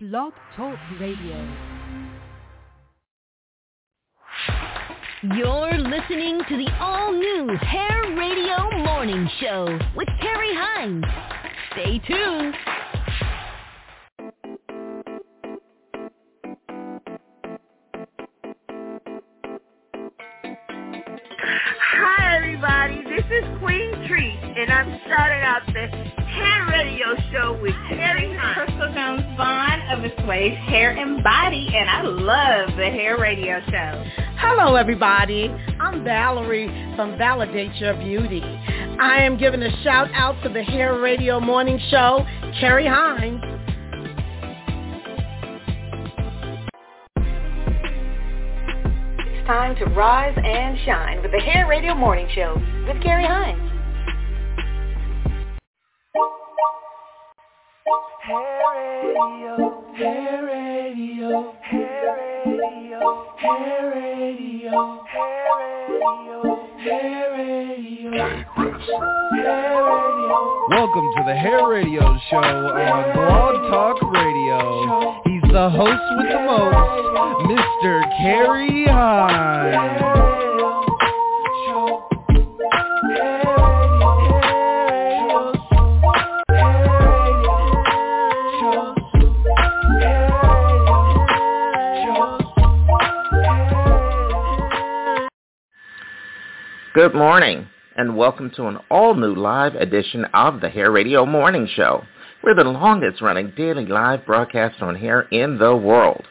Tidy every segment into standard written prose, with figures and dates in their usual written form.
Blog Talk Radio. You're listening to the all-new Hair Radio Morning Show with Carrie Hines. Stay tuned. Hi, everybody. This is Queen Treat, and I'm starting out the Hair Radio Show with Carrie Hines. Crystal Jones Vaughn of Assuage Hair and Body, and I love the Hair Radio Show. Hello, everybody. I'm Valerie from Validate Your Beauty. I am giving a shout out to the Hair Radio Morning Show, Carrie Hines. It's time to rise and shine with the Hair Radio Morning Show with Carrie Hines. Hair Radio, Hair Radio, Hair Radio, Hair Radio, Hair Radio, Hair Radio, Hair Radio. Welcome to the Hair Radio Show on Blog Talk Radio. He's the host with the most, Mr. Carrie Hines. Good morning, and welcome to an all-new live edition of the Hair Radio Morning Show. We're the longest-running daily live broadcast on hair in the world,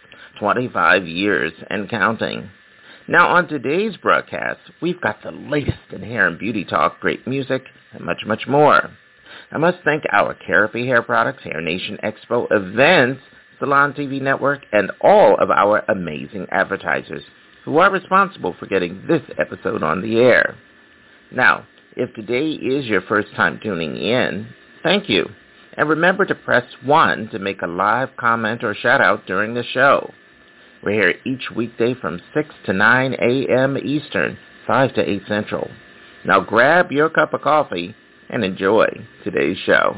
25 years and counting. Now, on today's broadcast, we've got the latest in hair and beauty talk, great music, and much, much more. I must thank our Carapy Hair Products, Hair Nation Expo events, Salon TV Network, and all of our amazing advertisers who are responsible for getting this episode on the air. Now, if today is your first time tuning in, thank you. And remember to press 1 to make a live comment or shout-out during the show. We're here each weekday from 6 to 9 a.m. Eastern, 5 to 8 Central. Now grab your cup of coffee and enjoy today's show.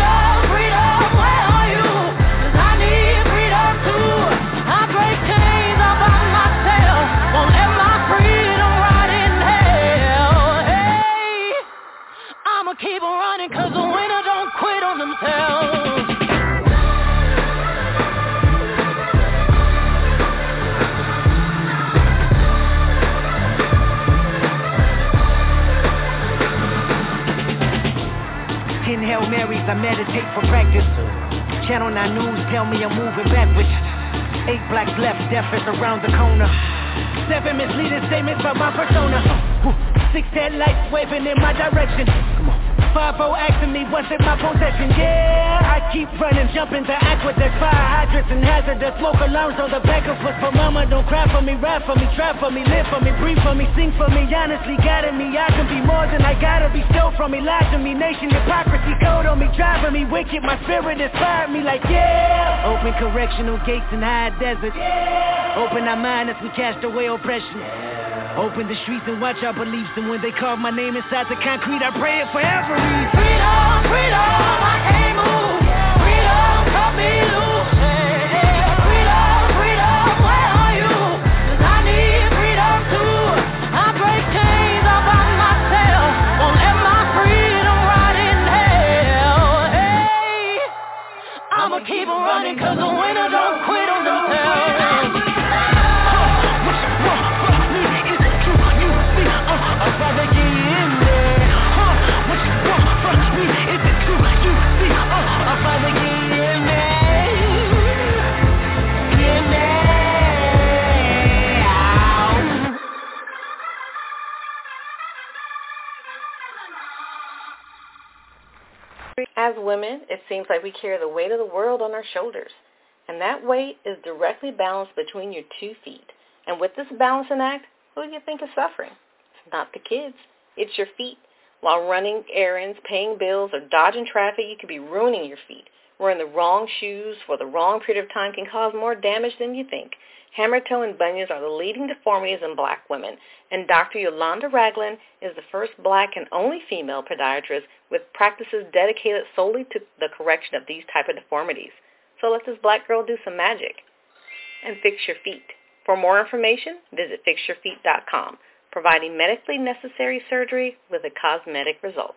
Chains I meditate for practice. Channel 9 News tell me I'm moving backwards. 8 blacks left, death is around the corner. 7 misleading statements about my persona. 6 headlights waving in my direction. Come on. 5-0 asking me what's in my possession. Yeah, I keep running, jumping the aqueduct, fire hydrants and hazardous smoke alarms on the back of us. But mama, don't cry for me, rap for me, try for me, live for me, breathe for me, sing for me. Honestly, guiding me, I can be more than I gotta be. Stole from me, lies to me, nation hypocrisy, code on me, driving me wicked. My spirit inspired me like yeah. Open correctional gates in high desert. Yeah. Open our mind as we cast away oppression. Open the streets and watch our beliefs. And when they carve my name inside the concrete, I pray it forever. Freedom, freedom, I can't move. Freedom, cut me loose. Freedom, freedom, where are you? 'Cause I need freedom too. I break chains all by myself. Won't let my freedom rot in hell. Hey, I'ma keep on running 'cause the winner don't quit on themselves. I'd rather get in there. What you want from me? Is it true? You see, I'd rather get in there. In there. As women, it seems like we carry the weight of the world on our shoulders. And that weight is directly balanced between your 2 feet. And with this balancing act, who do you think is suffering? Not the kids. It's your feet. While running errands, paying bills, or dodging traffic, you could be ruining your feet. Wearing the wrong shoes for the wrong period of time can cause more damage than you think. Hammer toe and bunions are the leading deformities in black women, and Dr. Yolanda Ragland is the first black and only female podiatrist with practices dedicated solely to the correction of these type of deformities. So let this black girl do some magic and fix your feet. For more information, visit fixyourfeet.com. Providing medically necessary surgery with a cosmetic result.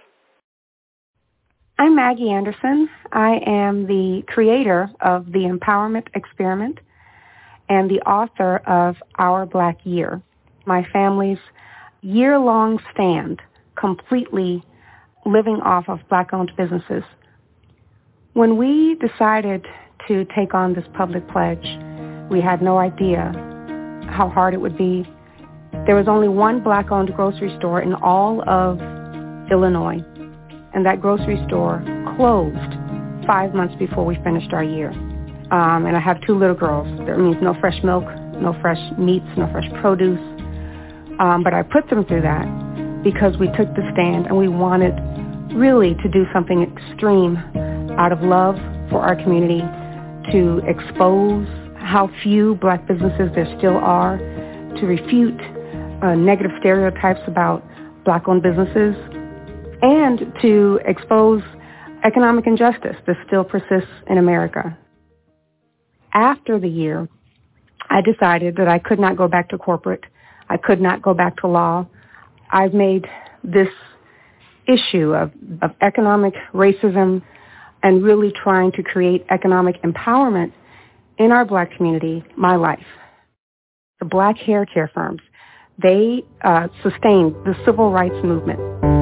I'm Maggie Anderson. I am the creator of the Empowerment Experiment and the author of Our Black Year, my family's year-long stand completely living off of black-owned businesses. When we decided to take on this public pledge, we had no idea how hard it would be. There was only one black-owned grocery store in all of Illinois, and that grocery store closed 5 months before we finished our year. And I have 2 little girls. That means no fresh milk, no fresh meats, no fresh produce. But I put them through that because we took the stand and we wanted really to do something extreme out of love for our community, to expose how few black businesses there still are, to refute negative stereotypes about black-owned businesses, and to expose economic injustice that still persists in America. After the year, I decided that I could not go back to corporate. I could not go back to law. I've made this issue of economic racism and really trying to create economic empowerment in our black community my life. The black hair care firms, they sustained the civil rights movement.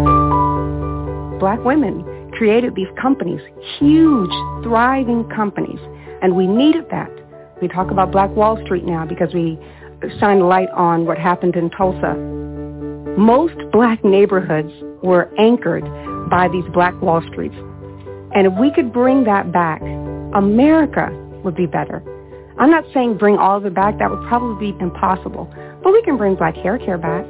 Black women created these companies, huge, thriving companies, and we needed that. We talk about Black Wall Street now because we shine a light on what happened in Tulsa. Most black neighborhoods were anchored by these Black Wall Streets. And if we could bring that back, America would be better. I'm not saying bring all of it back. That would probably be impossible. But we can bring black hair care back.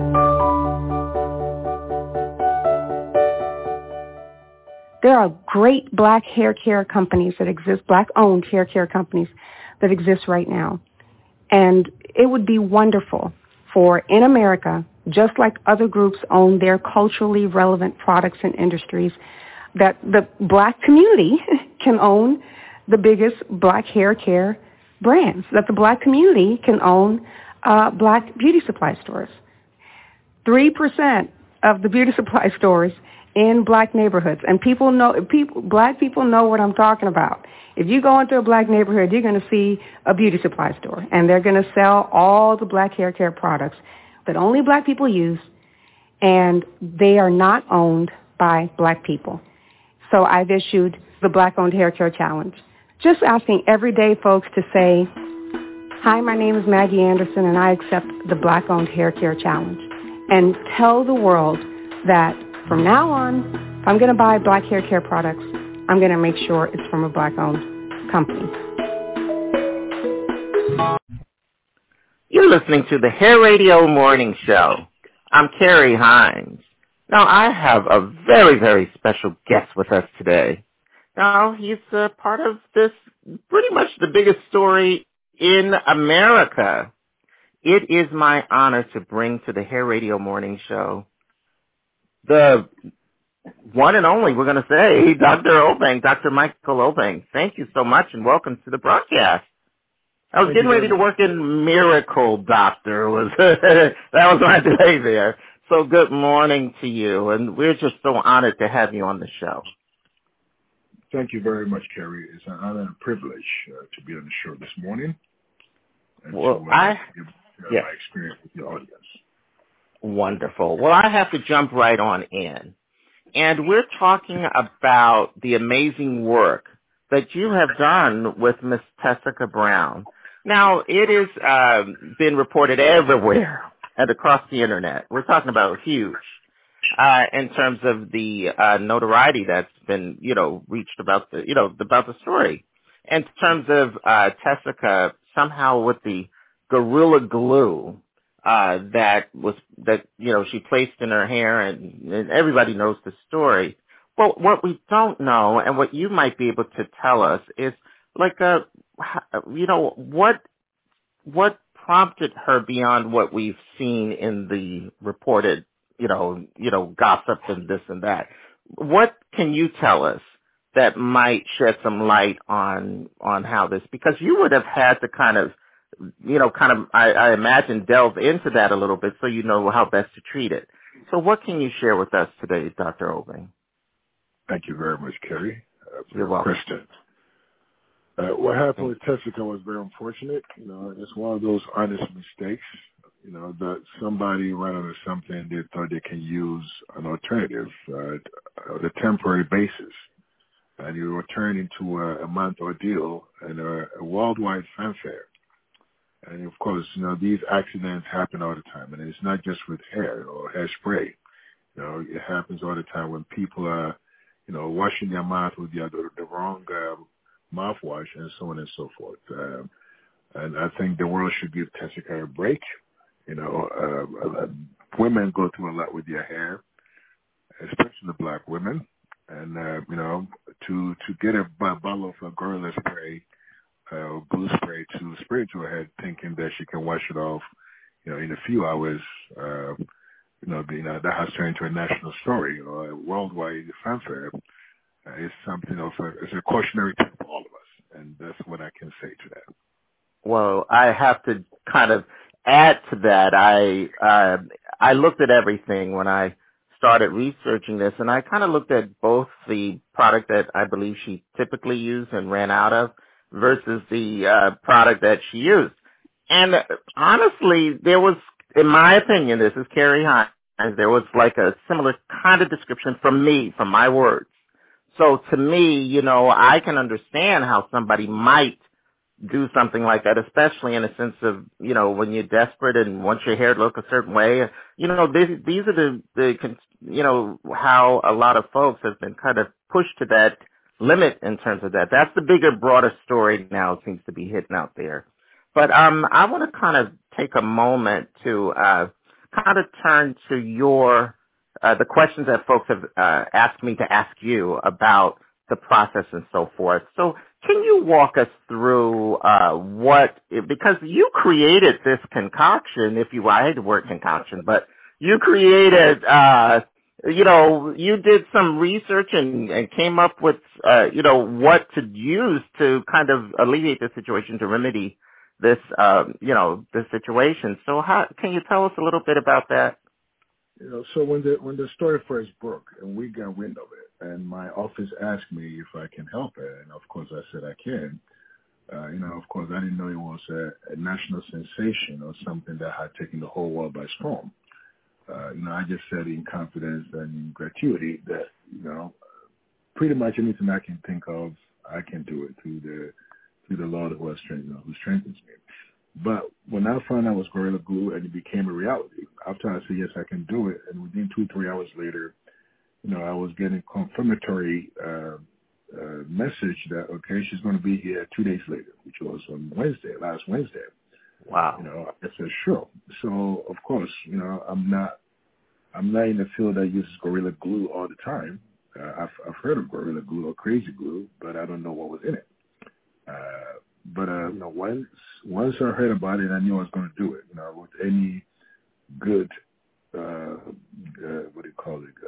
There are great black hair care companies that exist, black-owned hair care companies that exist right now. And it would be wonderful for, in America, just like other groups own their culturally relevant products and industries, that the black community can own the biggest black hair care brands, that the black community can own black beauty supply stores. 3% of the beauty supply stores in black neighborhoods, and black people know what I'm talking about. If you go into a black neighborhood, you're going to see a beauty supply store, and they're going to sell all the black hair care products that only black people use, and they are not owned by black people. So I've issued the Black-Owned Hair Care Challenge, just asking everyday folks to say, hi, my name is Maggie Anderson, and I accept the Black-Owned Hair Care Challenge. And tell the world that from now on, if I'm going to buy black hair care products, I'm going to make sure it's from a black-owned company. You're listening to the Hair Radio Morning Show. I'm Carrie Hines. Now, I have a very, very special guest with us today. Now, he's part of this, pretty much the biggest story in America. It is my honor to bring to the Hair Radio Morning Show the one and only, we're going to say, Dr. Obeng, Dr. Michael Obeng. Thank you so much and welcome to the broadcast. I was getting ready to work in Miracle Doctor. That was my delay there. So good morning to you, and we're just so honored to have you on the show. Thank you very much, Kerry. It's an honor and a privilege to be on the show this morning and give my experience with your audience. Wonderful. Well, I have to jump right on in. And we're talking about the amazing work that you have done with Miss Tessica Brown. Now, it has been reported everywhere and across the Internet. We're talking about huge in terms of the notoriety that's been, reached about the story. In terms of Tessica, somehow with the Gorilla Glue that she placed in her hair, and everybody knows the story. Well, what we don't know, and what you might be able to tell us, is what prompted her beyond what we've seen in the reported, gossip and this and that. What can you tell us that might shed some light on how this? Because you would have had to I imagine, delve into that a little bit so you know how best to treat it. So what can you share with us today, Dr. Obeng? Thank you very much, Kerry, for You're the welcome. question. What happened with Tessica was very unfortunate. It's one of those honest mistakes, that somebody ran out of something they thought they can use an alternative on a temporary basis. And you will turn into a month ordeal and a worldwide fanfare. And, of course, these accidents happen all the time. And it's not just with hair or hairspray. It happens all the time when people are, washing their mouth with the wrong mouthwash and so on and so forth. And I think the world should give Tessica a break. Women go through a lot with their hair, especially the black women. And, to get a bottle of Gorilla Spray, glue spray to spray to her head, thinking that she can wash it off, in a few hours, that has turned into a national story or a worldwide fanfare. It's something it's a cautionary tale for all of us, and that's what I can say to that. Well, I have to kind of add to that. I looked at everything when I started researching this, and I kind of looked at both the product that I believe she typically used and ran out of versus the product that she used. And honestly, there was, in my opinion, this is Carrie Hines, there was like a similar kind of description from my words. So to me, I can understand how somebody might do something like that, especially in a sense of, when you're desperate and want your hair to look a certain way. These are the how a lot of folks have been kind of pushed to that limit in terms of that. That's the bigger, broader story now seems to be hitting out there. But I want to kind of take a moment to kind of turn to your the questions that folks have asked me to ask you about the process and so forth. So can you walk us through because you created this concoction, I hate the word concoction, but you created, you did some research and came up with, what to use to kind of alleviate the situation, to remedy this, this situation. So can you tell us a little bit about that? So when the story first broke and we got wind of it, and my office asked me if I can help it, and of course I said I can. Of course I didn't know it was a national sensation or something that had taken the whole world by storm. I just said in confidence and in gratuity that, pretty much anything I can think of, I can do it through the Lord who strengthens me. But when I found out it was Gorilla Glue and it became a reality, after I said, yes, I can do it, and within 2-3 hours later, I was getting confirmatory message that, okay, she's going to be here 2 days later, which was on last Wednesday. Wow. I said, sure. So, of course, I'm not in the field that uses Gorilla Glue all the time. I've heard of Gorilla Glue or Crazy Glue, but I don't know what was in it. But once I heard about it, I knew I was going to do it. With any good, what do you call it?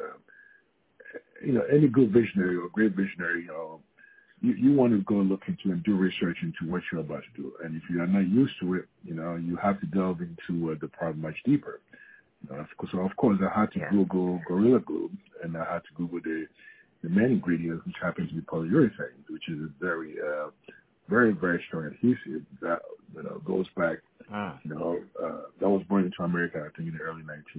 Any good visionary or great visionary, you want to go look into and do research into what you're about to do. And if you are not used to it, you have to delve into the problem much deeper. So of course, I had to Google Gorilla Glue, and I had to Google the main ingredient, which happens to be polyurethane, which is a very, very, very strong adhesive that goes back. That was brought into America, I think, in the early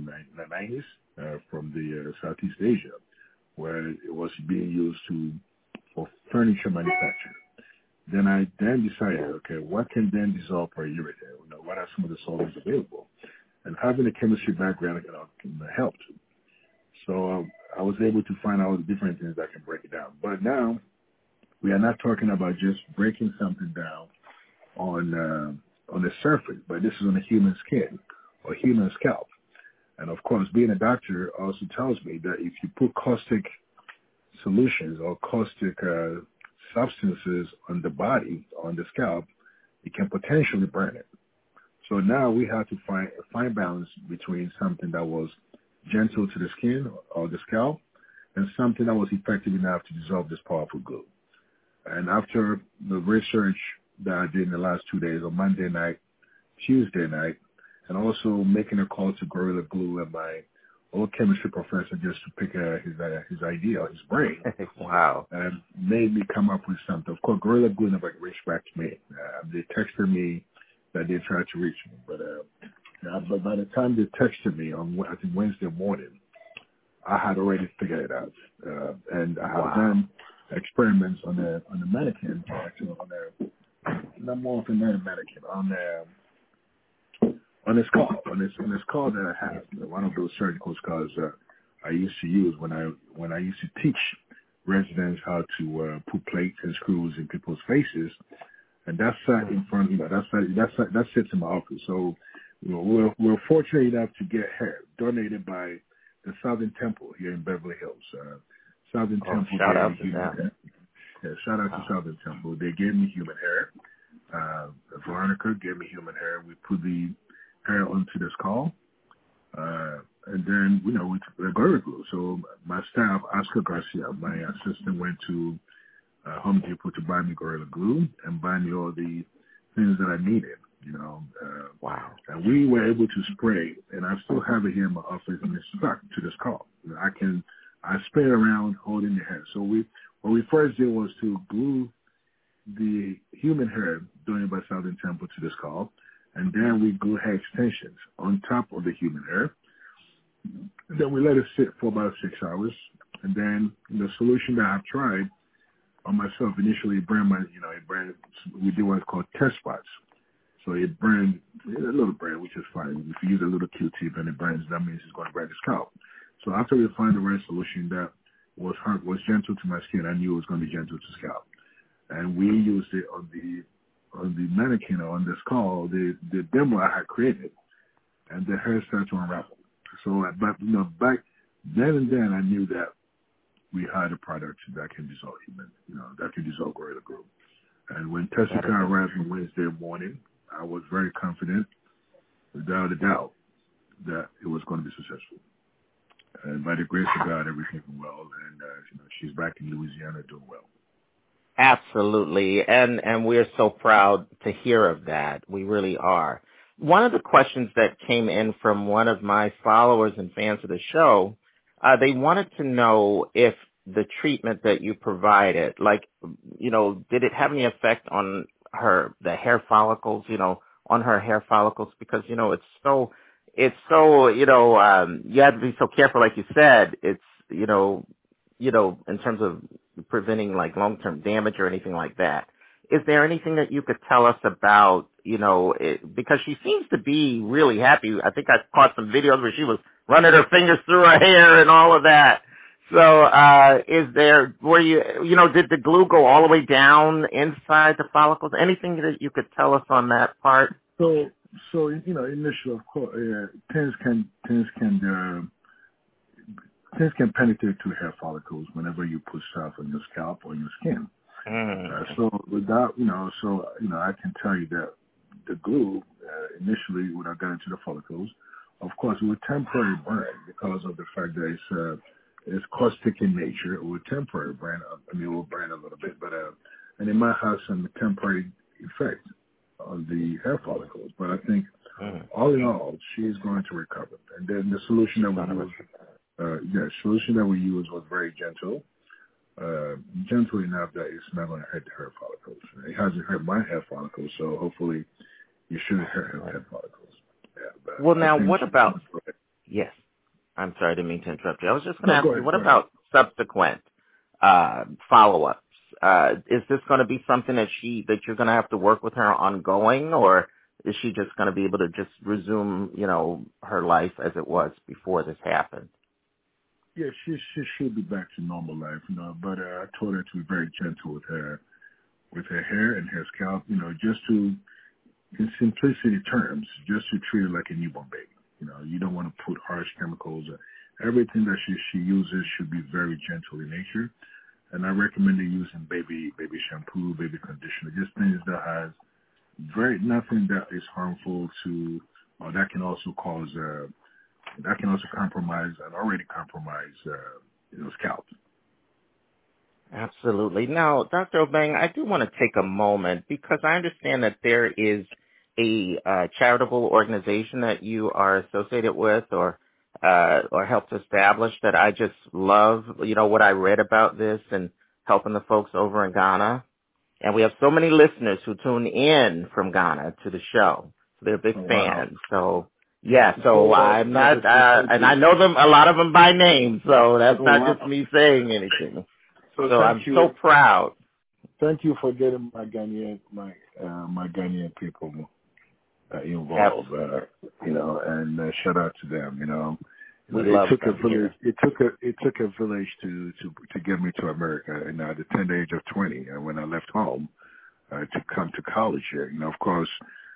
1990s from the Southeast Asia, where it was being used for furniture manufacture. Then I decided, okay, what can then dissolve polyurethane? What are some of the solvents available? And having a chemistry background helped. So I was able to find out the different things that can break it down. But now we are not talking about just breaking something down on the surface, but this is on the human skin or human scalp. And of course, being a doctor also tells me that if you put caustic solutions or caustic substances on the body, on the scalp, it can potentially burn it. So now we have to find a fine balance between something that was gentle to the skin or the scalp and something that was effective enough to dissolve this powerful glue. And after the research that I did in the last 2 days, on Monday night, Tuesday night, and also making a call to Gorilla Glue and my old chemistry professor just to pick his idea, his brain. Wow. And made me come up with something. Of course, Gorilla Glue never reached back to me. They texted me that they tried to reach me. But by the time they texted me on, I think, Wednesday morning, I had already figured it out. And I have done experiments on the mannequin, actually not more often than a mannequin, on the skull, on this skull that I have, one of those surgical skulls I used to use when I used to teach residents how to put plates and screws in people's faces, and that sat in front, that sits in my office. So we're fortunate enough to get hair donated by the Southern Temple here in Beverly Hills. Southern Temple. Shout out to them. Yeah, shout out to Southern Temple. They gave me human hair. Veronica gave me human hair. We put the hair onto the skull, and then we Gorilla Glue. So my staff, Oscar Garcia, my assistant, went to Home Depot to buy me Gorilla Glue and buy me all the things that I needed. Wow. And we were able to spray, and I still have it here in my office, and it's stuck to the skull. I spray it around holding the hair. So what we first did was to glue the human hair donated by Southern Temple to the skull, and then we glue hair extensions on top of the human hair. And then we let it sit for about 6 hours. And then the solution that I've tried on myself initially burned we do what's called test spots. So it burned a little burn, which is fine. If you use a little Q-tip and it burns, that means it's going to burn the scalp. So after we find the right solution that was gentle to my skin, I knew it was going to be gentle to scalp. And we used it on the mannequin or on the skull, the demo I had created, and the hair started to unravel. So, back then and then, I knew that we had a product that can dissolve that can dissolve Gorilla Glue. And when Tessica arrived on Wednesday morning, I was very confident, without a doubt, that it was going to be successful. And by the grace of God, everything went well, and she's back in Louisiana doing well. Absolutely, and we're so proud to hear of that. We really are. One of the questions that came in from one of my followers and fans of the show, they wanted to know if the treatment that you provided, did it have any effect on the hair follicles, on her hair follicles? Because, you have to be so careful, like you said. It's, in terms of preventing like long-term damage or anything like that. Is there anything that you could tell us about, because she seems to be really happy. I think I caught some videos where she was running her fingers through her hair and all of that. So, did the glue go all the way down inside the follicles? Anything that you could tell us on that part? So initially, of course, things can penetrate to hair follicles whenever you put stuff on your scalp or your skin. So without, I can tell you that the glue, initially when I got into the follicles, of course, it would temporarily burn because of the fact that it's caustic in nature. It would temporarily burn. It will burn a little bit, but and it might have some temporary effect on the hair follicles. But I think, all in all, she's going to recover. And then the solution that we used was very gentle. Gentle enough that it's not going to hurt the hair follicles. It hasn't hurt my hair follicles, so hopefully you shouldn't hurt her hair follicles. Yeah, well, now what about? Yes, I'm sorry, I didn't mean to interrupt you. I was just going to ask you, what about subsequent follow-ups? Is this going to be something that you're going to have to work with her ongoing, or is she just going to be able to just resume, her life as it was before this happened? Yeah, she should be back to normal life, but I told her to be very gentle with her hair and her scalp, just to, in simplicity terms, just to treat her like a newborn baby. You don't want to put harsh chemicals. Everything that she uses should be very gentle in nature. And I recommend using baby shampoo, baby conditioner, just things that has nothing that is harmful to, or that can also cause, that can also compromise an already compromised, scalp. Absolutely. Now, Dr. Obeng, I do want to take a moment because I understand that there is a charitable organization that you are associated with or helped establish that I just love, what I read about this and helping the folks over in Ghana. And we have so many listeners who tune in from Ghana to the show. So they're big fans. So, yeah, so I'm not, and I know them, a lot of them by name, so that's not just me saying anything. So I'm so proud. Thank you for getting my Ghanaian people involved, and shout out to them, It took a village to get me to America, and at the tender age of 20, when I left home to come to college here. Of course,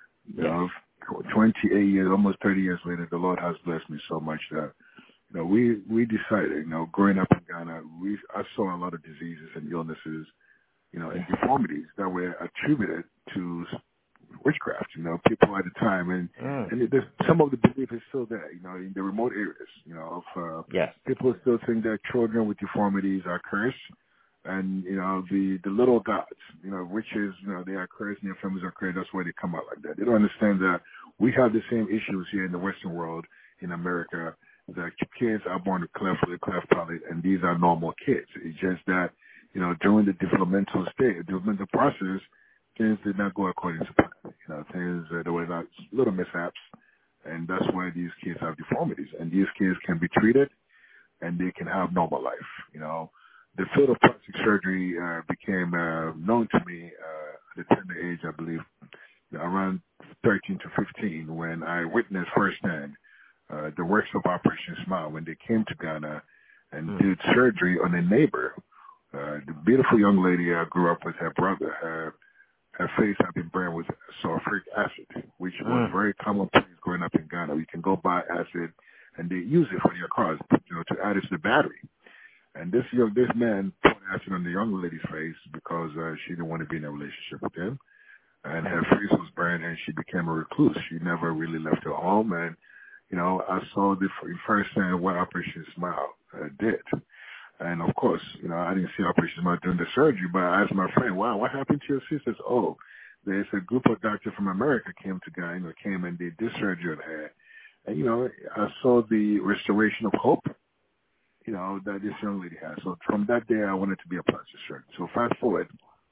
28 years, almost 30 years later, the Lord has blessed me so much that we decided, growing up in Ghana, I saw a lot of diseases and illnesses, and deformities that were attributed to witchcraft, people at the time, and some of the belief is still there, in the remote areas, people still think that children with deformities are cursed, and the little gods, witches, they are cursed, and their families are cursed. That's why they come out like that. They don't understand that we have the same issues here in the Western world, in America, that kids are born with cleft palate, and these are normal kids. It's just that during the developmental process, things did not go according to plan. There were little mishaps, and that's why these kids have deformities. And these kids can be treated, and they can have normal life. The field of plastic surgery became known to me at the tender age, I believe, around 13 to 15, when I witnessed firsthand the works of Operation Smile when they came to Ghana and did surgery on a neighbor. The beautiful young lady I grew up with, her brother, her face had been burned with sulfuric acid, which was very commonplace growing up in Ghana. You can go buy acid, and they use it for your cars, to add it to the battery. And this man put acid on the young lady's face because she didn't want to be in a relationship with him. And her face was burned, and she became a recluse. She never really left her home. And, I saw the first time what Operation Smile did. And, of course, I didn't see Operation Smile during the surgery, but I asked my friend, wow, what happened to your sisters? Oh, there's a group of doctors from America came and they did surgery on her. And, I saw the restoration of hope, that this young lady has. So from that day, I wanted to be a plastic surgeon. So fast forward,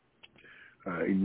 in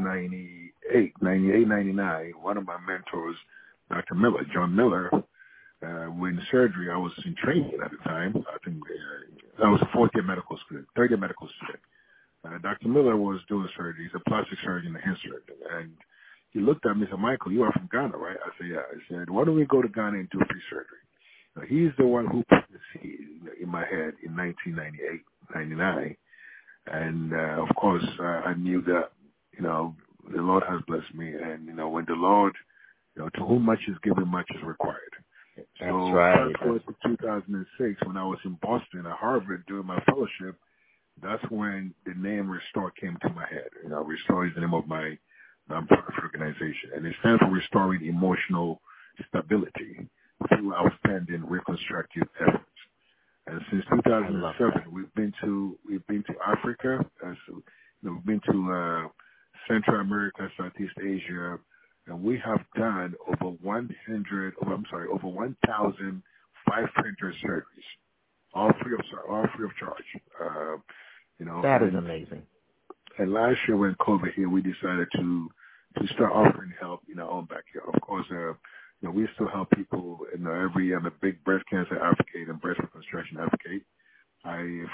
1998, 99, one of my mentors, Dr. Miller, John Miller, when surgery, I was in training at the time. I think I was a third-year medical student. Dr. Miller was doing surgery. He's a plastic surgeon and hand surgeon. And he looked at me and said, Michael, you are from Ghana, right? I said, yeah. I said, why don't we go to Ghana and do free surgery? Now, he's the one who put the seed in my head in 1998, 99. And, of course, I knew that, the Lord has blessed me. And, when the Lord, to whom much is given, much is required. That's so right. Fast forward to 2006, when I was in Boston at Harvard doing my fellowship, that's when the name Restore came to my head. Restore is the name of my nonprofit organization, and it stands for Restoring Emotional Stability through Outstanding Reconstructive Efforts. And since 2007, we've been to Africa, we've been to Central America, Southeast Asia, and we have done over 1,500 surgeries, all free of charge. That is amazing. And last year when COVID hit, we decided to start offering help in our own backyard. Of course, we still help people. Every year I'm a big breast cancer advocate and breast reconstruction advocate. I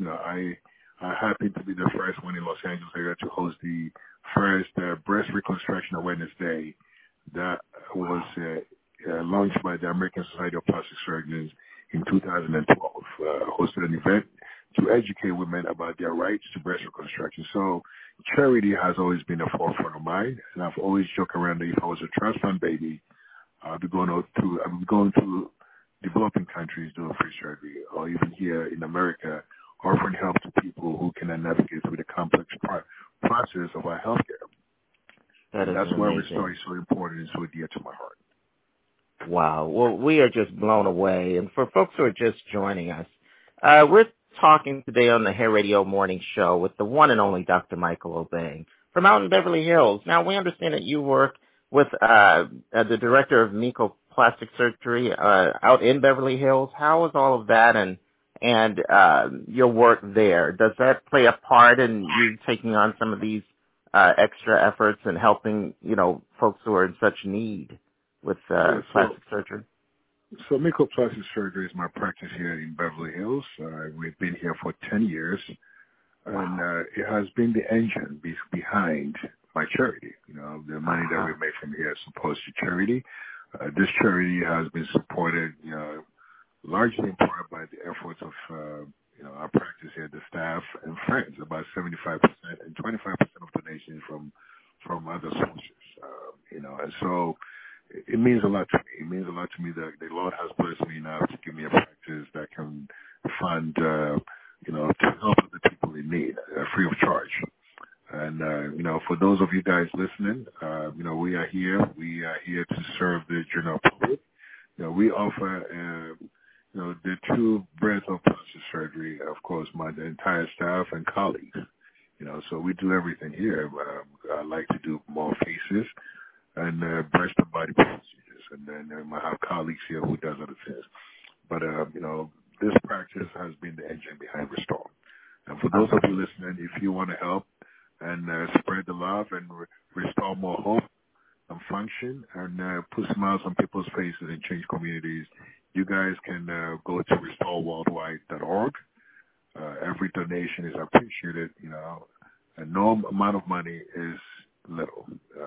happen to be the first one in Los Angeles area to host the first Breast Reconstruction Awareness Day that was launched by the American Society of Plastic Surgeons in 2012. Hosted an event to educate women about their rights to breast reconstruction. So charity has always been a forefront of mine, and I've always joked around that if I was a transplant baby, I'd be going to developing countries doing free surgery, or even here in America, offering help to people who cannot navigate through the complex process of our healthcare. That's why Restore is so important and so dear to my heart. Wow. Well, we are just blown away. And for folks who are just joining us, we're talking today on the Hair Radio Morning Show with the one and only Dr. Michael Obeng from out in Beverly Hills. Now, we understand that you work with the director of Miko Plastic Surgery out in Beverly Hills. How is all of that and your work there? Does that play a part in you taking on some of these extra efforts and helping, folks who are in such need with plastic surgery? So Miko Plastic Surgery is my practice here in Beverly Hills. We've been here for 10 years, and it has been the engine behind my charity. The money that we make from here is supposed to charity. This charity has been supported, largely in part by the efforts of, our practice here, the staff and friends, about 75% and 25% of donations from other sources, and so it means a lot to me. It means a lot to me that the Lord has blessed me enough to give me a practice that can fund, to help the people in need, free of charge. And, for those of you guys listening, we are here. We are here to serve the general public. We offer, the true breadth of plastic surgery, of course, the entire staff and colleagues. So we do everything here. I like to do more faces and breast and body procedures. And then I have colleagues here who does other things. But, this practice has been the engine behind Restore. And for those of you listening, if you want to help and spread the love and restore more hope and function and put smiles on people's faces and change communities, you guys can go to restoreworldwide.org. Every donation is appreciated, and no amount of money is little.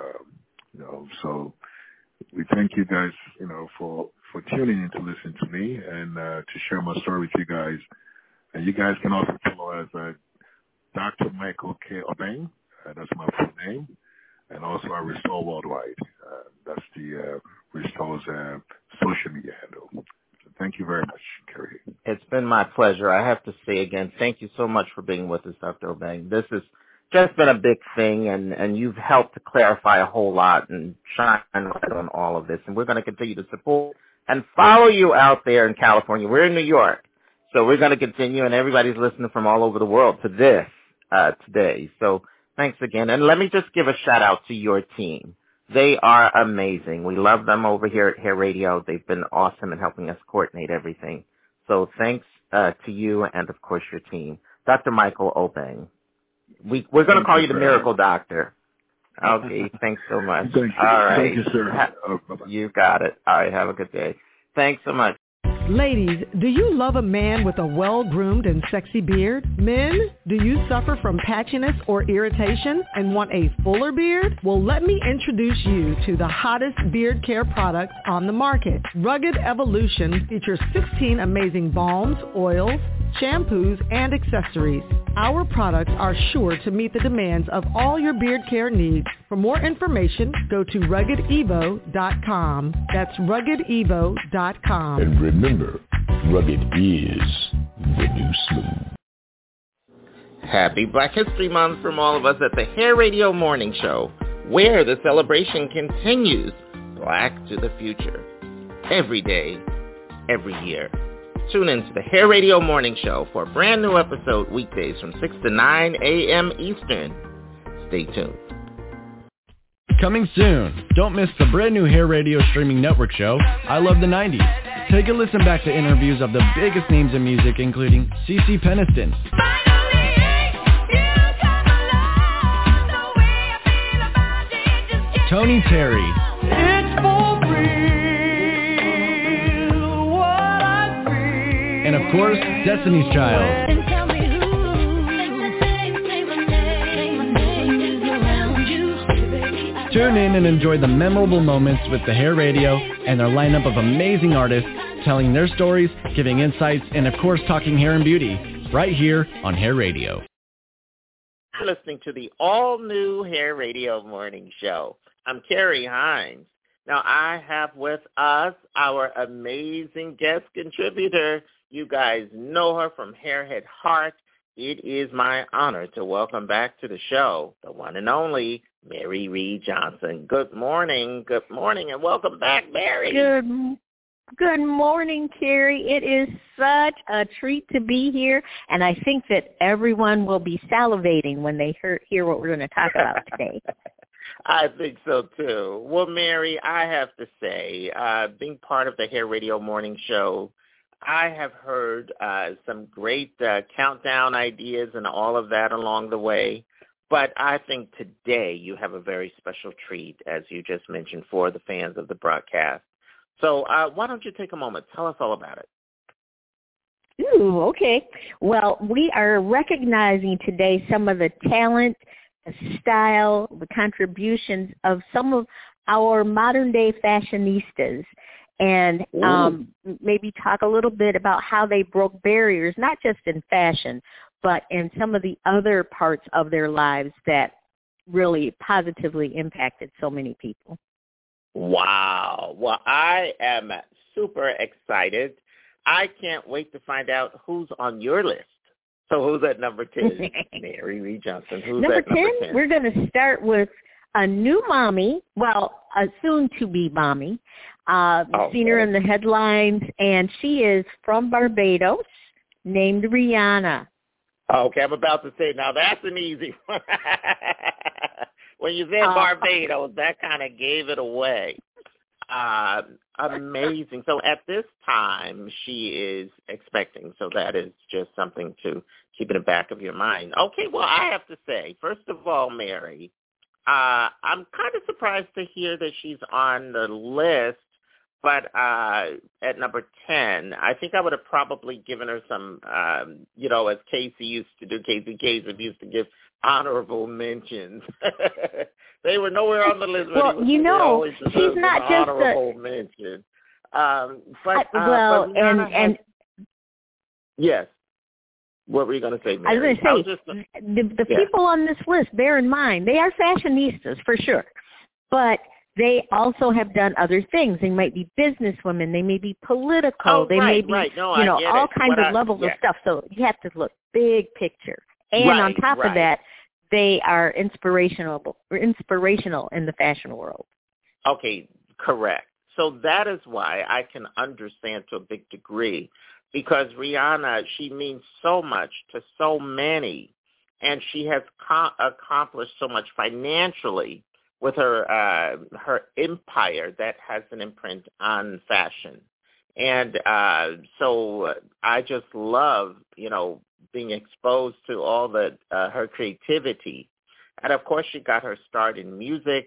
So we thank you guys, for tuning in to listen to me and to share my story with you guys. And you guys can also follow us at Dr. Michael K. Obeng. That's my full name. And also our Restore Worldwide. That's the Restore's social media handle. So thank you very much, Kerry. It's been my pleasure. I have to say again, thank you so much for being with us, Dr. Obeng. This has just been a big thing, and you've helped to clarify a whole lot and shine light on all of this. And we're going to continue to support and follow you out there in California. We're in New York, so we're going to continue, and everybody's listening from all over the world to this today. So thanks again. And let me just give a shout-out to your team. They are amazing. We love them over here at Hair Radio. They've been awesome in helping us coordinate everything. So thanks to you and, of course, your team. Dr. Michael Obeng. We're going to call you the Miracle Doctor. Okay, thanks so much. Thank you. All right. Thank you, sir. You got it. All right, have a good day. Thanks so much. Ladies, do you love a man with a well-groomed and sexy beard? Men, do you suffer from patchiness or irritation and want a fuller beard? Well, let me introduce you to the hottest beard care products on the market. Rugged Evolution features 16 amazing balms, oils, shampoos, and accessories. Our products are sure to meet the demands of all your beard care needs. For more information, go to RuggedEvo.com. That's RuggedEvo.com. And remember, rugged is the new smooth. Happy Black History Month from all of us at the Hair Radio Morning Show, where the celebration continues Black to the future. Every day, every year. Tune in to the Hair Radio Morning Show for a brand new episode weekdays from 6 to 9 a.m. Eastern. Stay tuned. Coming soon. Don't miss the brand new Hair Radio streaming network show, I Love the 90s. Take a listen back to interviews of the biggest names in music, including CeCe Peniston, Tony Terry, and of course, Destiny's Child. Tune in and enjoy the memorable moments with the Hair Radio and their lineup of amazing artists telling their stories, giving insights, and of course talking hair and beauty, right here on Hair Radio. You're listening to the all-new Hair Radio Morning Show. I'm Carrie Hines. Now, I have with us our amazing guest contributor. You guys know her from Hairhead Heart. It is my honor to welcome back to the show the one and only Mary Reed Johnson. Good morning, and welcome back, Mary. Good morning, Carrie. It is such a treat to be here, and I think that everyone will be salivating when they hear what we're going to talk about today. I think so, too. Well, Mary, I have to say, being part of the Hair Radio Morning Show, I have heard some great countdown ideas and all of that along the way. But I think today you have a very special treat, as you just mentioned, for the fans of the broadcast. So why don't you take a moment? Tell us all about it. Ooh, okay. Well, we are recognizing today some of the talent, the style, the contributions of some of our modern-day fashionistas, and maybe talk a little bit about how they broke barriers, not just in fashion, but in some of the other parts of their lives that really positively impacted so many people. Wow. Well, I am super excited. I can't wait to find out who's on your list. So who's at number 10? Mary Reed Johnson. Who's number at number 10? We're going to start with a new mommy, well, a soon-to-be mommy. Seen her in the headlines, and she is from Barbados, named Rihanna. Okay, I'm about to say, now that's an easy one. When you said Barbados, that kind of gave it away. Amazing. So at this time, she is expecting, so that is just something to keep in the back of your mind. Okay, well, I have to say, first of all, Mary, I'm kind of surprised to hear that she's on the list. But at number 10, I think I would have probably given her some, as Casey used to do. Casey Kasem used to give honorable mentions. They were nowhere on the list. Well, she's not just honorable mention. Yes. What were you going to say, Mary? I was going to say, the people on this list, bear in mind, they are fashionistas for sure. But they also have done other things. They might be businesswomen. They may be political. They may be, all kinds of levels of stuff. So you have to look big picture. And on top of that, they are inspirational in the fashion world. Okay, correct. So that is why I can understand to a big degree, because Rihanna, she means so much to so many, and she has accomplished so much financially with her empire that has an imprint on fashion. And so I just love, being exposed to all her creativity. And, of course, she got her start in music,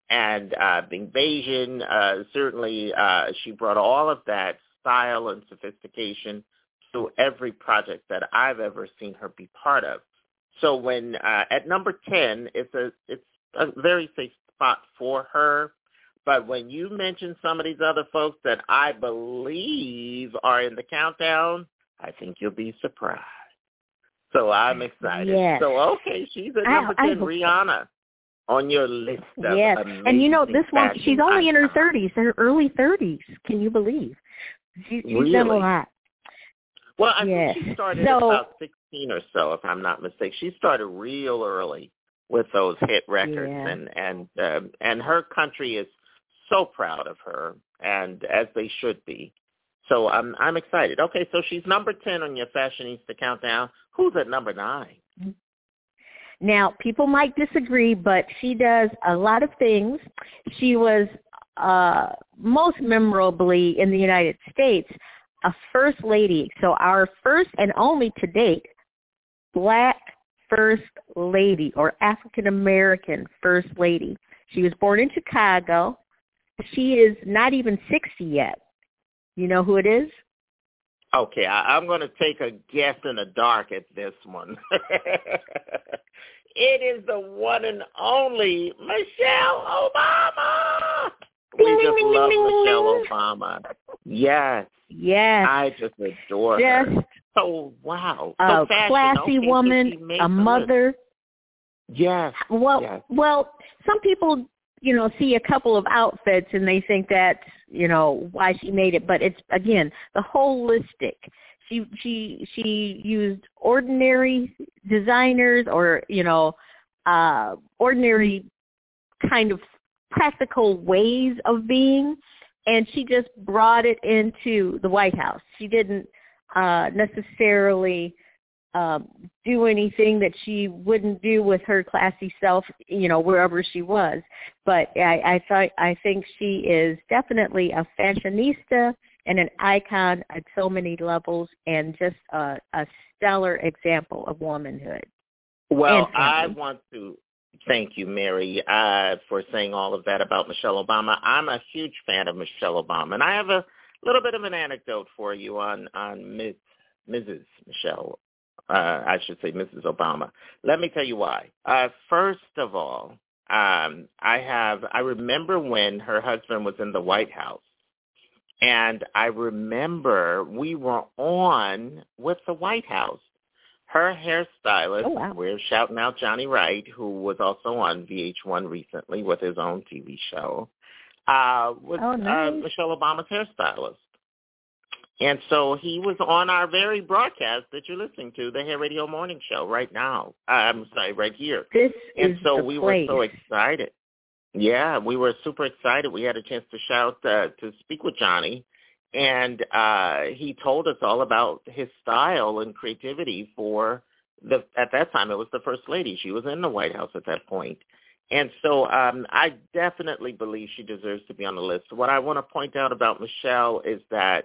being Bayesian, certainly she brought all of that style and sophistication to every project that I've ever seen her be part of. So when at number 10, it's a very safe spot for her. But when you mention some of these other folks that I believe are in the countdown, I think you'll be surprised. So I'm excited. Yes. So, okay, she's at number 10, Rihanna, on your list of amazing and this one, she's only in her icons. 30s, her early 30s. Can you believe? She's done a lot. Well, I think she started at about 16 or so, if I'm not mistaken. She started real early with those hit records, and her country is so proud of her, and as they should be. So I'm excited. Okay, so she's number 10 on your Fashionista countdown. Who's at number 9? Now, people might disagree, but she does a lot of things. She was most memorably in the United States a first lady. So our first and only to date black first lady or African-American first lady. She was born in Chicago. She is not even 60 yet. You know who it is? Okay, I'm going to take a guess in the dark at this one. It is the one and only Michelle Obama. We just love Michelle Obama. Yes. Yes. I just adore her. So, wow. So a classy woman, a mother. Yes. Well, some people, see a couple of outfits and they think that's, why she made it. But it's, again, the holistic. She used ordinary designers or, ordinary kind of practical ways of being, and she just brought it into the White House. She didn't necessarily do anything that she wouldn't do with her classy self, wherever she was. But I think she is definitely a fashionista and an icon at so many levels, and just a stellar example of womanhood. Well, I want to thank you, Mary, for saying all of that about Michelle Obama. I'm a huge fan of Michelle Obama, and I have a little bit of an anecdote for you on Mrs. Michelle. I should say Mrs. Obama. Let me tell you why. First of all, I remember when her husband was in the White House, and I remember we were on with the White House. Her hairstylist, we're shouting out Johnny Wright, who was also on VH1 recently with his own TV show, was Michelle Obama's hairstylist. And so he was on our very broadcast that you're listening to, the Hair Radio Morning Show, right now. I'm sorry, right here. We were so excited. Yeah, we were super excited. We had a chance to speak with Johnny, and he told us all about his style and creativity for at that time, it was the First Lady. She was in the White House at that point. And so I definitely believe she deserves to be on the list. What I want to point out about Michelle is that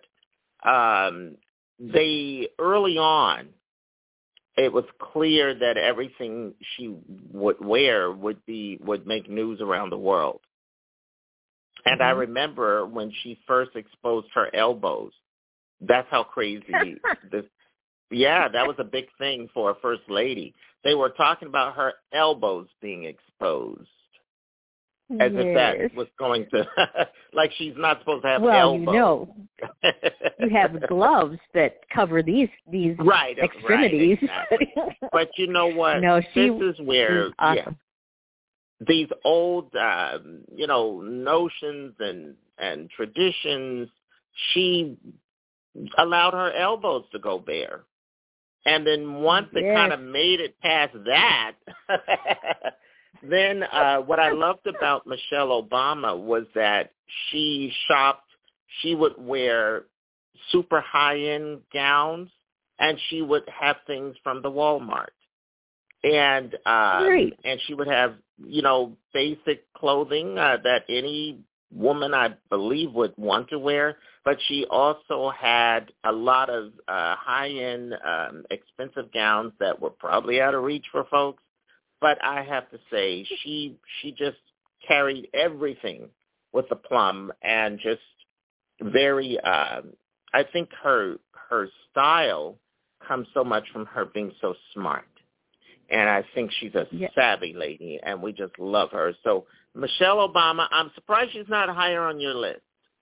they early on, it was clear that everything she would wear would make news around the world. And I remember when she first exposed her elbows. That's how crazy this. Yeah, that was a big thing for a first lady. They were talking about her elbows being exposed. As if that was going to, like she's not supposed to have elbows. You have gloves that cover these extremities. Right, exactly. But you know what? This is where awesome. These old, notions and traditions, she allowed her elbows to go bare. And then once it kind of made it past that, then what I loved about Michelle Obama was that she would wear super high-end gowns, and she would have things from the Walmart. And and she would have, basic clothing that any woman, I believe, would want to wear. But she also had a lot of high-end, expensive gowns that were probably out of reach for folks. But I have to say, she just carried everything with aplomb and just very, I think her style comes so much from her being so smart. And I think she's a savvy lady, and we just love her. So Michelle Obama, I'm surprised she's not higher on your list.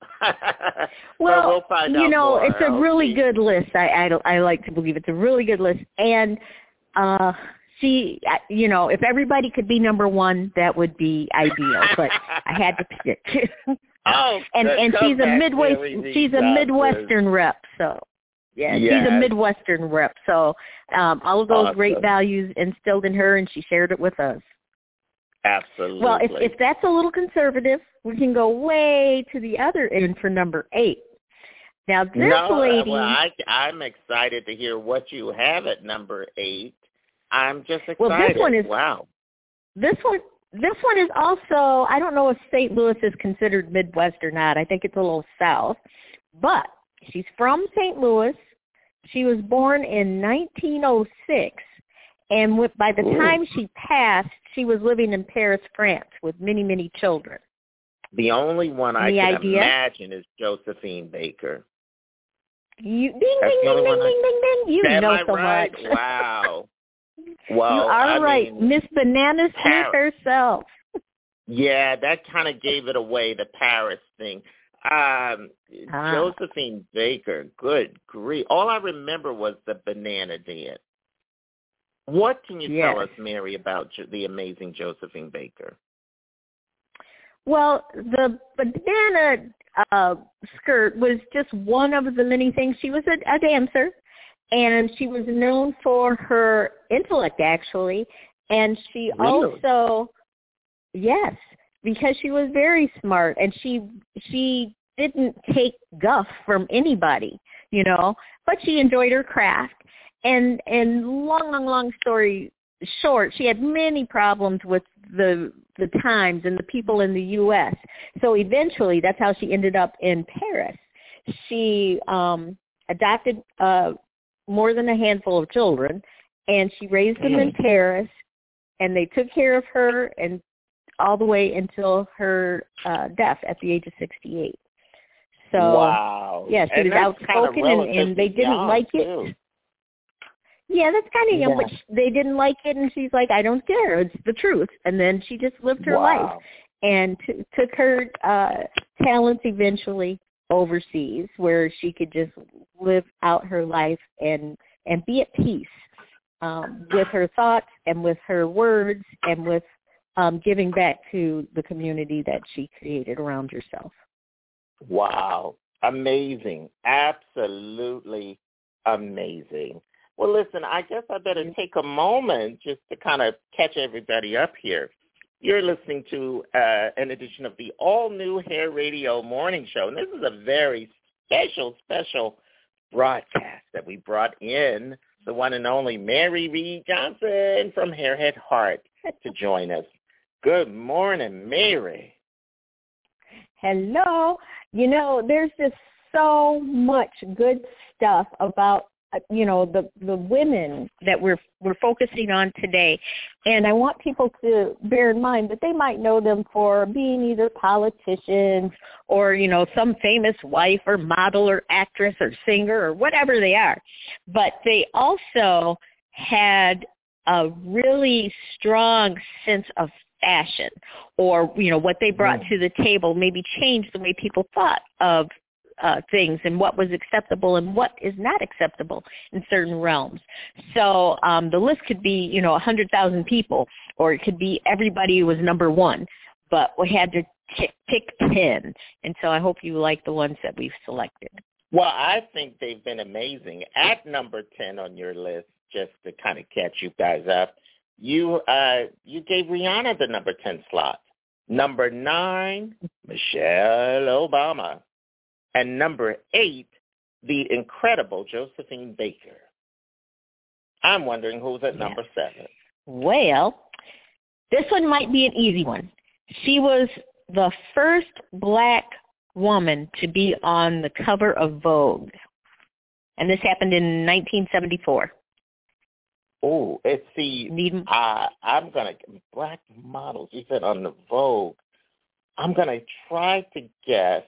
Well, we'll find out more. It's a really good list. I like to believe it's a really good list. And she, if everybody could be number one, that would be ideal. But I had to pick. and she's a Midwestern rep, so. Yeah, she's a Midwestern rep, so all of those great values instilled in her, and she shared it with us. Absolutely. Well, if that's a little conservative, we can go way to the other end for number 8. Now, this lady... Well, I'm excited to hear what you have at number 8. I'm just excited. Well, this one is... Wow. This one is also... I don't know if St. Louis is considered Midwest or not. I think it's a little south. But she's from St. Louis. She was born in 1906. And by the time she passed, she was living in Paris, France, with many, many children. The only one I can imagine is Josephine Baker. Ding, ding, ding, ding, ding, ding, ding. You know so right? much. Wow. Well, you are right. Miss Banana Smith herself. Yeah, that kind of gave it away, the Paris thing. Josephine Baker, good grief. All I remember was the banana dance. What can you tell us, Mary, about the amazing Josephine Baker? Well, the banana skirt was just one of the many things. She was a dancer, and she was known for her intellect, actually. And she also, because she was very smart, and she didn't take guff from anybody, but she enjoyed her craft. And long story short, she had many problems with the times and the people in the U.S. So eventually, that's how she ended up in Paris. She adopted more than a handful of children, and she raised them in Paris, and they took care of her and all the way until her death at the age of 68. So, yeah, she was outspoken, and they didn't like it. Too. Yeah, that's kind of young, but they didn't like it, and she's like, I don't care. It's the truth. And then she just lived her life and took her talents eventually overseas, where she could just live out her life and be at peace with her thoughts and with her words and with giving back to the community that she created around herself. Wow. Amazing. Absolutely amazing. Well, listen, I guess I better take a moment just to kind of catch everybody up here. You're listening to an edition of the all-new Hair Radio Morning Show, and this is a very special broadcast that we brought in the one and only Mary Reed Johnson from Hairhead Heart to join us. Good morning, Mary. Hello. There's just so much good stuff about the women that we're focusing on today. And I want people to bear in mind that they might know them for being either politicians or, some famous wife or model or actress or singer or whatever they are. But they also had a really strong sense of fashion, or, what they brought to the table maybe changed the way people thought of things and what was acceptable and what is not acceptable in certain realms. So the list could be, 100,000 people, or it could be everybody who was number one, but we had to pick 10. And so I hope you like the ones that we've selected. Well, I think they've been amazing. At number 10 on your list, just to kind of catch you guys up, you gave Rihanna the number 10 slot. Number 9, Michelle Obama. And number 8, the incredible Josephine Baker. I'm wondering who's at number 7. Well, this one might be an easy one. She was the first black woman to be on the cover of Vogue. And this happened in 1974. Oh, I'm going to, black models, you said on the Vogue. I'm going to try to guess.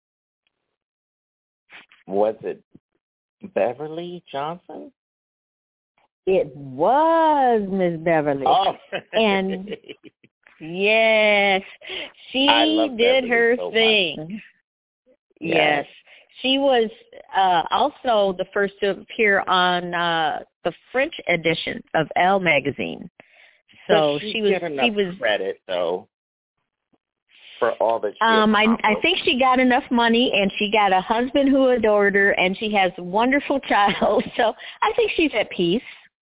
Was it Beverly Johnson? It was Miss Beverly. Oh. And yes, she did Beverly her so thing. Much. Yes. She was also the first to appear on the French edition of Elle magazine. So she was credit though for all that she I think she got enough money, and she got a husband who adored her, and she has a wonderful child. So I think she's at peace.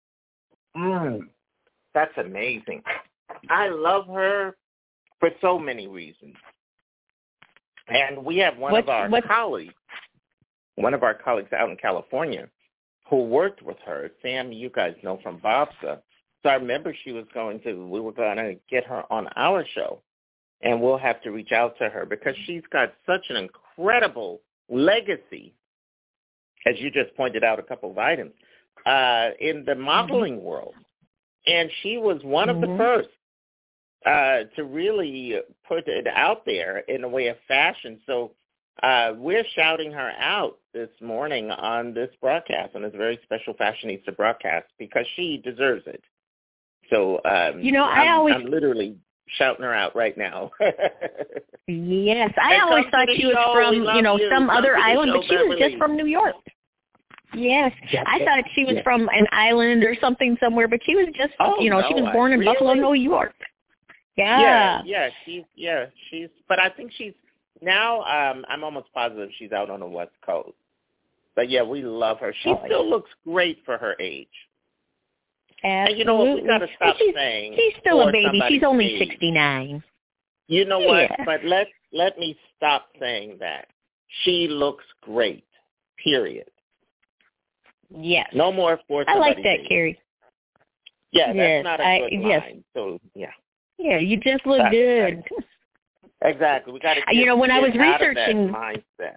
That's amazing. I love her for so many reasons. And we have one of our colleagues out in California who worked with her. Sam, you guys know from BOBSA. So I remember we were going to get her on our show, and we'll have to reach out to her because she's got such an incredible legacy, as you just pointed out a couple of items, in the modeling world. And she was one of the first to really put it out there in a way of fashion. So we're shouting her out this morning on this broadcast, on this very special Fashionista broadcast, because she deserves it. So, I'm literally shouting her out right now. Yes, I always thought she was from, some other island, but she was just from New York. Yes, I thought she was from an island or something somewhere, but she was just, she was born in Buffalo, New York. Yeah. She's, but I think she's now, I'm almost positive she's out on the West Coast. But yeah, we love her. She still looks great for her age. Absolutely. And you know what, we got to stop saying. She's still a baby. She's only 69. You know what? But let me stop saying that. She looks great. Period. Yes. No more for somebody. I like that, Carrie. Yeah, that's not a good line. So yeah. Yeah, you just look good. Exactly. We got to when I was researching that mindset.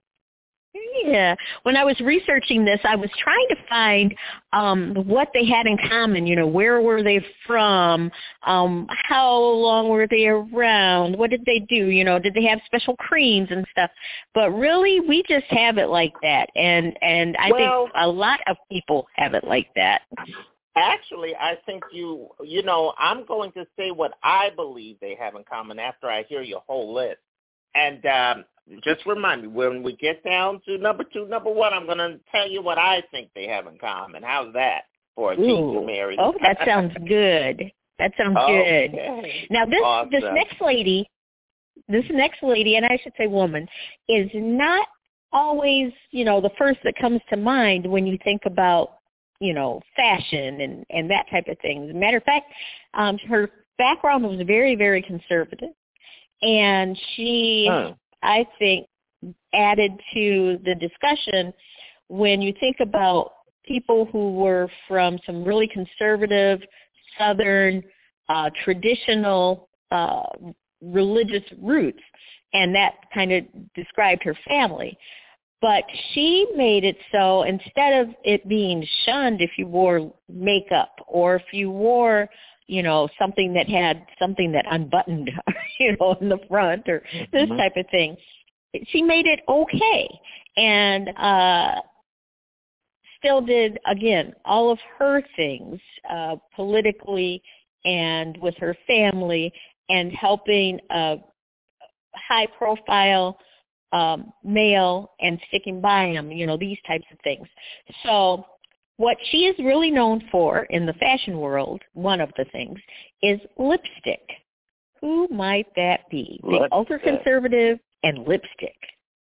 Yeah. When I was researching this, I was trying to find what they had in common. Where were they from? How long were they around? What did they do? Did they have special creams and stuff? But really, we just have it like that. And I think a lot of people have it like that. Actually, I think I'm going to say what I believe they have in common after I hear your whole list. And just remind me, when we get down to number 2, number 1, I'm going to tell you what I think they have in common. How's that for a teacher, Mary? Oh, that sounds good. That sounds good. Now, this next lady, and I should say woman, is not always, the first that comes to mind when you think about, fashion and that type of thing. As a matter of fact, her background was very, very conservative. And she, I think, added to the discussion when you think about people who were from some really conservative, Southern, traditional religious roots. And that kind of described her family. But she made it so instead of it being shunned if you wore makeup or if you wore something that had something that unbuttoned, in the front or this type of thing. She made it okay and still did, again, all of her things politically and with her family and helping a high-profile male and sticking by him, these types of things. So what she is really known for in the fashion world, one of the things, is lipstick. Who might that be? The ultra-conservative and lipstick.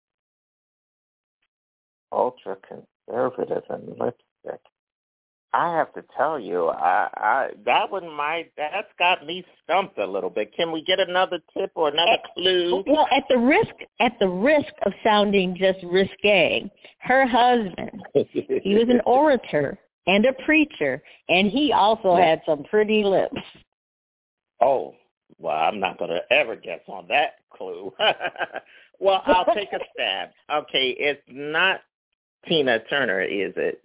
Ultra-conservative and lipstick. I have to tell you, that's got me stumped a little bit. Can we get another tip or another clue? Well, at the risk of sounding just risque, her husband, he was an orator and a preacher, and he also had some pretty lips. Oh, well, I'm not going to ever guess on that clue. Well, I'll take a stab. Okay, it's not Tina Turner, is it?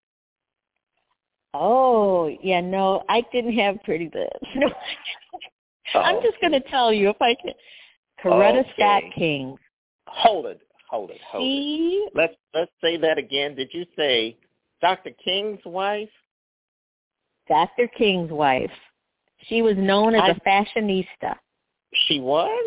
Oh, yeah, no, I didn't have pretty lips. No. I'm just going to tell you if I can. Coretta Scott King. Hold it. Let's say that again. Did you say Dr. King's wife? Dr. King's wife. She was known as a fashionista. She was?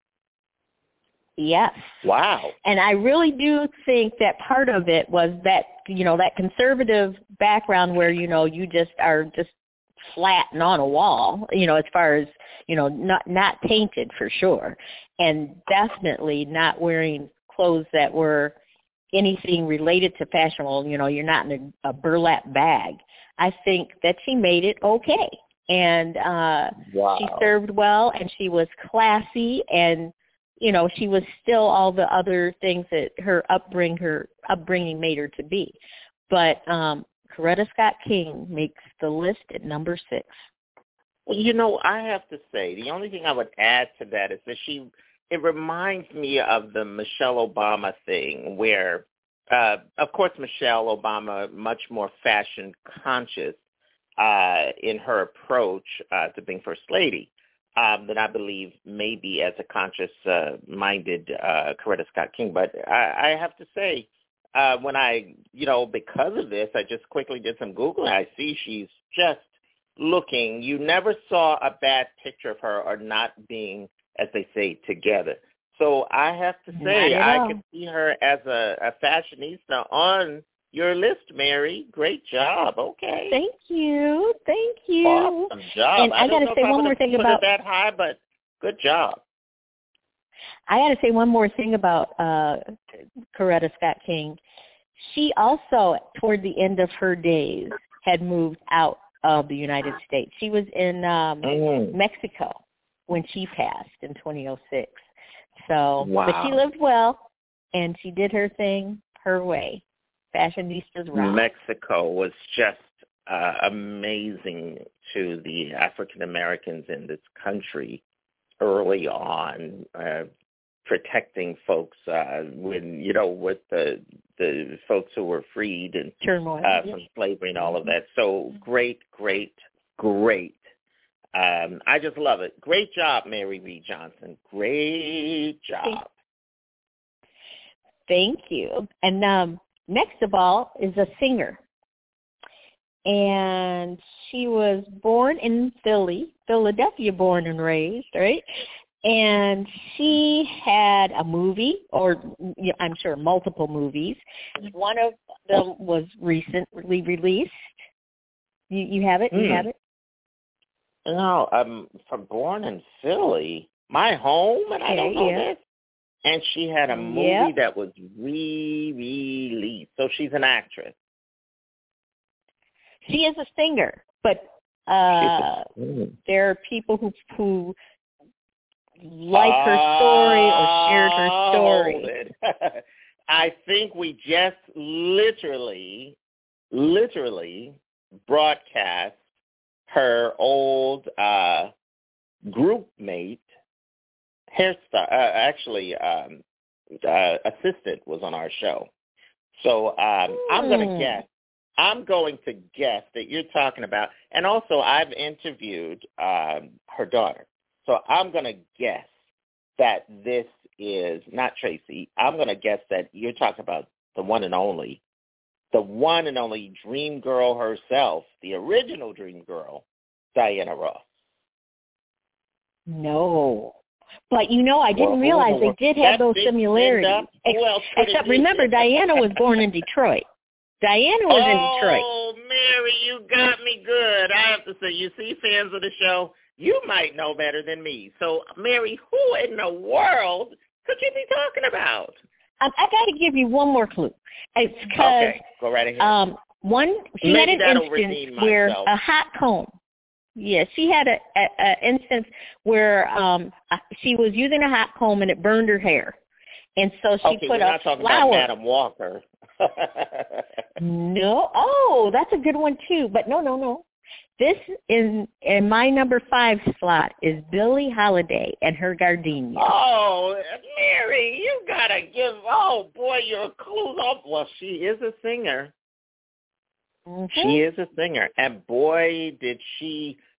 Yes. Wow. And I really do think that part of it was that, that conservative background where, you just are just flat and on a wall, as far as, not tainted for sure. And definitely not wearing clothes that were anything related to fashionable, you're not in a burlap bag. I think that she made it okay. And she served well, and she was classy, and she was still all the other things that her upbringing made her to be. But Coretta Scott King makes the list at number 6. Well, I have to say, the only thing I would add to that is that it reminds me of the Michelle Obama thing where, of course, Michelle Obama, much more fashion conscious in her approach to being First Lady than I believe maybe as a conscious-minded Coretta Scott King. But I have to say, when I, because of this, I just quickly did some Googling. I see she's just looking. You never saw a bad picture of her or not being, as they say, together. So I have to say, I could see her as a fashionista on your list, Mary. Great job. Okay. Thank you. Awesome job. And I got to say one more thing about that high, but good job. I got to say one more thing about Coretta Scott King. She also, toward the end of her days, had moved out of the United States. She was in Mexico when she passed in 2006. So, But she lived well, and she did her thing her way. Fashionistas rock. Mexico was just amazing to the African Americans in this country early on, protecting folks when with the folks who were freed and turmoil from slavery and all of that. So great. I just love it. Great job, Mary V. Johnson. Great job. Thank you. And next of all is a singer. And she was born in Philadelphia, born and raised, right? And she had a movie, or I'm sure multiple movies. One of them was recently released. You have it? You have it? No, I'm born in Philly, my home, and I don't know this. And she had a movie that was re-released. So she's an actress. She is a singer, but there are people who like her story or shared her story. I think we just literally broadcast her old group mate, assistant was on our show. So I'm going to guess that you're talking about, and also I've interviewed her daughter. So I'm going to guess that this is not Tracy. I'm going to guess that you're talking about the one and only dream girl herself, the original dream girl, Diana Ross. No. But I didn't realize they did have those similarities. Except remember, Diana was born in Detroit. Diana was in Detroit. Oh, Mary, you got me good. I have to say, you see, fans of the show, you might know better than me. So, Mary, who in the world could you be talking about? I got to give you one more clue. It's because go right ahead. She had an instance where a hot comb. Yeah, she had an instance where she was using a hot comb and it burned her hair, and so she put a flower. About Madam Walker. No. Oh, that's a good one too. But no. This in my number 5 slot is Billie Holiday and her gardenia. Oh, Mary, you gotta give. Oh boy, your clues off. Well, she is a singer. Mm-hmm. She is a singer, and boy, did she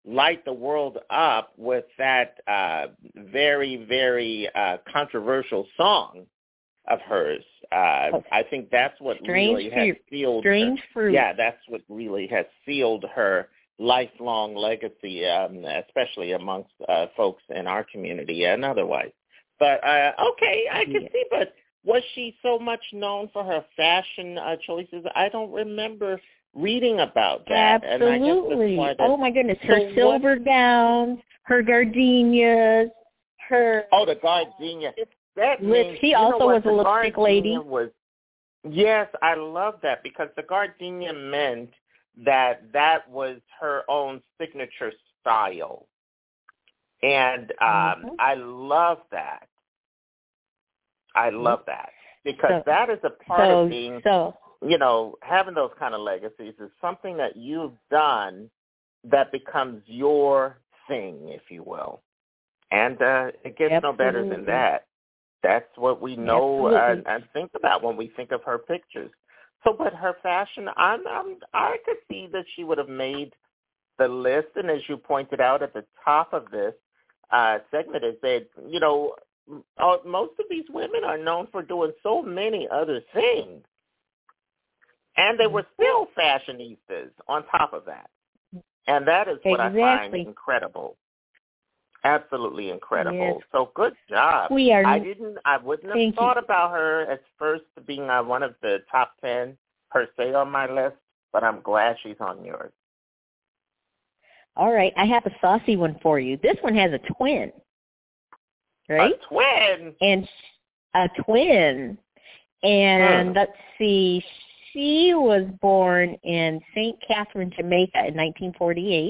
light the world up with that very, very controversial song of hers. I think that's what really has sealed Strange Fruit. Yeah, that's what really has sealed her lifelong legacy, especially amongst folks in our community and otherwise. But, okay, I can see, but was she so much known for her fashion choices? I don't remember reading about that. Absolutely. Oh, my goodness. Her silver gowns, her gardenias, her... Oh, the gardenia. That means, she also was a lipstick lady. Yes, I love that because the gardenia meant that was her own signature style. And I love that. I love that because that is a part of being, having those kind of legacies is something that you've done that becomes your thing, if you will. And it gets no better than that. That's what we know and think about when we think of her pictures. So, but her fashion, I could see that she would have made the list. And as you pointed out at the top of this segment, is that, most of these women are known for doing so many other things. And they were still fashionistas on top of that. And that is what I find incredible. Absolutely incredible. Yes. So good job. I wouldn't have thought about her as first being one of the top 10 per se on my list, but I'm glad she's on yours. All right. I have a saucy one for you. This one has a twin. Right? A twin? And a twin. And let's see, she was born in St. Catherine, Jamaica in 1948.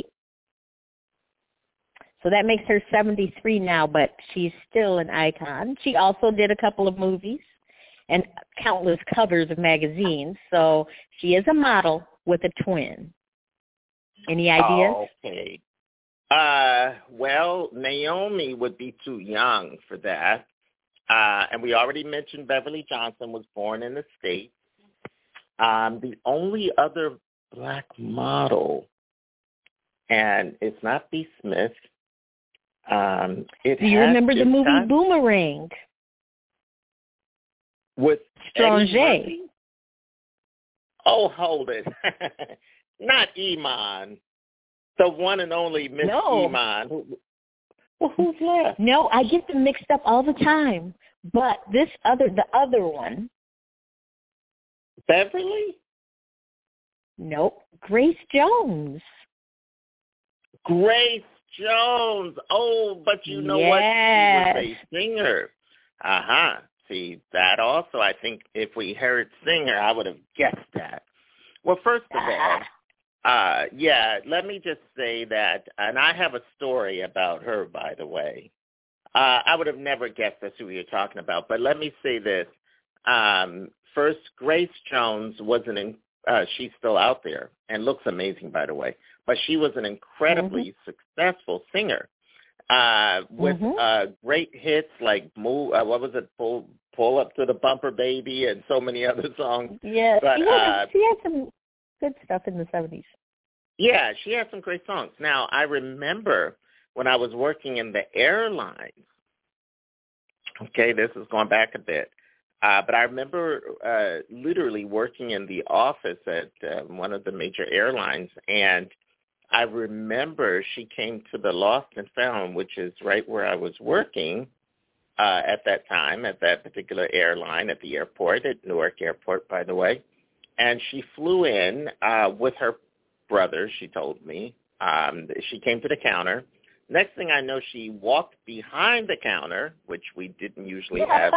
So that makes her 73 now, but she's still an icon. She also did a couple of movies and countless covers of magazines. So she is a model with a twin. Any ideas? Oh, okay. Well, Naomi would be too young for that. And we already mentioned Beverly Johnson was born in the States. The only other black model, and it's not B. Smith. Do you remember the movie Boomerang? With Stranger? Oh, hold it. Not Iman. The one and only Miss Iman. Well, who's left? No, I get them mixed up all the time. But the other one. Beverly? Nope. Grace Jones. Grace Jones. Oh, but you know what? She was a singer. See, that also, I think if we heard singer, I would have guessed that. Well, first of all, let me just say that, and I have a story about her, by the way. I would have never guessed that's who you're talking about, but let me say this. First, Grace Jones she's still out there and looks amazing, by the way, but she was an incredibly successful singer with great hits like what was it, Pull Up to the Bumper Baby and so many other songs. Yeah, but, she had some good stuff in the 70s. Yeah, she had some great songs. Now, I remember when I was working in the airlines, okay, this is going back a bit, but I remember literally working in the office at one of the major airlines, and I remember she came to the Lost and Found, which is right where I was working at that time, at that particular airline, at the airport, at Newark Airport, by the way, and she flew in with her brother, she told me. She came to the counter. Next thing I know, she walked behind the counter, which we didn't usually have,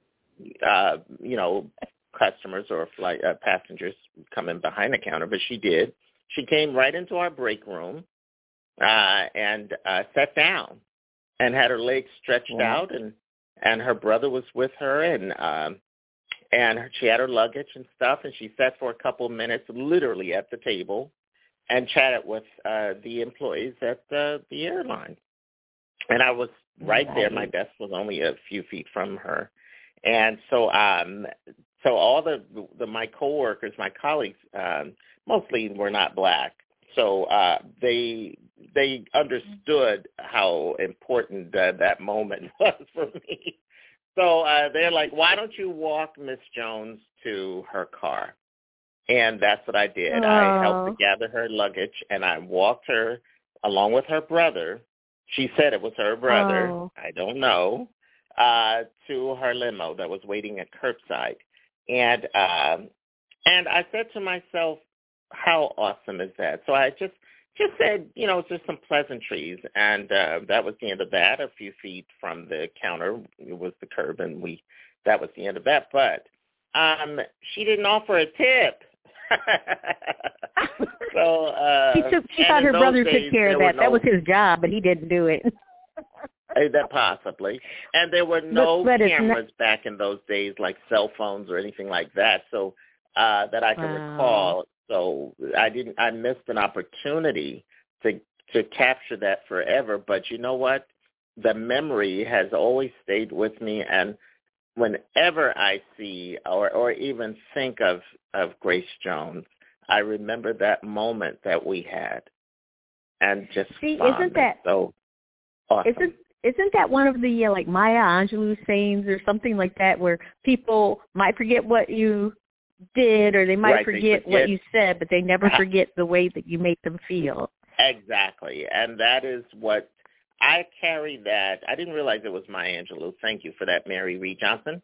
customers or flight passengers come in behind the counter, but she did. She came right into our break room and sat down and had her legs stretched out, and her brother was with her, and she had her luggage and stuff, and she sat for a couple of minutes literally at the table and chatted with the employees at the airline. And I was right there. My desk was only a few feet from her. And so all my coworkers, my colleagues, mostly were not black. So they they understood how important that moment was for me. So they're like, why don't you walk Miss Jones to her car? And that's what I did. I helped to gather her luggage, and I walked her along with her brother. She said it was her brother. I don't know. To her limo that was waiting at curbside. And I said to myself, how awesome is that? So I just said, just some pleasantries. And that was the end of that. A few feet from the counter, it was the curb, and that was the end of that. But she didn't offer a tip. So she thought her brother took care of that. That was his job, but he didn't do it. That possibly. And there were no cameras back in those days, like cell phones or anything like that, so that I can recall. So I missed an opportunity to capture that forever. But you know what? The memory has always stayed with me, and whenever I see or even think of Grace Jones, I remember that moment that we had, and just isn't that so awesome? Isn't that one of the like Maya Angelou sayings or something like that, where people might forget what you did, or they might forget what you said, but they never forget the way that you made them feel? Exactly, and that is what I carry. That I didn't realize it was Maya Angelou. Thank you for that, Mary Reed Johnson.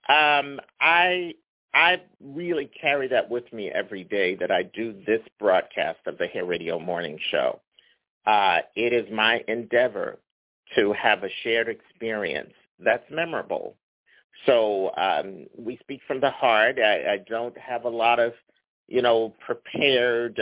I really carry that with me every day that I do this broadcast of the Hair Radio Morning Show. It is my endeavor to have a shared experience that's memorable. So we speak from the heart. I don't have a lot of, prepared,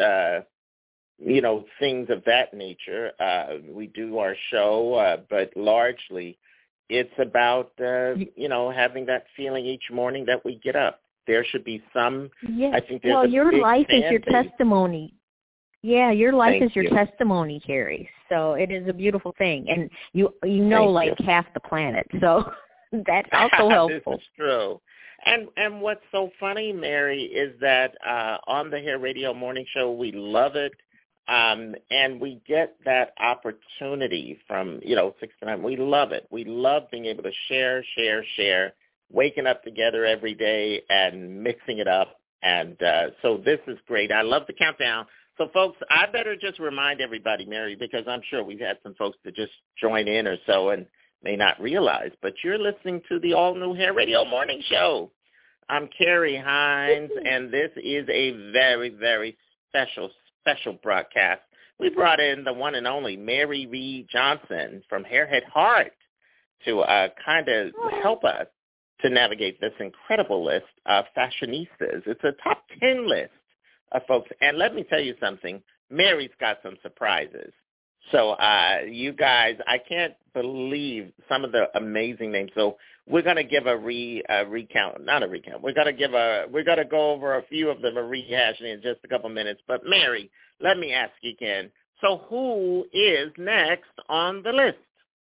things of that nature. We do our show, but largely it's about, having that feeling each morning that we get up. There should be some, yes. I think there's well, a your big life is your mandate. testimony. Yeah, your life Thank is your you. testimony, Carrie. So it is a beautiful thing. And you half the planet. So that's also helpful. This is true. And what's so funny, Mary, is that on the Hair Radio Morning Show, we love it. And we get that opportunity from, 6 to 9. We love it. We love being able to share, waking up together every day and mixing it up. And so this is great. I love the countdown. So, folks, I better just remind everybody, Mary, because I'm sure we've had some folks that just join in or so and may not realize, but you're listening to the all-new Hair Radio Morning Show. I'm Carrie Hines, and this is a very, very special broadcast. We brought in the one and only Mary Reed Johnson from Hairhead Heart to kind of help us to navigate this incredible list of fashionistas. It's a top 10 list of folks. And let me tell you something. Mary's got some surprises. So you guys, I can't believe some of the amazing names. So we're going to give a recount, not a recount. We're going to go over a few of them, a rehash in just a couple minutes. But Mary, let me ask you again. So who is next on the list?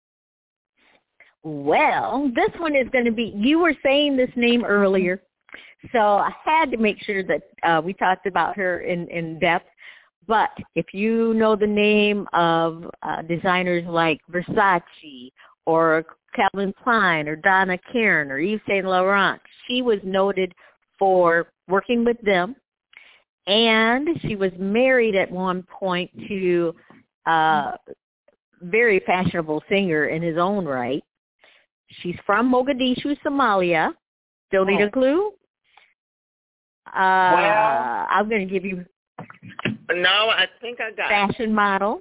Well, this one is going to be, you were saying this name earlier, so I had to make sure that we talked about her in depth. But if you know the name of designers like Versace or Calvin Klein or Donna Karan or Yves Saint Laurent, she was noted for working with them. And she was married at one point to a very fashionable singer in his own right. She's from Mogadishu, Somalia. Still need a clue? I'm going to give you... No, I think I got it. Fashion model.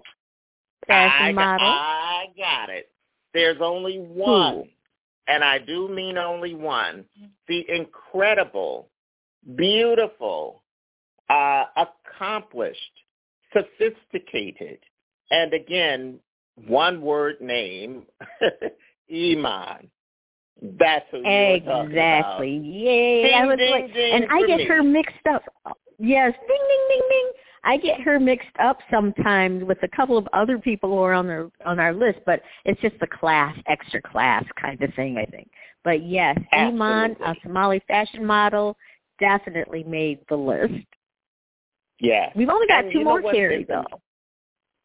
I got it. There's only one, and I do mean only one. The incredible, beautiful, accomplished, sophisticated, and again, one-word name, Iman. That's who you're talking about. Exactly. Yeah. I get her mixed up. Yes. Ding, ding, ding, ding. I get her mixed up sometimes with a couple of other people who are on our list, but it's just a extra class kind of thing, I think. But yes, Iman, a Somali fashion model, definitely made the list. Yeah. We've only got two more, Carrie, though.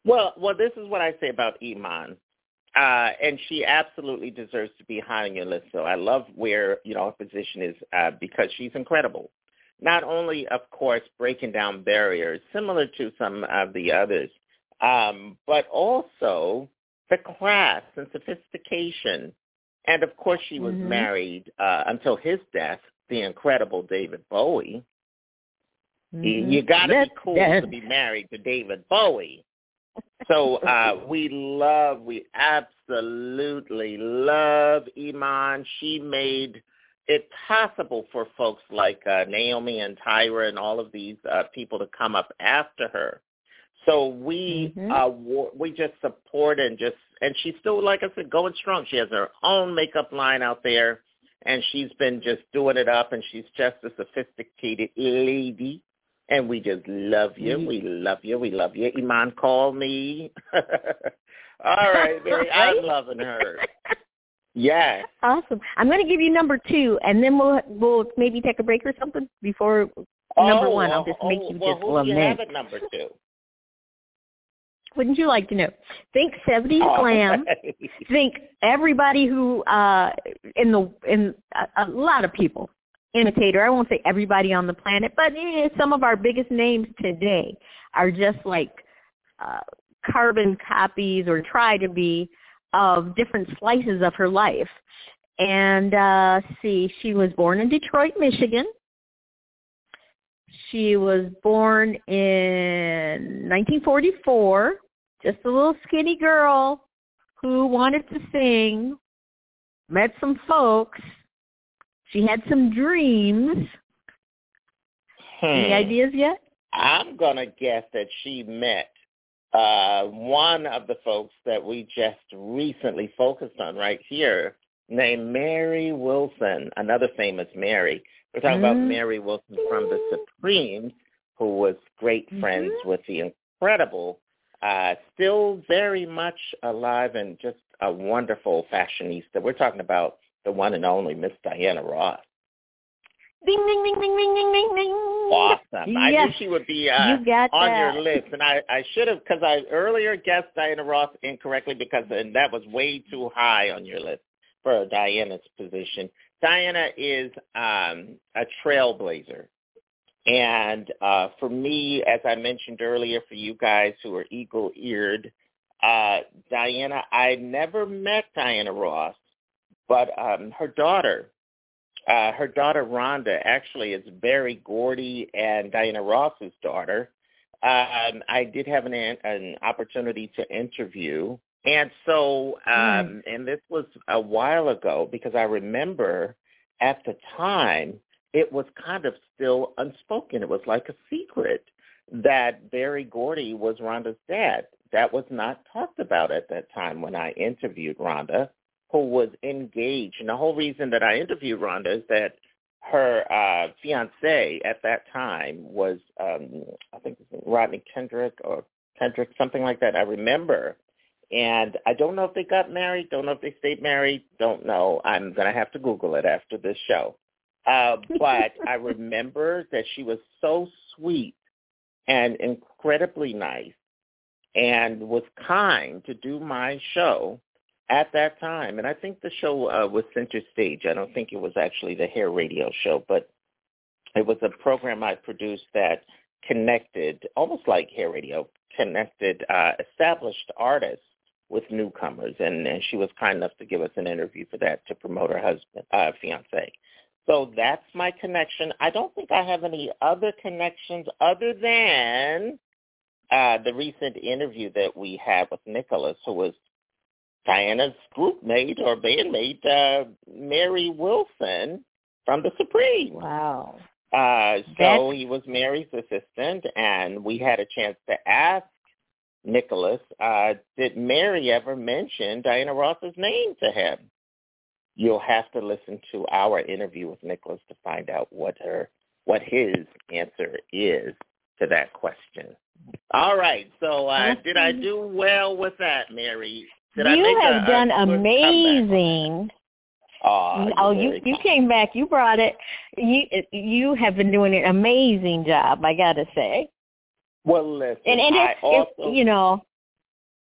Well, this is what I say about Iman. And she absolutely deserves to be high on your list. So I love where, her position is because she's incredible. Not only, of course, breaking down barriers, similar to some of the others, but also the class and sophistication. And, of course, she was married until his death, the incredible David Bowie. You got to be cool to be married to David Bowie. So we absolutely love Iman. She made it possible for folks like Naomi and Tyra and all of these people to come up after her. So we just support and she's still, like I said, going strong. She has her own makeup line out there, and she's been just doing it up, and she's just a sophisticated lady. And we just love you. We love you. We love you. Iman, call me. All right, Mary. I'm loving her. Yes. Awesome. I'm going to give you number 2, and then we'll maybe take a break or something before number 1. I'll just make you just lament. Who do you have at number 2? Wouldn't you like to know? Think 70s glam. Think everybody who in a lot of people. Imitator. I won't say everybody on the planet, but some of our biggest names today are just like carbon copies or try to be of different slices of her life. And she was born in Detroit, Michigan. She was born in 1944, just a little skinny girl who wanted to sing, met some folks. She had some dreams. Any ideas yet? I'm going to guess that she met one of the folks that we just recently focused on right here, named Mary Wilson, another famous Mary. We're talking about Mary Wilson from the Supremes, who was great friends with the incredible, still very much alive and just a wonderful fashionista. We're talking about the one and only Miss Diana Ross. Ding, ding, ding, ding, ding, ding, ding, ding. Awesome. Yes. I knew she would be on your list. And I should have, because I earlier guessed Diana Ross incorrectly and that was way too high on your list for Diana's position. Diana is a trailblazer. And for me, as I mentioned earlier, for you guys who are eagle-eared, Diana, I never met Diana Ross. But her daughter Rhonda, actually is Berry Gordy and Diana Ross's daughter. I did have an opportunity to interview. And so, and this was a while ago, because I remember at the time it was kind of still unspoken. It was like a secret that Berry Gordy was Rhonda's dad. That was not talked about at that time when I interviewed Rhonda, who was engaged. And the whole reason that I interviewed Rhonda is that her fiancé at that time was, I think it was Rodney Kendrick or Kendrick, something like that. I remember. And I don't know if they got married, don't know if they stayed married, don't know. I'm going to have to Google it after this show. But I remember that she was so sweet and incredibly nice and was kind to do my show at that time. And I think the show was Center Stage. I don't think it was actually the Hair Radio show, but it was a program I produced that connected, almost like Hair Radio, connected established artists with newcomers. And she was kind enough to give us an interview for that to promote her husband, fiancé. So that's my connection. I don't think I have any other connections other than the recent interview that we had with Nicholas, who was Diana's group mate or bandmate, Mary Wilson from the Supremes. Wow. So he was Mary's assistant, and we had a chance to ask Nicholas, did Mary ever mention Diana Ross's name to him? You'll have to listen to our interview with Nicholas to find out what his answer is to that question. All right. So did I do well with that, Mary? You have done amazing. You came back. You brought it. You have been doing an amazing job, I got to say. Well, listen, and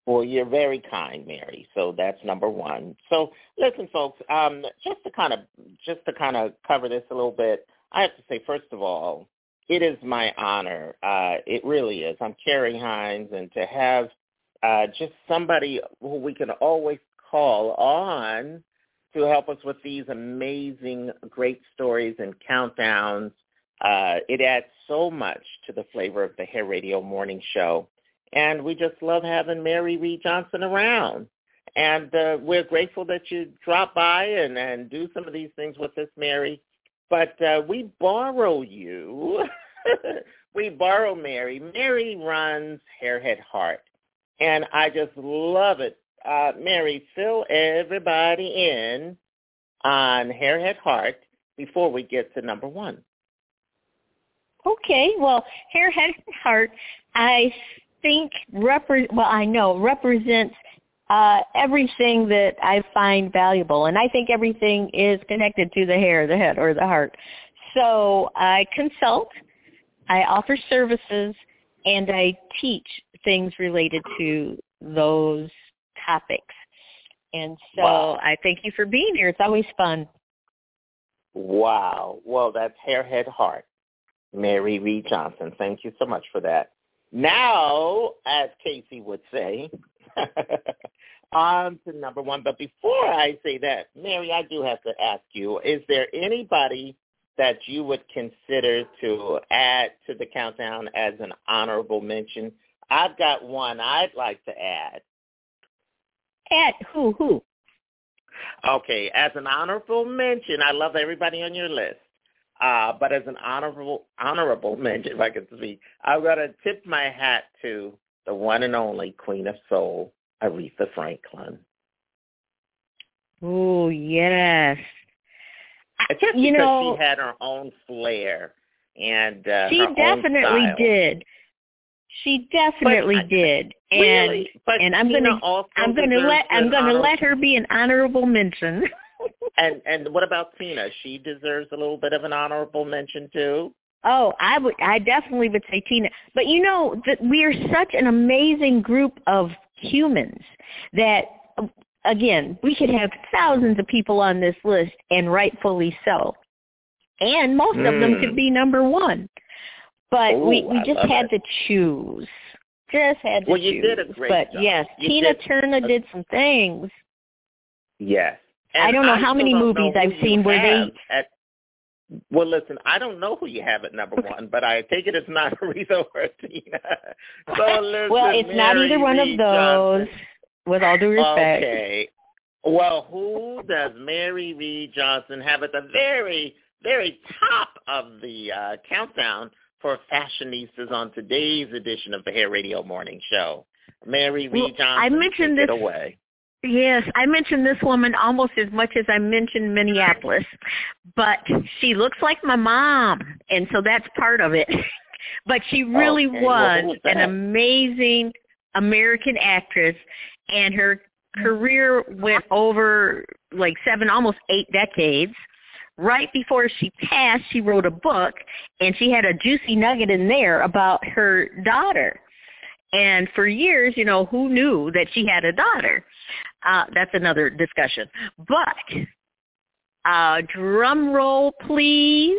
Well, you're very kind, Mary. So that's number one. So listen, folks, just to kind of cover this a little bit, I have to say, first of all, it is my honor. It really is. I'm Carrie Hines, and to have just somebody who we can always call on to help us with these amazing, great stories and countdowns, it adds so much to the flavor of the Hair Radio Morning Show. And we just love having Mary Reed Johnson around. And we're grateful that you drop by and do some of these things with us, Mary. But we borrow you. We borrow Mary. Mary runs Hairhead Heart. And I just love it. Mary, fill everybody in on Hairhead Heart before we get to number one. Okay. Well, Hairhead Heart, I think represents everything that I find valuable, and I think everything is connected to the hair, the head, or the heart. So I consult, I offer services, and I teach things related to those topics. And so I thank you for being here. It's always fun. Wow. Well, that's Hairhead Heart, Mary Reed Johnson. Thank you so much for that. Now, as Casey would say, on to number one. But before I say that, Mary, I do have to ask you, is there anybody that you would consider to add to the countdown as an honorable mention? I've got one I'd like to add. Add who? Okay, as an honorable mention, I love everybody on your list. But as an honorable mention, if I could speak, I've got to tip my hat to the one and only Queen of Soul, Aretha Franklin. Oh, yes. Just because she had her own flair and she definitely did. She definitely did. Really? And I'm gonna let her be an honorable mention. And what about Tina? She deserves a little bit of an honorable mention too. Oh, I definitely would say Tina. But that we are such an amazing group of humans that, again, we could have thousands of people on this list, and rightfully so. And most of them could be number one. But we just had to choose. Just had to choose. Well, you did a great job. But yes, Tina Turner did some things. Yes. And I don't know how many movies I've seen where they... Well, listen, I don't know who you have at number one, but I take it it's not Aretha or Tina. So listen, well, it's Mary not either one of those, Johnson. With all due respect. Okay. Well, who does Mary Reed Johnson have at the very, very top of the countdown for fashionistas on today's edition of the Hair Radio Morning Show? Mary Reed Johnson, take it away. Yes, I mentioned this woman almost as much as I mentioned Minneapolis, but she looks like my mom, and so that's part of it. But she really was an amazing American actress, and her career went over like 7, almost 8 decades. Right before she passed, she wrote a book, and she had a juicy nugget in there about her daughter. And for years, who knew that she had a daughter? That's another discussion. But drum roll, please.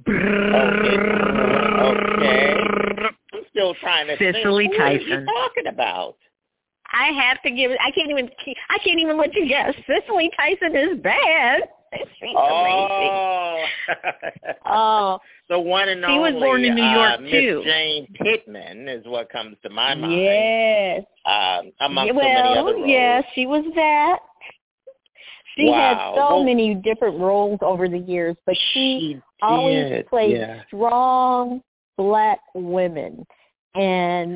Okay. I'm still trying to Cicely think. Tyson. What are you talking about? I have to give it. I can't even let you guess. Cicely Tyson is bad. She's amazing. Oh. The one and only. She was born in New York too. Miss Jane Pittman is what comes to my mind. Yes. Among so many other roles. Yes, she was that. She had so many different roles over the years, but she always played strong Black women, and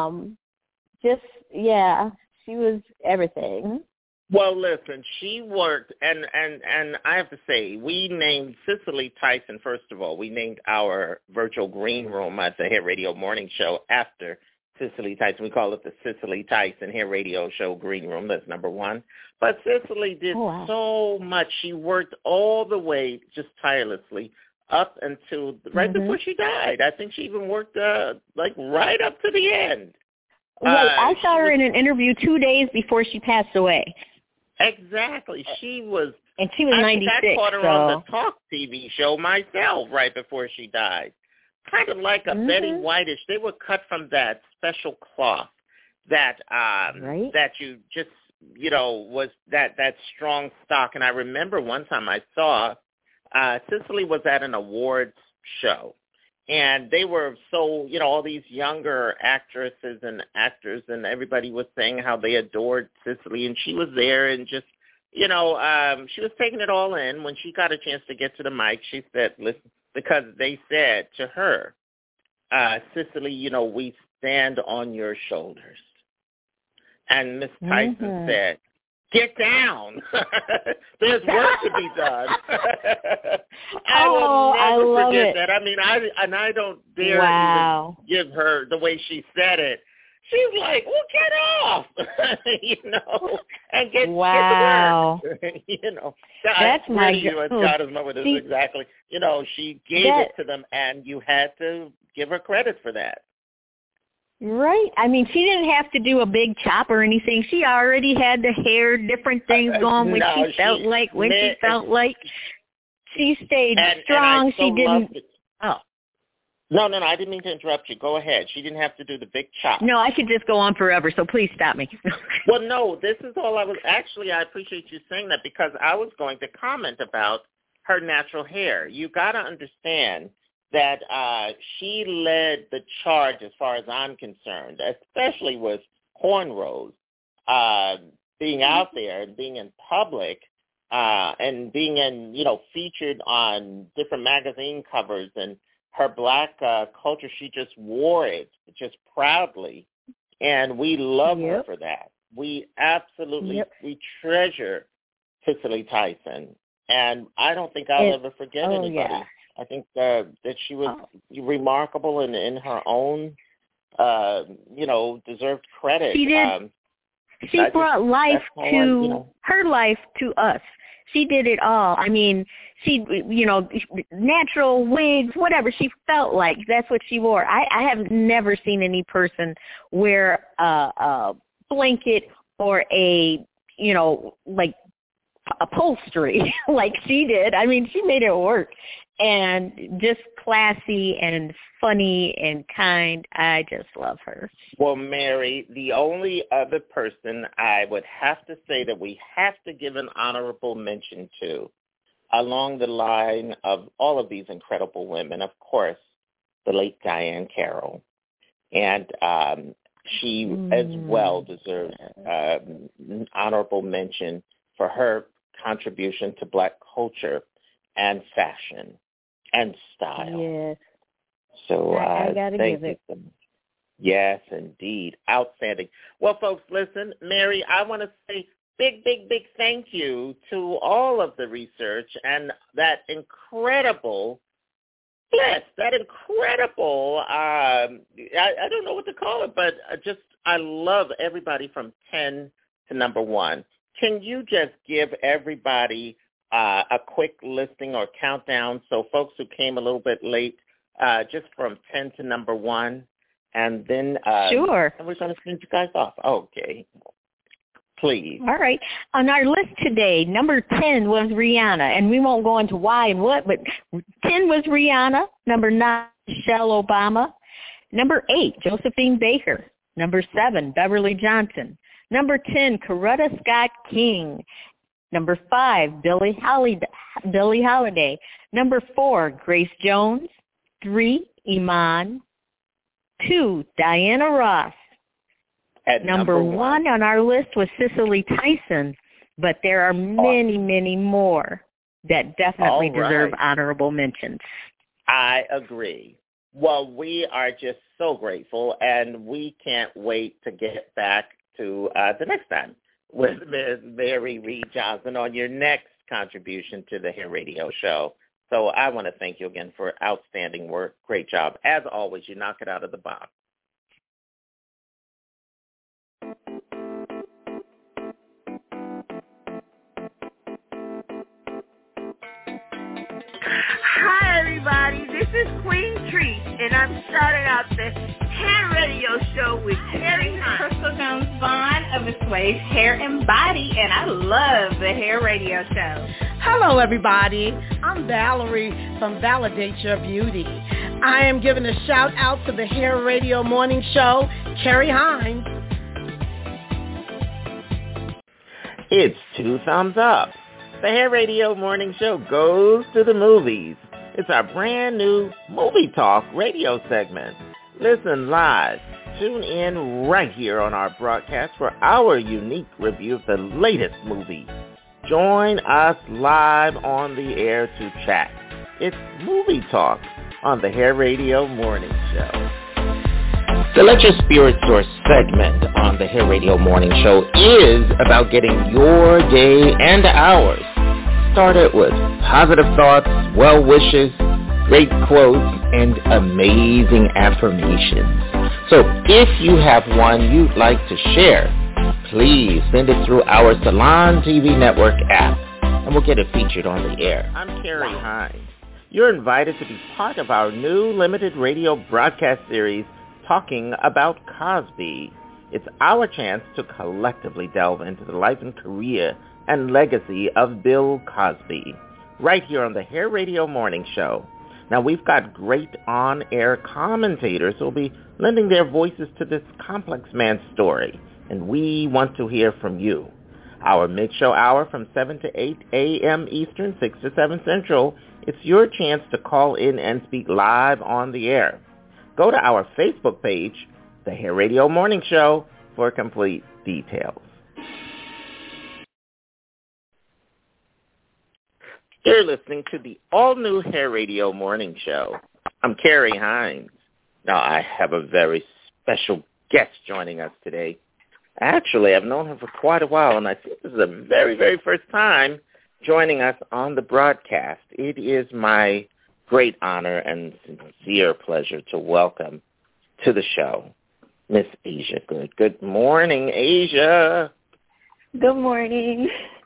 she was everything. Well, listen, she worked, and I have to say, we named Cicely Tyson, first of all. We named our virtual green room at the Hair Radio Morning Show after Cicely Tyson. We call it the Cicely Tyson Hair Radio Show Green Room. That's number one. But Cicely did so much. She worked all the way, just tirelessly, up until right before she died. I think she even worked, right up to the end. I saw her in an interview 2 days before she passed away. Exactly. She was... And she was 96, I caught her on the Talk TV show myself right before she died. Kind of like a Betty Whitish. They were cut from that special cloth that that you just, was that strong stock. And I remember one time I saw Cicely was at an awards show. And they were so, all these younger actresses and actors, and everybody was saying how they adored Cicely. And she was there and just, she was taking it all in. When she got a chance to get to the mic, she said, listen, because they said to her, Cicely, we stand on your shoulders. And Miss Tyson said, get down. There's work to be done. I will never forget that. I mean, I don't dare even give her the way she said it. She's like, well, get off, and get to work. That's my God's mother. This is exactly, she gave it to them, and you had to give her credit for that. Right. I mean, she didn't have to do a big chop or anything. She already had the hair, different things going when she felt like. She stayed strong. She didn't. No, I didn't mean to interrupt you. Go ahead. She didn't have to do the big chop. No, I could just go on forever, so please stop me. Well, no, this is all I was... Actually, I appreciate you saying that because I was going to comment about her natural hair. You got to understand that she led the charge as far as I'm concerned, especially with cornrows, being out there and being in public and being in, featured on different magazine covers and her black culture. She just wore it just proudly, and we love her for that. We absolutely, we treasure Cicely Tyson, and I don't think I'll ever forget anybody. Yeah. I think that she was remarkable in her own, deserved credit. She did. She brought life to her life to us. She did it all. I mean, she, natural wigs, whatever she felt like. That's what she wore. I have never seen any person wear a blanket or a, like upholstery like she did. I mean, she made it work. And just classy and funny and kind. I just love her. Well, Mary, the only other person I would have to say that we have to give an honorable mention to along the line of all of these incredible women, of course, the late Diahann Carroll. And she as well deserves an honorable mention for her contribution to black culture and fashion and style. Yes. So I gotta give it. Yes, indeed. Outstanding. Well, folks, listen, Mary, I want to say big thank you to all of the research and that incredible I don't know what to call it, but I love everybody from 10 to number 1. Can you just give everybody a quick listing or countdown so folks who came a little bit late, just from 10 to number 1, and then sure. And we're going to send you guys off. Okay. Please. All right. On our list today, number 10 was Rihanna, and we won't go into why and what, but 10 was Rihanna. Number 9, Michelle Obama. Number 8, Josephine Baker. Number 7, Beverly Johnson. Number 10, Coretta Scott King. Number 5, Billie Holiday. Number 4, Grace Jones. 3, Iman. 2, Diana Ross. At number 1 on our list was Cicely Tyson, but there are many more that definitely deserve honorable mentions. I agree. Well, we are just so grateful, and we can't wait to get back to the next time with Ms. Mary Reed Johnson on your next contribution to the Hair Radio Show. So I want to thank you again for outstanding work. Great job. As always, you knock it out of the box. Hi, everybody. everybody. This is Queen Treat, and I'm starting out the Hair Radio Show with Terry Hunt. Crystal Jones Vaughn of the Swave Hair and Body, and I love the Hair Radio Show. Hello, everybody. I'm Valerie from Validate Your Beauty. I am giving a shout out to the Hair Radio Morning Show, Carrie Hines. It's 2 thumbs up. The Hair Radio Morning Show goes to the movies. It's our brand new Movie Talk radio segment. Listen live. Tune in right here on our broadcast for our unique review of the latest movie. Join us live on the air to chat. It's Movie Talk on the Hair Radio Morning Show. The Let Your Spirit Soar segment on the Hair Radio Morning Show is about getting your day and ours started with positive thoughts, well wishes, great quotes, and amazing affirmations. So if you have one you'd like to share, please send it through our Salon TV Network app, and we'll get it featured on the air. I'm Carrie Hines. You're invited to be part of our new limited radio broadcast series, Talking About Cosby. It's our chance to collectively delve into the life and career and legacy of Bill Cosby, right here on the Hair Radio Morning Show. Now, we've got great on-air commentators who will be lending their voices to this complex man's story, and we want to hear from you. Our mid-show hour from 7 to 8 a.m. Eastern, 6 to 7 Central, it's your chance to call in and speak live on the air. Go to our Facebook page, The Hair Radio Morning Show, for complete details. You're listening to the all-new Hair Radio Morning Show. I'm Carrie Hines. Now, I have a very special guest joining us today. Actually, I've known her for quite a while, and I think this is the very, very first time joining us on the broadcast. It is my great honor and sincere pleasure to welcome to the show Miss Asia Good. Good morning, Asia. Good morning.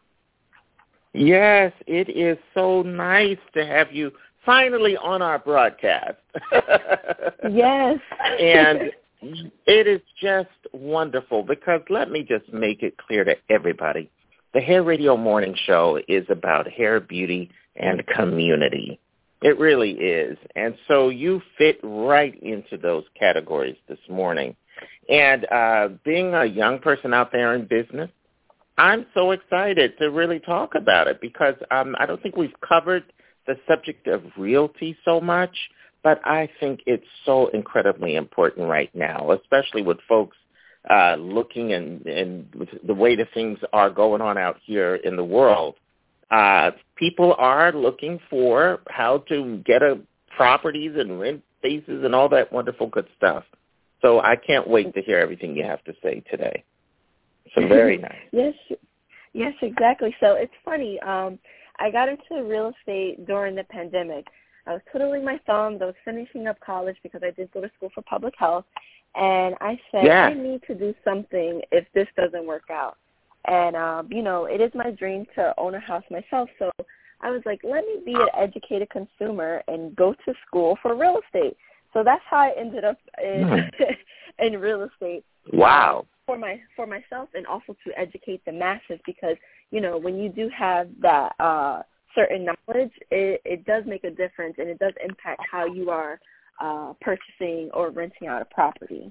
Yes, it is so nice to have you finally on our broadcast. Yes. And it is just wonderful because let me just make it clear to everybody. The Hair Radio Morning Show is about hair, beauty, and community. It really is. And so you fit right into those categories this morning. And being a young person out there in business, I'm so excited to really talk about it because I don't think we've covered the subject of realty so much, but I think it's so incredibly important right now, especially with folks looking and the way that things are going on out here in the world. People are looking for how to get properties and rent spaces and all that wonderful good stuff. So I can't wait to hear everything you have to say today. So very nice. Yes, exactly. So it's funny. I got into real estate during the pandemic. I was twiddling my thumbs. I was finishing up college because I did go to school for public health. And I said, I need to do something if this doesn't work out. And, it is my dream to own a house myself. So I was like, let me be an educated consumer and go to school for real estate. So that's how I ended up in real estate. Wow. For myself and also to educate the masses because, when you do have that certain knowledge, it does make a difference and it does impact how you are purchasing or renting out a property.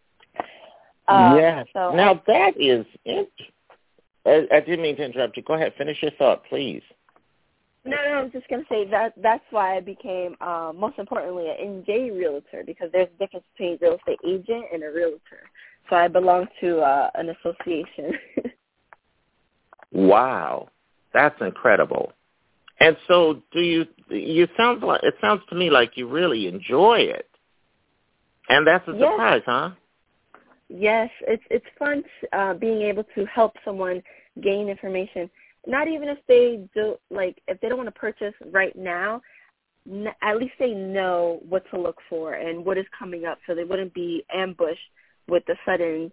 Yes. So now that is I didn't mean to interrupt you. Go ahead. Finish your thought, please. No, I was just going to say that's why I became, most importantly, an NJ realtor because there's a difference between real estate agent and a realtor. So I belong to an association. Wow. That's incredible. And so it sounds to me like you really enjoy it. And that's a surprise, huh? Yes, it's fun being able to help someone gain information. Not even if they if they don't want to purchase right now, at least they know what to look for and what is coming up so they wouldn't be ambushed with the sudden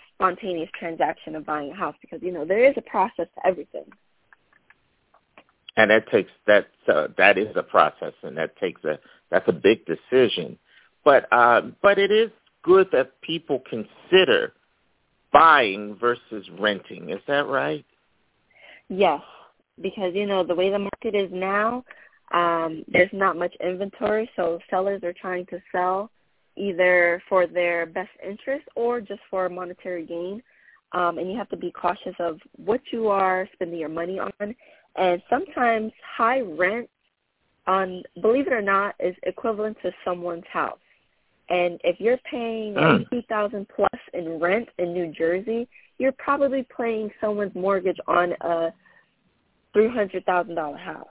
spontaneous transaction of buying a house because, there is a process to everything. And that is a process, and that's a big decision. But it is good that people consider buying versus renting. Is that right? Yes, because, the way the market is now, there's not much inventory, so sellers are trying to sell either for their best interest or just for monetary gain. And you have to be cautious of what you are spending your money on. And sometimes high rent, believe it or not, is equivalent to someone's house. And if you're paying $2,000 plus in rent in New Jersey, you're probably paying someone's mortgage on a $300,000 house.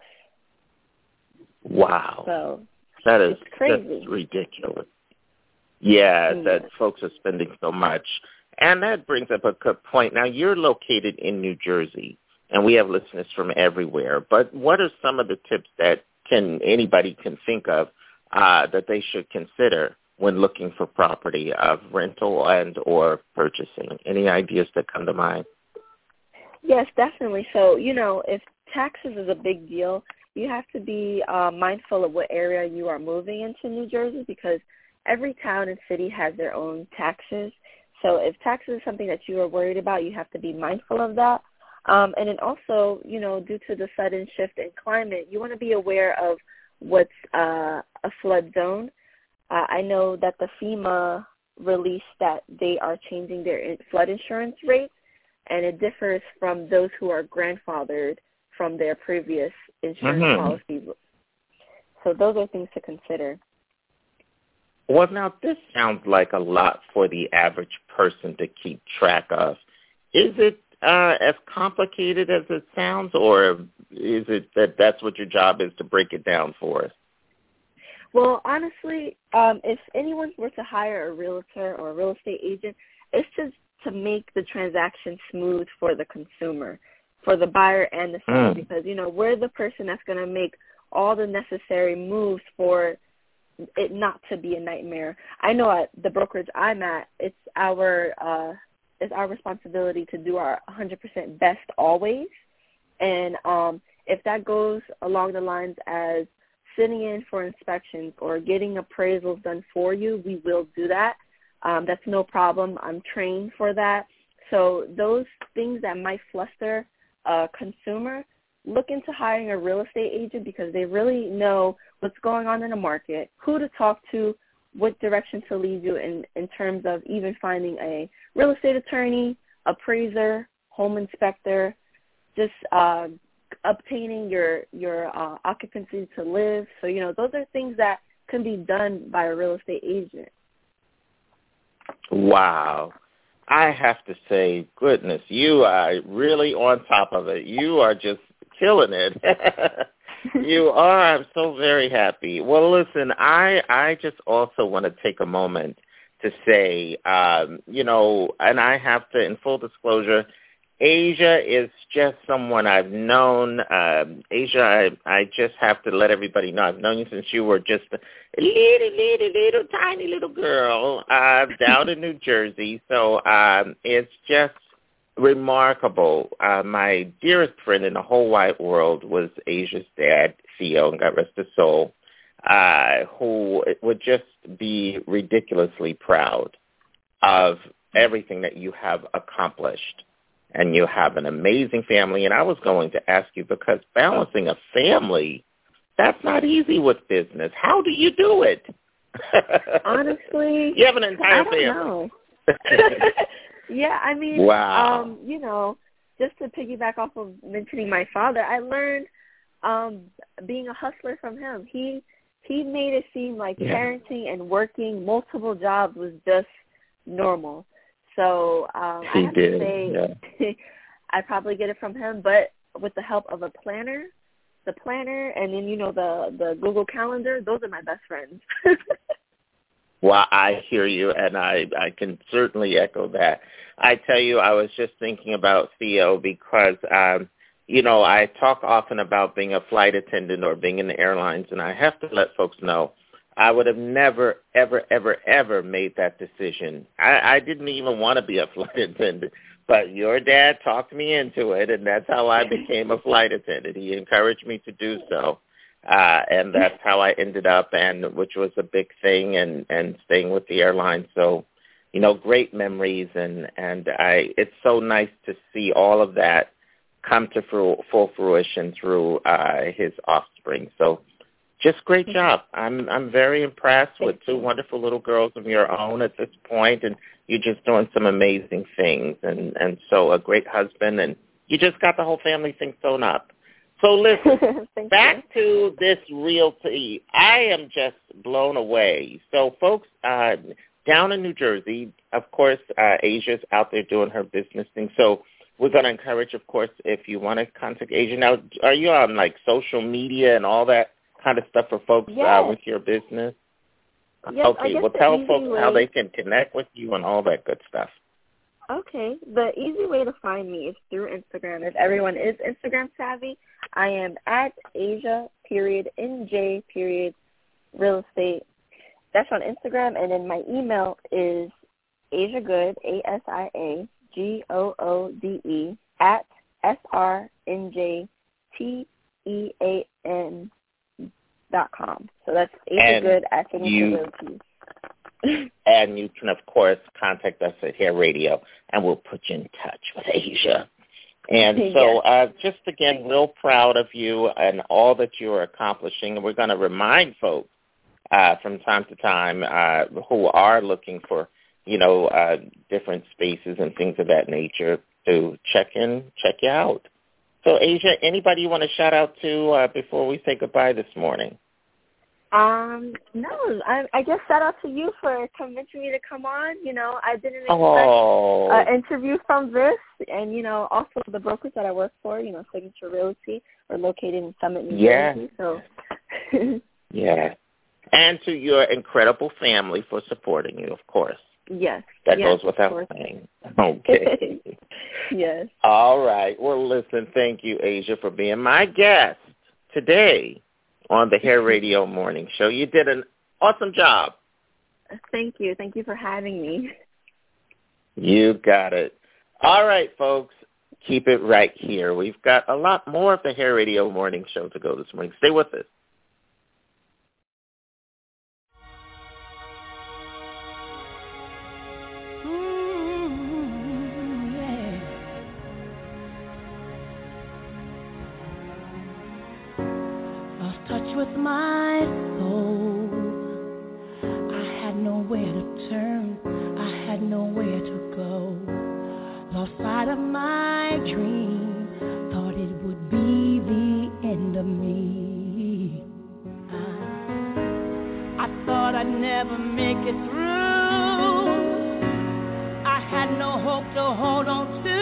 Wow. So it's crazy. That's ridiculous. Yeah, that folks are spending so much. And that brings up a good point. Now, you're located in New Jersey, and we have listeners from everywhere. But what are some of the tips that anybody can think of that they should consider when looking for property of rental and or purchasing? Any ideas that come to mind? Yes, definitely. So, if taxes is a big deal, you have to be mindful of what area you are moving into New Jersey, because every town and city has their own taxes. So if taxes is something that you are worried about, you have to be mindful of that. And then also, due to the sudden shift in climate, you want to be aware of what's a flood zone. I know that the FEMA released that they are changing their flood insurance rates, and it differs from those who are grandfathered from their previous insurance policies. So those are things to consider. Well, now, this sounds like a lot for the average person to keep track of. Is it as complicated as it sounds, or is it that's what your job is, to break it down for us? Well, honestly, if anyone were to hire a realtor or a real estate agent, it's just to make the transaction smooth for the consumer, for the buyer and the seller, because, we're the person that's going to make all the necessary moves for it not to be a nightmare. I know at the brokerage I'm at, it's our responsibility to do our 100% best always. And if that goes along the lines as sitting in for inspections or getting appraisals done for you, we will do that. That's no problem. I'm trained for that. So those things that might fluster a consumer, look into hiring a real estate agent, because they really know what's going on in the market, who to talk to, what direction to lead you in terms of even finding a real estate attorney, appraiser, home inspector, just obtaining your occupancy to live. So, those are things that can be done by a real estate agent. Wow. I have to say, goodness, you are really on top of it. You are just killing it. You are. I'm so very happy. Well, listen, I just also want to take a moment to say, and I have to, in full disclosure, Asia is just someone I've known. Asia, I just have to let everybody know, I've known you since you were just a little, tiny little girl down in New Jersey. So it's just remarkable. My dearest friend in the whole wide world was Asia's dad, Theo, and God rest his soul, who would just be ridiculously proud of everything that you have accomplished. And you have an amazing family. And I was going to ask you, because balancing a family, that's not easy with business. How do you do it? Honestly, you have an entire family. I don't know. Yeah, I mean, wow. Just to piggyback off of mentioning my father, I learned being a hustler from him. He made it seem like parenting and working multiple jobs was just normal. So I have to say I probably get it from him, but with the help of the planner, and then, the Google Calendar, those are my best friends. Well, I hear you, and I can certainly echo that. I tell you, I was just thinking about Theo because, I talk often about being a flight attendant or being in the airlines, and I have to let folks know I would have never, ever, ever, ever made that decision. I didn't even want to be a flight attendant, But your dad talked me into it, and that's how I became a flight attendant. He encouraged me to do so, and that's how I ended up, and which was a big thing, and staying with the airline. So, great memories, and it's so nice to see all of that come to full fruition through his offspring. So, just great job. I'm very impressed with two wonderful little girls of your own at this point, and you're just doing some amazing things, and so a great husband, and you just got the whole family thing sewn up. So listen, back to this realty. I am just blown away. So folks, down in New Jersey, of course, Asia's out there doing her business thing. So we're going to encourage, of course, if you want to contact Asia. Now, are you on, social media and all that kind of stuff for folks with your business? Yes, okay, well, tell folks how they can connect with you and all that good stuff. Okay, the easy way to find me is through Instagram. If everyone is Instagram savvy, I am at Asia.NJ. Real estate. That's on Instagram, and then my email is AsiaGoode, ASIAGOODE @SRNJTEAN.com. So that's AsiaGoode at Realty. And you can, of course, contact us at Hair Radio, and we'll put you in touch with Asia. And so just, again, real proud of you and all that you're accomplishing. And we're going to remind folks from time to time who are looking for, different spaces and things of that nature to check you out. So, Asia, anybody you want to shout out to before we say goodbye this morning? No, I guess shout out to you for convincing me to come on. I didn't expect an interview from this, and, also the brokers that I work for, Signature Realty, are located in Summit, New Jersey. So. Yeah. And to your incredible family for supporting you, of course. Yes. That goes without saying. Okay. Yes. All right. Well, listen, thank you, Asia, for being my guest today on the Hair Radio Morning Show. You did an awesome job. Thank you. Thank you for having me. You got it. All right, folks, keep it right here. We've got a lot more of the Hair Radio Morning Show to go this morning. Stay with us. With my soul, I had nowhere to turn, I had nowhere to go. Lost sight of my dream, thought it would be the end of me. I thought I'd never make it through. I had no hope to hold on to.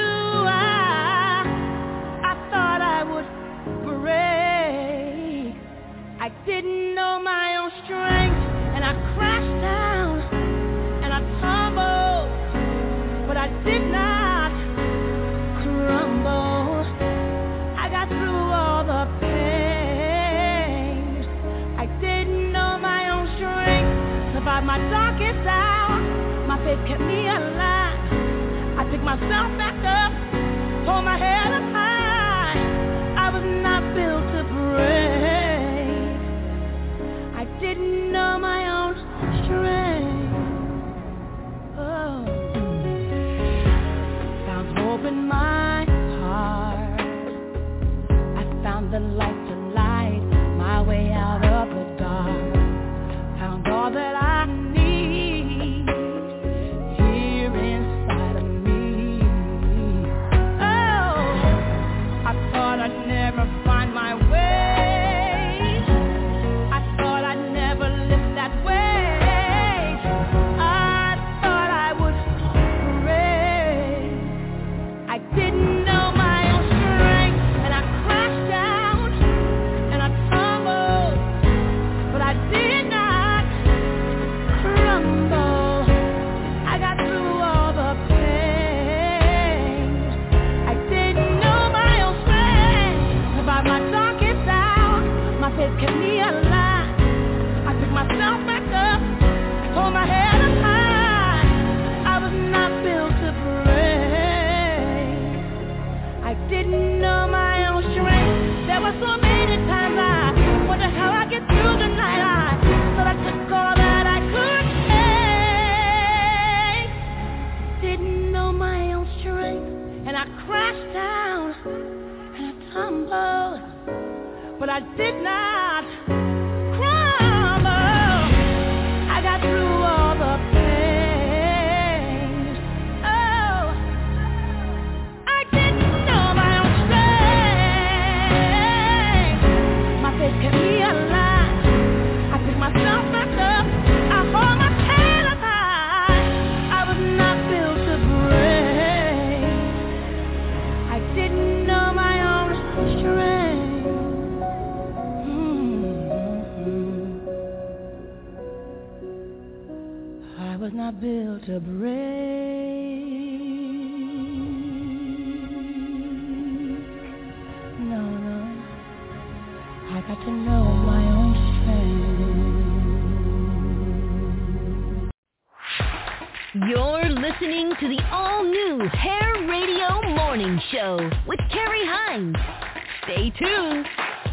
I thought I would break. I didn't know my own strength, and I crashed down, and I tumbled, but I did not crumble. I got through all the pain. I didn't know my own strength, survived my darkest hour. My faith kept me alive. I picked myself back up, hold my head up high. I was not built to break. I didn't know my own strength. Oh. Found hope in my heart. I found the light to light my way out of the dark. Found all that I need here inside of me. Oh, I thought I'd never find my way. I did not crumble. I got through all the pain. Oh, I didn't know my own strength. My faith kept me alive. I picked myself back up. I hold my head up high. I was not built to break. I didn't know my own strength. I was not built to break. No, I got to know my own strength. You're listening to the all-new Hair Radio Morning Show with Carrie Hines. Stay tuned.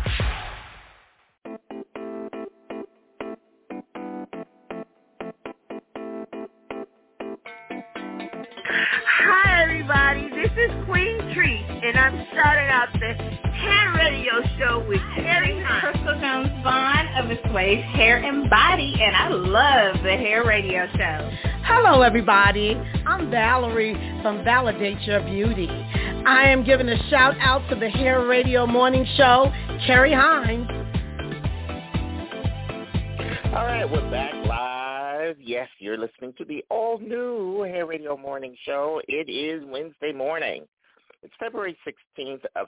Hi, everybody. This is Queen Treat, and I'm starting out the Hair Radio Show with Terry Hines. Crystal Jones Vaughn of the Swave Hair and Body, and I love the Hair Radio Show. Hello, everybody. I'm Valerie from Validate Your Beauty. I am giving a shout out to the Hair Radio Morning Show, Carrie Hines. All right, we're back live. Yes, you're listening to the all-new Hair Radio Morning Show. It is Wednesday morning. It's February 16th of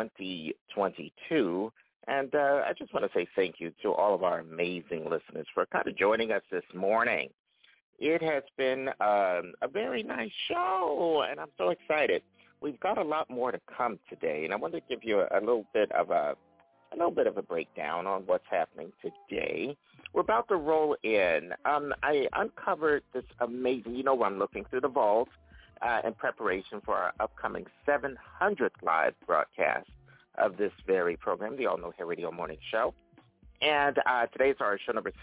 2022, and I just want to say thank you to all of our amazing listeners for kind of joining us this morning. It has been a very nice show, and I'm so excited. We've got a lot more to come today, and I want to give you a little bit of a breakdown on what's happening today. We're about to roll in. I uncovered this amazing, I'm looking through the vault in preparation for our upcoming 700th live broadcast of this very program, the All New Hair Radio Morning Show. And today's our show number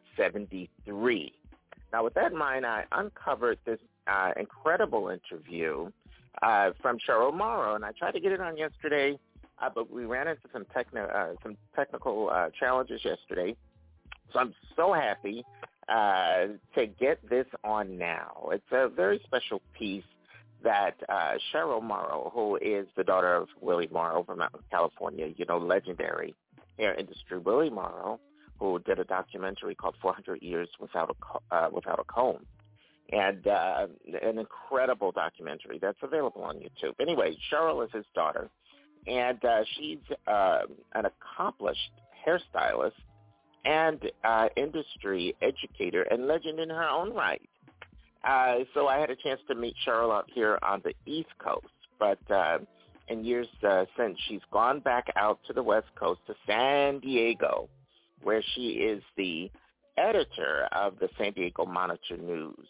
673. Now, with that in mind, I uncovered this incredible interview from Cheryl Morrow, and I tried to get it on yesterday, but we ran into some technical challenges yesterday. So I'm so happy to get this on now. It's a very special piece that Cheryl Morrow, who is the daughter of Willie Morrow from out in California, legendary hair industry Willie Morrow, who did a documentary called 400 Years Without a Comb. And an incredible documentary that's available on YouTube. Anyway, Cheryl is his daughter, and she's an accomplished hairstylist and industry educator and legend in her own right. So I had a chance to meet Cheryl out here on the East Coast, but in years since, she's gone back out to the West Coast to San Diego, where she is the editor of the San Diego Monitor News,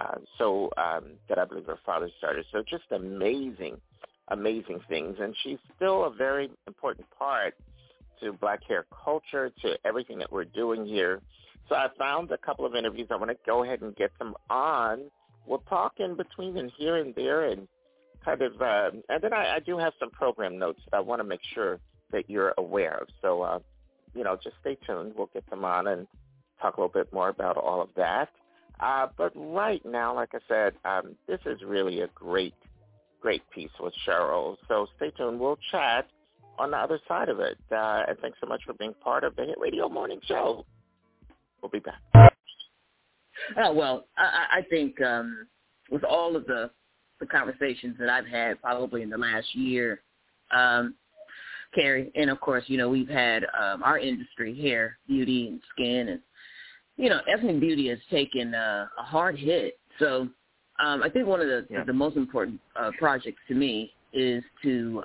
that I believe her father started. So just amazing things. And she's still a very important part to black hair culture, to everything that we're doing here. So I found a couple of interviews. I want to go ahead and get them on. We'll talk in between and here and there, and kind of, and then I do have some program notes that I want to make sure that you're aware of. So, just stay tuned. We'll get them on and talk a little bit more about all of that. But right now, like I said, this is really a great piece with Cheryl. So stay tuned. We'll chat on the other side of it. And thanks so much for being part of the Hit Radio Morning Show. We'll be back. Oh, well, I think with all of the conversations that I've had probably in the last year, Carrie, and of course, we've had our industry, hair, beauty, and skin, and, ethnic beauty has taken a hard hit. So I think one of the most important projects to me is to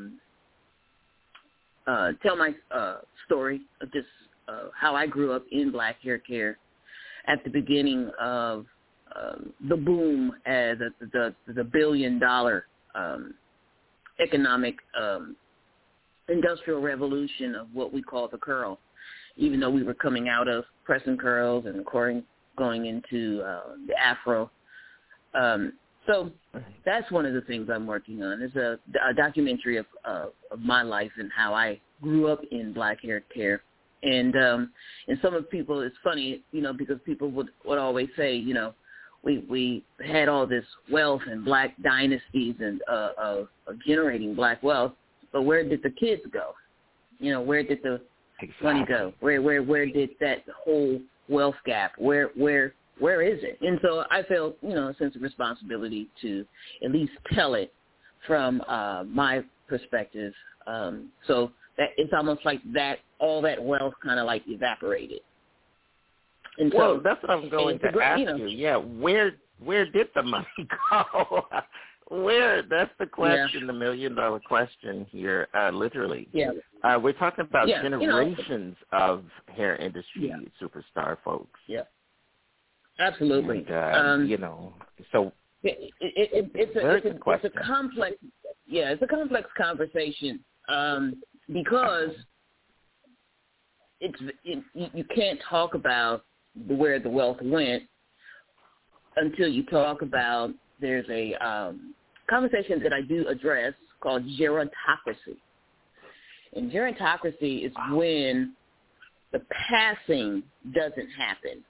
tell my story of just how I grew up in black hair care at the beginning of the boom as the billion-dollar economic industrial revolution of what we call the curl, even though we were coming out of pressing curls and going into the afro. So that's one of the things I'm working on is a documentary of my life and how I grew up in black hair care. And some of the people, it's funny, because people would always say, we had all this wealth and black dynasties and of generating black wealth, but where did the kids go? Where did the money go? Where did that whole wealth gap? Where is it? And so I felt, a sense of responsibility to at least tell it from my perspective. So that it's almost like that all that wealth kind of like evaporated. And well, so that's what I'm going to ask you. Yeah, where did the money go? That's the question, the $1 million question here, literally. Yeah. We're talking about generations of hair industry superstar folks. Yeah. Absolutely. And, so it's a complex. Yeah, it's a complex conversation because you can't talk about where the wealth went until you talk about there's a conversation that I do address called gerontocracy. And gerontocracy is when the passing doesn't happen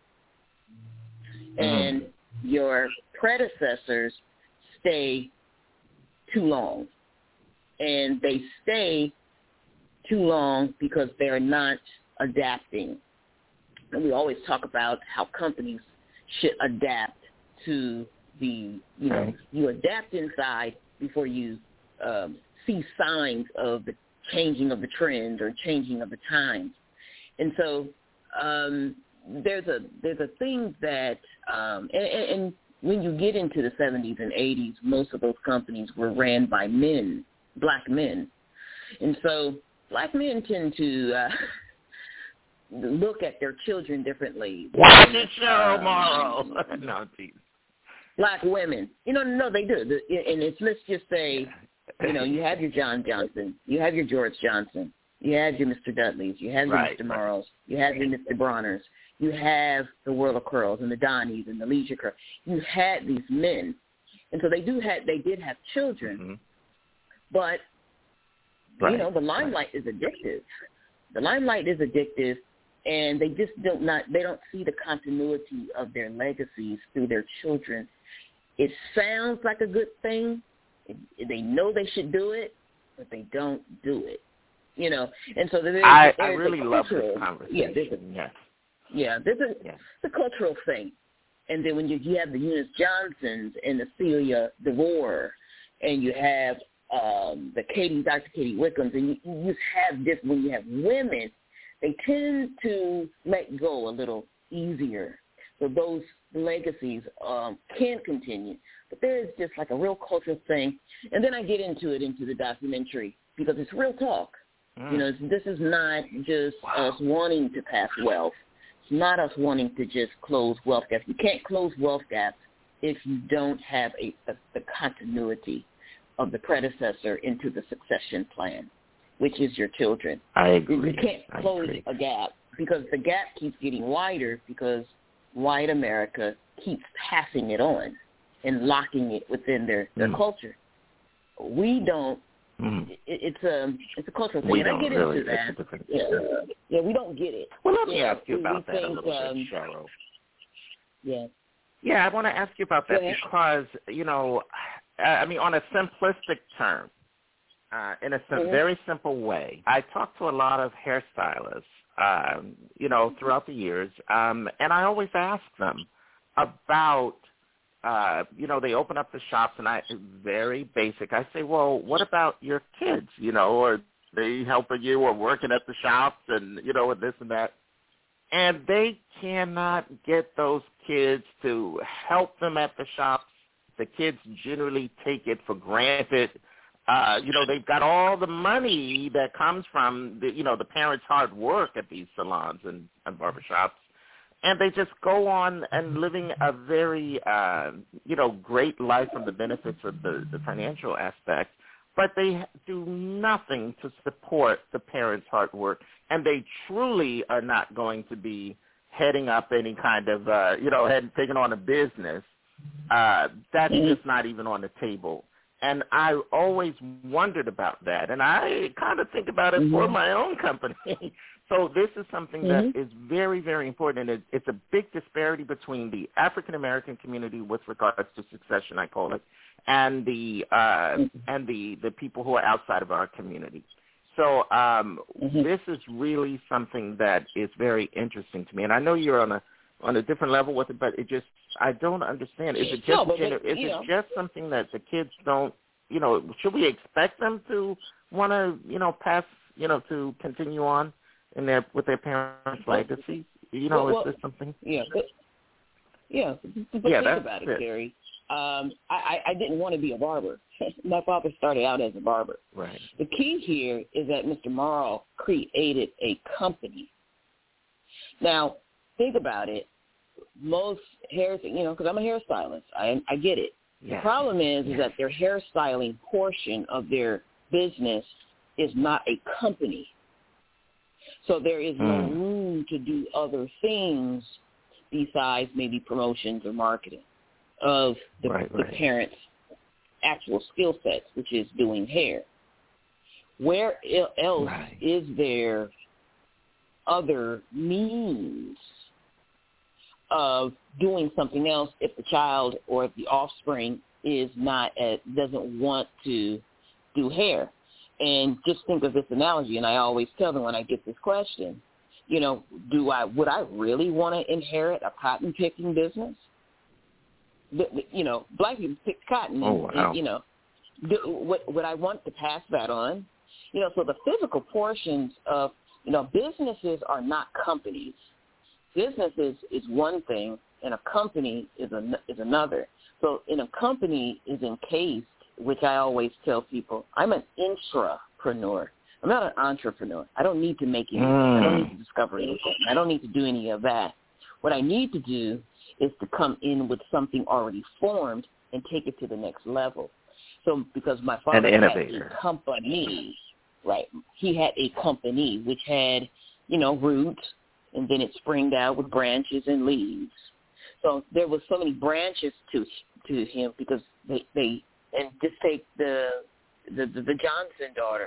and your predecessors stay too long. And they stay too long because they're not adapting. And we always talk about how companies should adapt to the, you adapt inside before you see signs of the changing of the trend or changing of the times. And so there's a thing that, and when you get into the 70s and 80s, most of those companies were ran by men, black men. And so black men tend to look at their children differently. Watch it, Cheryl Morrow. No, geez. Black women. No, they do. And it's, let's just say, you have your John Johnson, you have your George Johnson, you have your Mr. Dudleys, you have your Mr. Morrows, you have your Mr. Bronners, you have the World of Curls and the Donnies and the Leisure Curl. You had these men. And so they did have children, but, the limelight is addictive. The limelight is addictive, and they just they don't see the continuity of their legacies through their children. It sounds like a good thing. They know they should do it, but they don't do it. And so I really love this conversation. It's a cultural thing. And then when you have the Eunice Johnsons and the Celia DeVore, and you have Dr. Katie Wickhams, and you just have this, when you have women, they tend to let go a little easier. So those legacies can continue. But there is just like a real cultural thing. And then I get into the documentary because it's real talk. This is not just us wanting to pass wealth. It's not us wanting to just close wealth gaps. You can't close wealth gaps if you don't have the continuity of the predecessor into the succession plan, which is your children. I agree. You can't close a gap because the gap keeps getting wider because white America keeps passing it on and locking it within their culture. We don't. It's a cultural thing. We and don't I get really. into that. Yeah, we don't get it. Well, let me ask you about that a little bit, Cheryl. Yeah. Yeah, I want to ask you about that because, on a simplistic term, in a very simple way, I talk to a lot of hairstylists, throughout the years, and I always ask them about, they open up the shops, and very basic. I say, well, what about your kids, or they helping you or working at the shops and, and this and that. And they cannot get those kids to help them at the shops. The kids generally take it for granted. They've got all the money that comes from the parents' hard work at these salons and barbershops, and they just go on and living a very, great life from the benefits of the financial aspect, but they do nothing to support the parents' hard work, and they truly are not going to be heading up any kind of, taking on a business that's just not even on the table. And I always wondered about that, and I kind of think about it for my own company. So this is something that is very, very important, and it's a big disparity between the African-American community with regards to succession, I call it, and the people who are outside of our community. So this is really something that is very interesting to me, and I know you're on a different level with it, but I don't understand. Is it just just something that the kids don't, should we expect them to want to, pass, to continue on with their parents' legacy? Is this something? Yeah. But think about it, Gary. I didn't want to be a barber. My father started out as a barber. Right. The key here is that Mr. Morrow created a company. Now, think about it. Most hair, because I'm a hairstylist, I get it. Yeah. The problem is that their hairstyling portion of their business is not a company. So there is no room to do other things besides maybe promotions or marketing of the parents' actual skill sets, which is doing hair. Where else is there other means of doing something else if the child or if the offspring doesn't want to do hair? And just think of this analogy, and I always tell them when I get this question, would I really want to inherit a cotton picking business? Black people pick cotton. Oh, wow. And, would I want to pass that on? So the physical portions of, businesses are not companies. Businesses is one thing, and a company is another. So in a company is encased, which I always tell people, I'm an intrapreneur. I'm not an entrepreneur. I don't need to make anything. I don't need to discover anything. I don't need to do any of that. What I need to do is to come in with something already formed and take it to the next level. So because my father had a company, right? He had a company which had, roots, and then it springed out with branches and leaves. So there was so many branches to him because they and just take the Johnson daughter,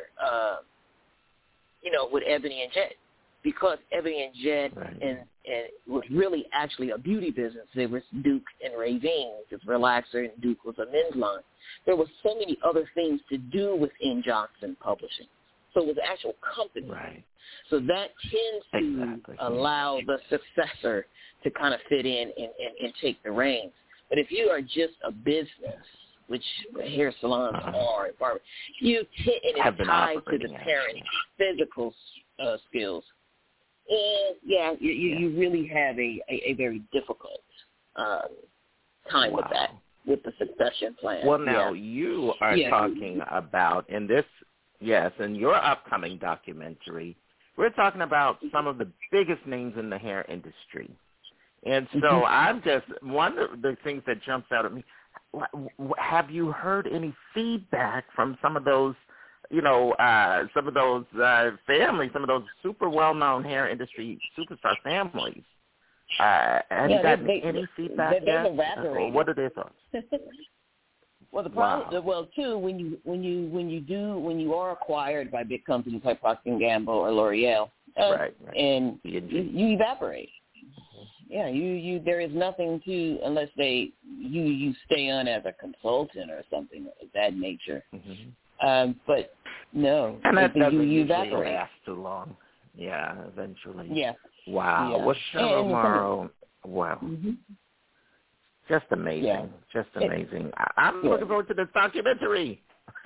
with Ebony and Jet, because Ebony and Jet and was really actually a beauty business. They were Duke and Ravine, which is relaxer, and Duke was a men's line. There were so many other things to do within Johnson Publishing. So it was an actual company. Right. So that tends to allow the successor to kind of fit in and take the reins. But if you are just a business, which hair salons are, and it's tied to the parent's physical skills, you really have a very difficult time with that, with the succession plan. Well, now you are talking about in your upcoming documentary, we're talking about some of the biggest names in the hair industry. And so I'm just, one of the things that jumps out at me, have you heard any feedback from some of those, families, some of those super well-known hair industry superstar families? Have you gotten any feedback yet? What are their thoughts? Well, the problem, too, when you are acquired by big companies like Procter & Gamble or L'Oreal, and you evaporate. Yeah, you there is nothing to, unless you stay on as a consultant or something of that nature. But no, and that doesn't you usually evaporate. last too long. Yeah, eventually. Yeah. Wow. Yeah. Well, Cheryl Morrow, wow. Just amazing. Yeah. Just amazing. I'm looking forward to this documentary.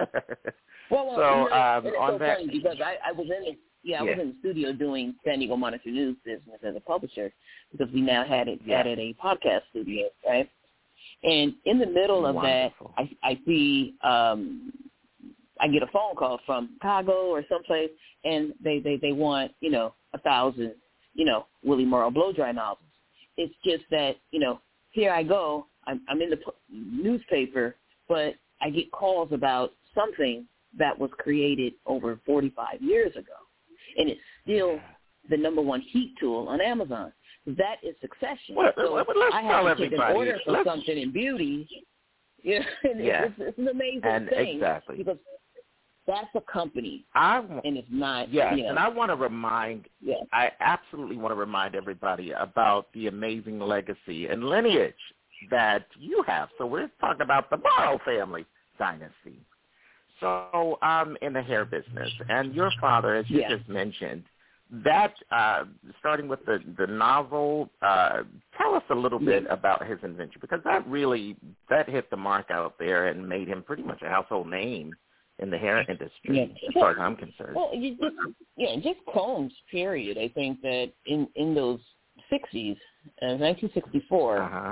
On that, funny because I was in I was in the studio doing San Diego Monitor News business as a publisher because we now added a podcast studio, right? And in the middle of that, I see I get a phone call from Chicago or someplace, and they want 1,000 Willie Morrow blow dry novels. It's just that here I go. I'm in the newspaper, but I get calls about something that was created over 45 years ago, and it's still the number one heat tool on Amazon. that is succession. Well, so let's I have tell to take an everybody. order for something in beauty. Yeah, it's an amazing thing. Exactly. Because that's a company, and it's not. Yes, you know, and I want to remind. Yes. I absolutely want to remind everybody about the amazing legacy and lineage that you have. So we're talking about the Morrow family dynasty. So I'm in the hair business, and your father, as you just mentioned, that starting with the novel, tell us a little bit about his invention, because that hit the mark out there and made him pretty much a household name in the hair industry, as far as I'm concerned. Well, just combs, period. I think that in those 60s, 1964,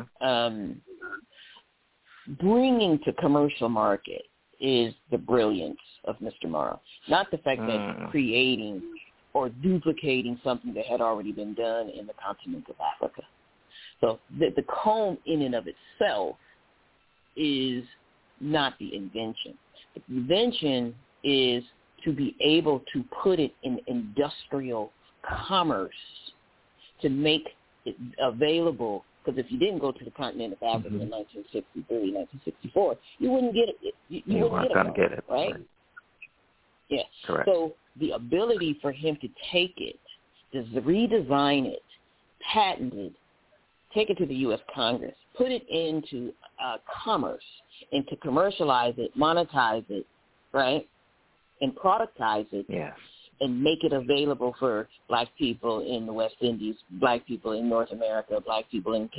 bringing to commercial market is the brilliance of Mr. Morrow. Not the fact that creating or duplicating something that had already been done in the continent of Africa. So the comb in and of itself is not the invention. The invention is to be able to put it in industrial commerce, to make it available. Because if you didn't go to the continent of Africa in 1963, 1964, you wouldn't get it. You weren't going to get it, right? Yeah. Correct. So the ability for him to take it, to redesign it, patent it, take it to the U.S. Congress, put it into commerce, and to commercialize it, monetize it, right, and productize it, and make it available for black people in the West Indies, black people in North America, black people in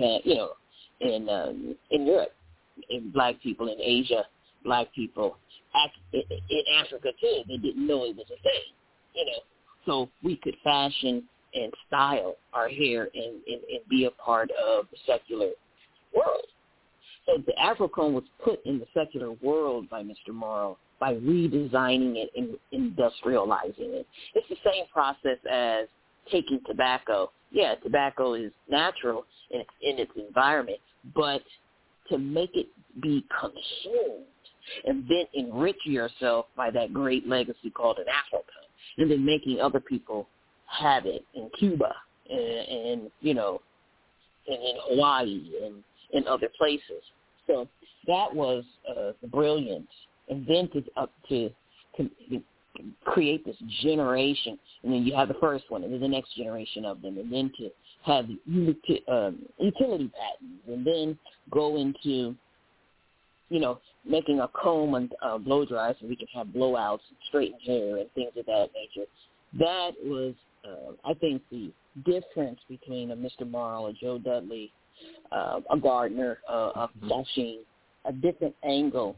in Europe, and black people in Asia, black people in Africa too. They didn't know it was a thing, So we could fashion and style our hair and be a part of the secular world. So the Afro-comb was put in the secular world by Mr. Morrow by redesigning it and industrializing it. It's the same process as taking tobacco. Yeah, tobacco is natural in its environment, but to make it be consumed and then enrich yourself by that great legacy called an Afro-comb, and then making other people have it in Cuba and in Hawaii and in other places. So that was the brilliance. And then to create this generation, and then you have the first one, and then the next generation of them, and then to have utility patents, and then go into, making a comb and blow dry so we can have blowouts and straightened hair and things of that nature. That was, I think, the difference between a Mr. Morrow, a Joe Dudley, a Gardner, a Sasheen, a different angle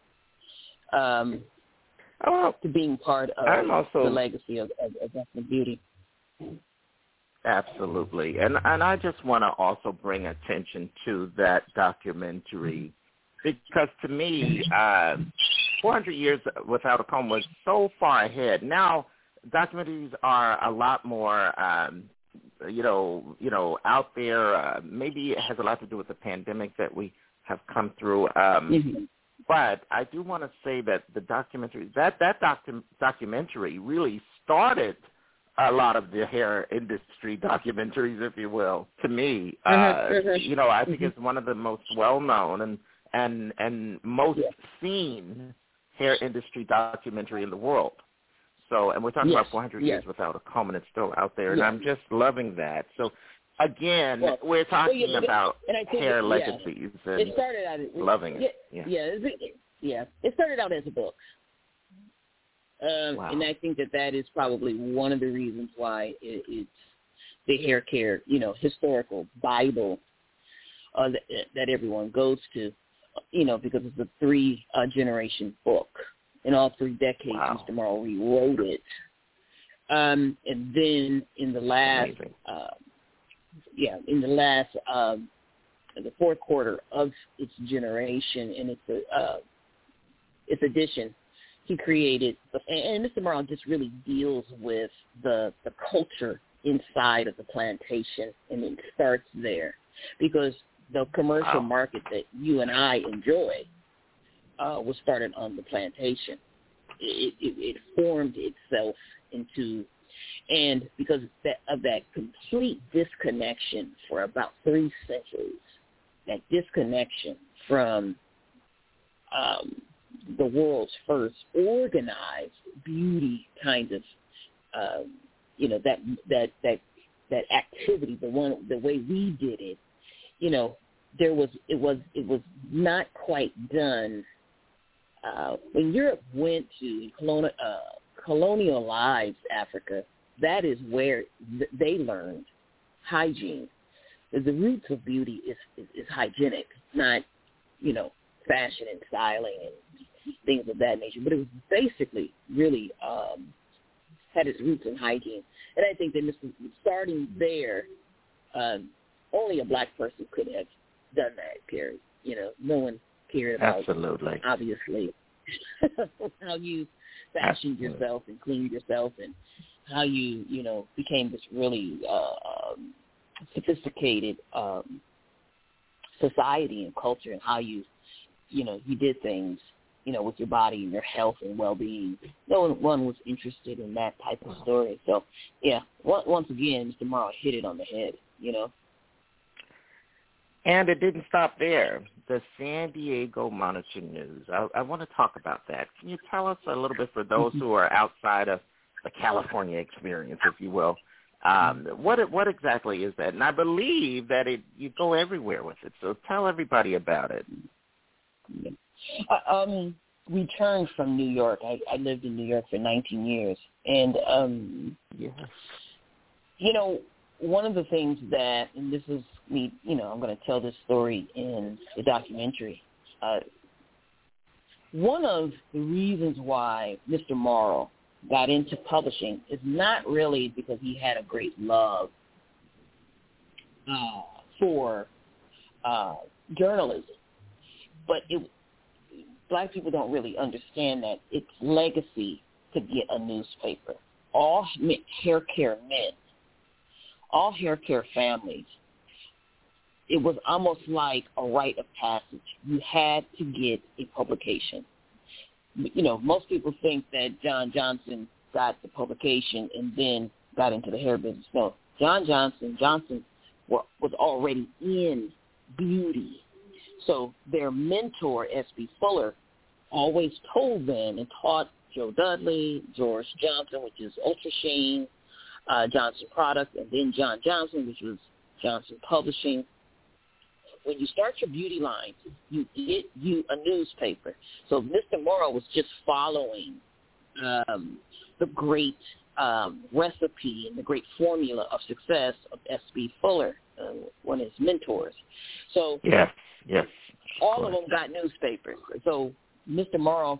to being part of the legacy of ethnic beauty. Absolutely. And I just want to also bring attention to that documentary, because to me, 400 Years Without a Comb was so far ahead. Now, documentaries are a lot more, out there. Maybe it has a lot to do with the pandemic that we have come through. But I do want to say that the documentary, that documentary really started a lot of the hair industry documentaries, if you will, to me. I think it's one of the most well-known and most seen hair industry documentary in the world. So, and we're talking about 400 Years Without a Comb, and it's still out there, and I'm just loving that. So, again, we're talking about hair legacies and it started out loving it. It started out as a book. And I think that is probably one of the reasons why it's the hair care, historical Bible that everyone goes to, because it's a 3-generation book. In all 3 decades, Mr. Morrow rewrote it. And then in the last, the fourth quarter of its generation and its edition, he created, and Mr. Morrow just really deals with the culture inside of the plantation, and it starts there, because the commercial market that you and I enjoy was started on the plantation. It formed itself into And because of that complete disconnection for about 3 centuries, that disconnection from the world's first organized beauty kind of, that activity, the way we did it, it was not quite done. When Europe went to colonialized Africa, that is where they learned hygiene. The roots of beauty is hygienic, not, fashion and styling and things of that nature. But it was basically really had its roots in hygiene. And I think that starting there, only a black person could have done that, Perry. No one cared about, absolutely, obviously, how you fashioned yourself and cleaned yourself and how you, became this really sophisticated society and culture, and how you did things, with your body and your health and well-being. No one was interested in that type of story. So, yeah, once again, Mr. Morrow hit it on the head, And it didn't stop there. The San Diego Monitor News. I want to talk about that. Can you tell us a little bit, for those who are outside of the California experience, if you will, what exactly is that? And I believe that you go everywhere with it. So tell everybody about it. Returned from New York. I lived in New York for 19 years. And, yes. One of the things that, and this is me, I'm going to tell this story in the documentary. One of the reasons why Mr. Morrow got into publishing is not really because he had a great love for journalism, but black people don't really understand that it's legacy to get a newspaper. All hair care men, all hair care families, it was almost like a rite of passage. You had to get a publication. Most people think that John Johnson got the publication and then got into the hair business. No, John Johnson was already in beauty. So their mentor, S.B. Fuller, always told them and taught Joe Dudley, George Johnson, which is Ultra Sheen, Johnson Product, and then John Johnson, which was Johnson Publishing. When you start your beauty line, you get you a newspaper. So Mr. Morrow was just following the great recipe and the great formula of success of S.B. Fuller, one of his mentors. So yes. All of them got newspapers. So Mr. Morrow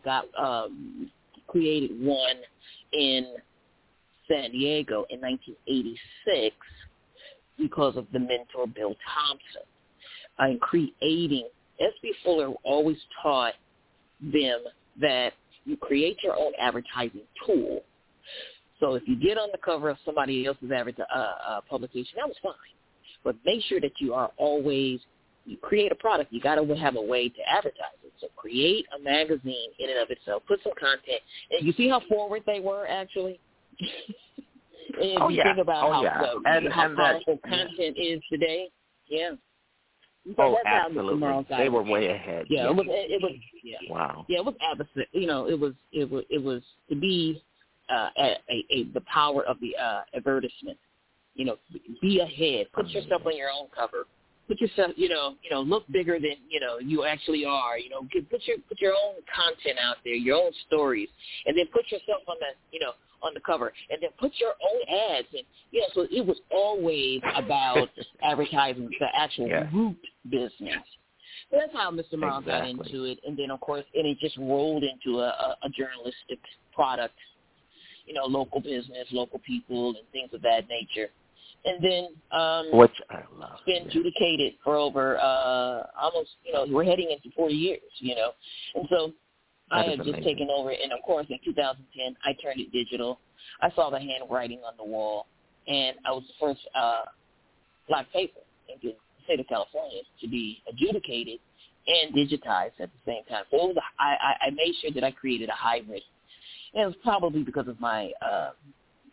created one in San Diego in 1986 because of the mentor Bill Thompson. In creating, S.B. Fuller always taught them that you create your own advertising tool. So if you get on the cover of somebody else's publication, that was fine. But make sure that you create a product, you got to have a way to advertise it. So create a magazine in and of itself, put some content. And you see how forward they were, actually? And you think about how powerful content is today, So that's absolutely. They were way ahead. Yeah, it was. Wow. Yeah, it was opposite. It was to be the power of the advertisement. Be ahead. Put yourself on your own cover. Put yourself, look bigger than you actually are. Put your own content out there, your own stories, and then put yourself on the cover, and then put your own ads. And so it was always about advertising the actual root business. So that's how Mr. Morrow got into it, and then of course, it just rolled into a journalistic product. Local business, local people, and things of that nature. And then which I love. It's been adjudicated for over almost, we're heading into 40 years, And so I have just taken over. And, of course, in 2010, I turned it digital. I saw the handwriting on the wall, and I was the first black paper in the state of California to be adjudicated and digitized at the same time. So it was I made sure that I created a hybrid. And it was probably because of my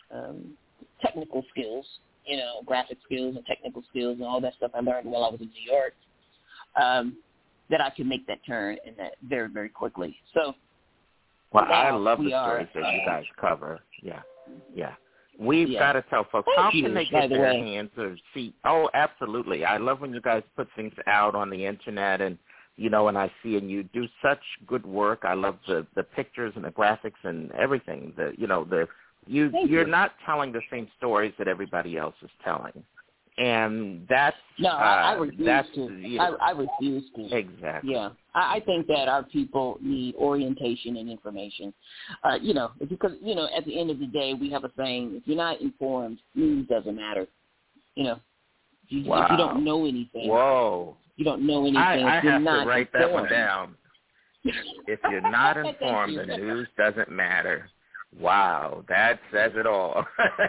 technical skills, graphic skills and technical skills and all that stuff I learned while I was in New York, that I could make that turn and that very, very quickly. So, well, I love the stories that you guys cover. Yeah. We've got to tell folks, how can they get their hands or see? Oh, absolutely. I love when you guys put things out on the Internet and, and I see, and you do such good work. I love the pictures and the graphics and everything. You're not telling the same stories that everybody else is telling. And that's I refuse to. I refuse to. Exactly. Yeah, I think that our people need orientation and information. Because at the end of the day, we have a saying: if you're not informed, news doesn't matter. If you don't know anything. Whoa. You don't know anything. I if you're have not to write informed. that one down. If you're not informed, the news doesn't matter. Wow, that says it all.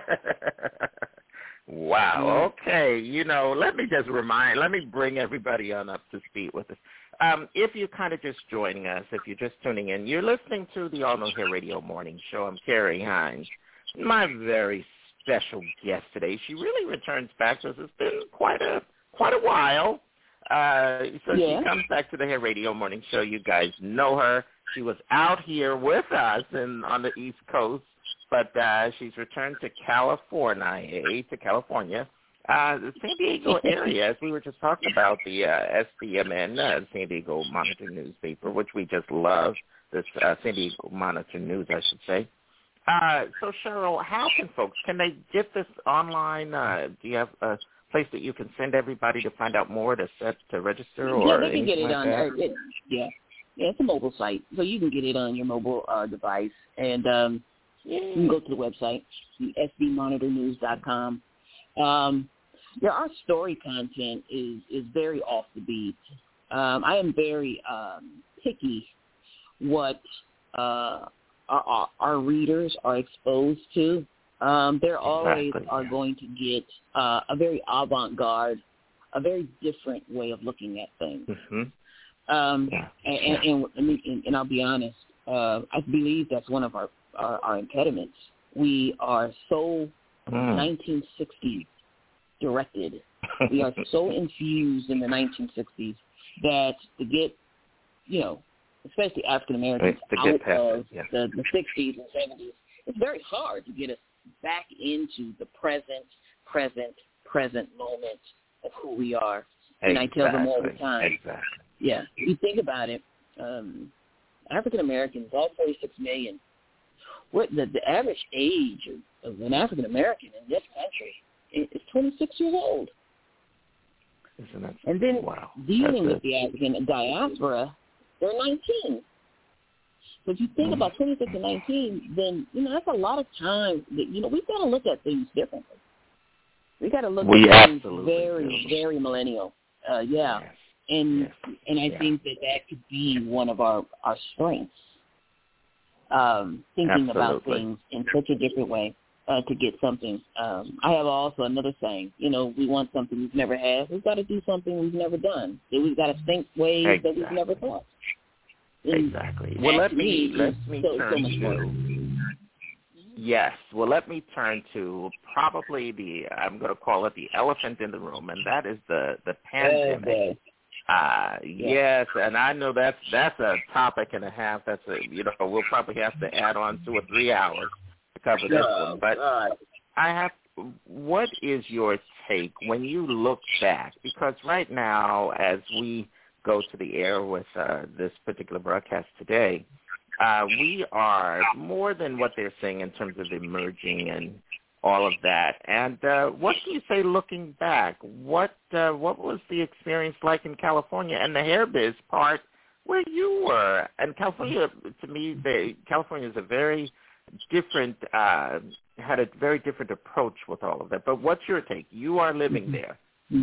Wow. Okay. Let me bring everybody on up to speed with us. If you're kind of just joining us, if you're just tuning in, you're listening to the All New Hair Radio Morning Show. I'm Carrie Hines. My very special guest today. She really returns back to us. It's been quite a while. She comes back to the Hair Radio Morning Show. You guys know her. She was out here with us on the East Coast. But she's returned to California, the San Diego area, as we were just talking about, the SDMN, San Diego Monitor newspaper, which we just love, this San Diego Monitor News, I should say. So, Cheryl, how can they get this online? Do you have a place that you can send everybody to find out more, to register? Or they can get it on. It's a mobile site, so you can get it on your mobile device. And you can go to the website, sdmonitornews.com. Our story content is very off the beat. I am very picky what our readers are exposed to. They're always are going to get a very avant-garde, a very different way of looking at things. And I'll be honest, I believe that's one of our impediments. We are so 1960s directed. We are so infused in the 1960s that to get, especially African Americans out of the 60s and 70s, it's very hard to get us back into the present moment of who we are. And I tell them all the time. Yeah, you think about it, African Americans, all 46 million. What the average age of an African American in this country is 26 years old. Isn't that? And then dealing with the African diaspora, they're 19. So if you think about 26 and 19, then that's a lot of time that we've got to look at things differently. We got to look at things very, very millennial. And I think that could be one of our strengths. Thinking about things in such a different way to get something. I have also another saying, we want something we've never had. We've got to do something we've never done. We've got to think ways that we've never thought. Exactly. Well, let me turn to. Yes. Well, let me turn to probably I'm going to call it the elephant in the room, and that is the pandemic. Yes, and I know that's a topic and a half. That's we'll probably have to add on 2 or 3 hours to cover this one. But what is your take when you look back? Because right now, as we go to the air with this particular broadcast today, we are more than what they're saying in terms of emerging and all of that. And what can you say looking back? What was the experience like in California and the hair biz part where you were? And California, to me, California is a very different, had a very different approach with all of that. But what's your take? You are living there.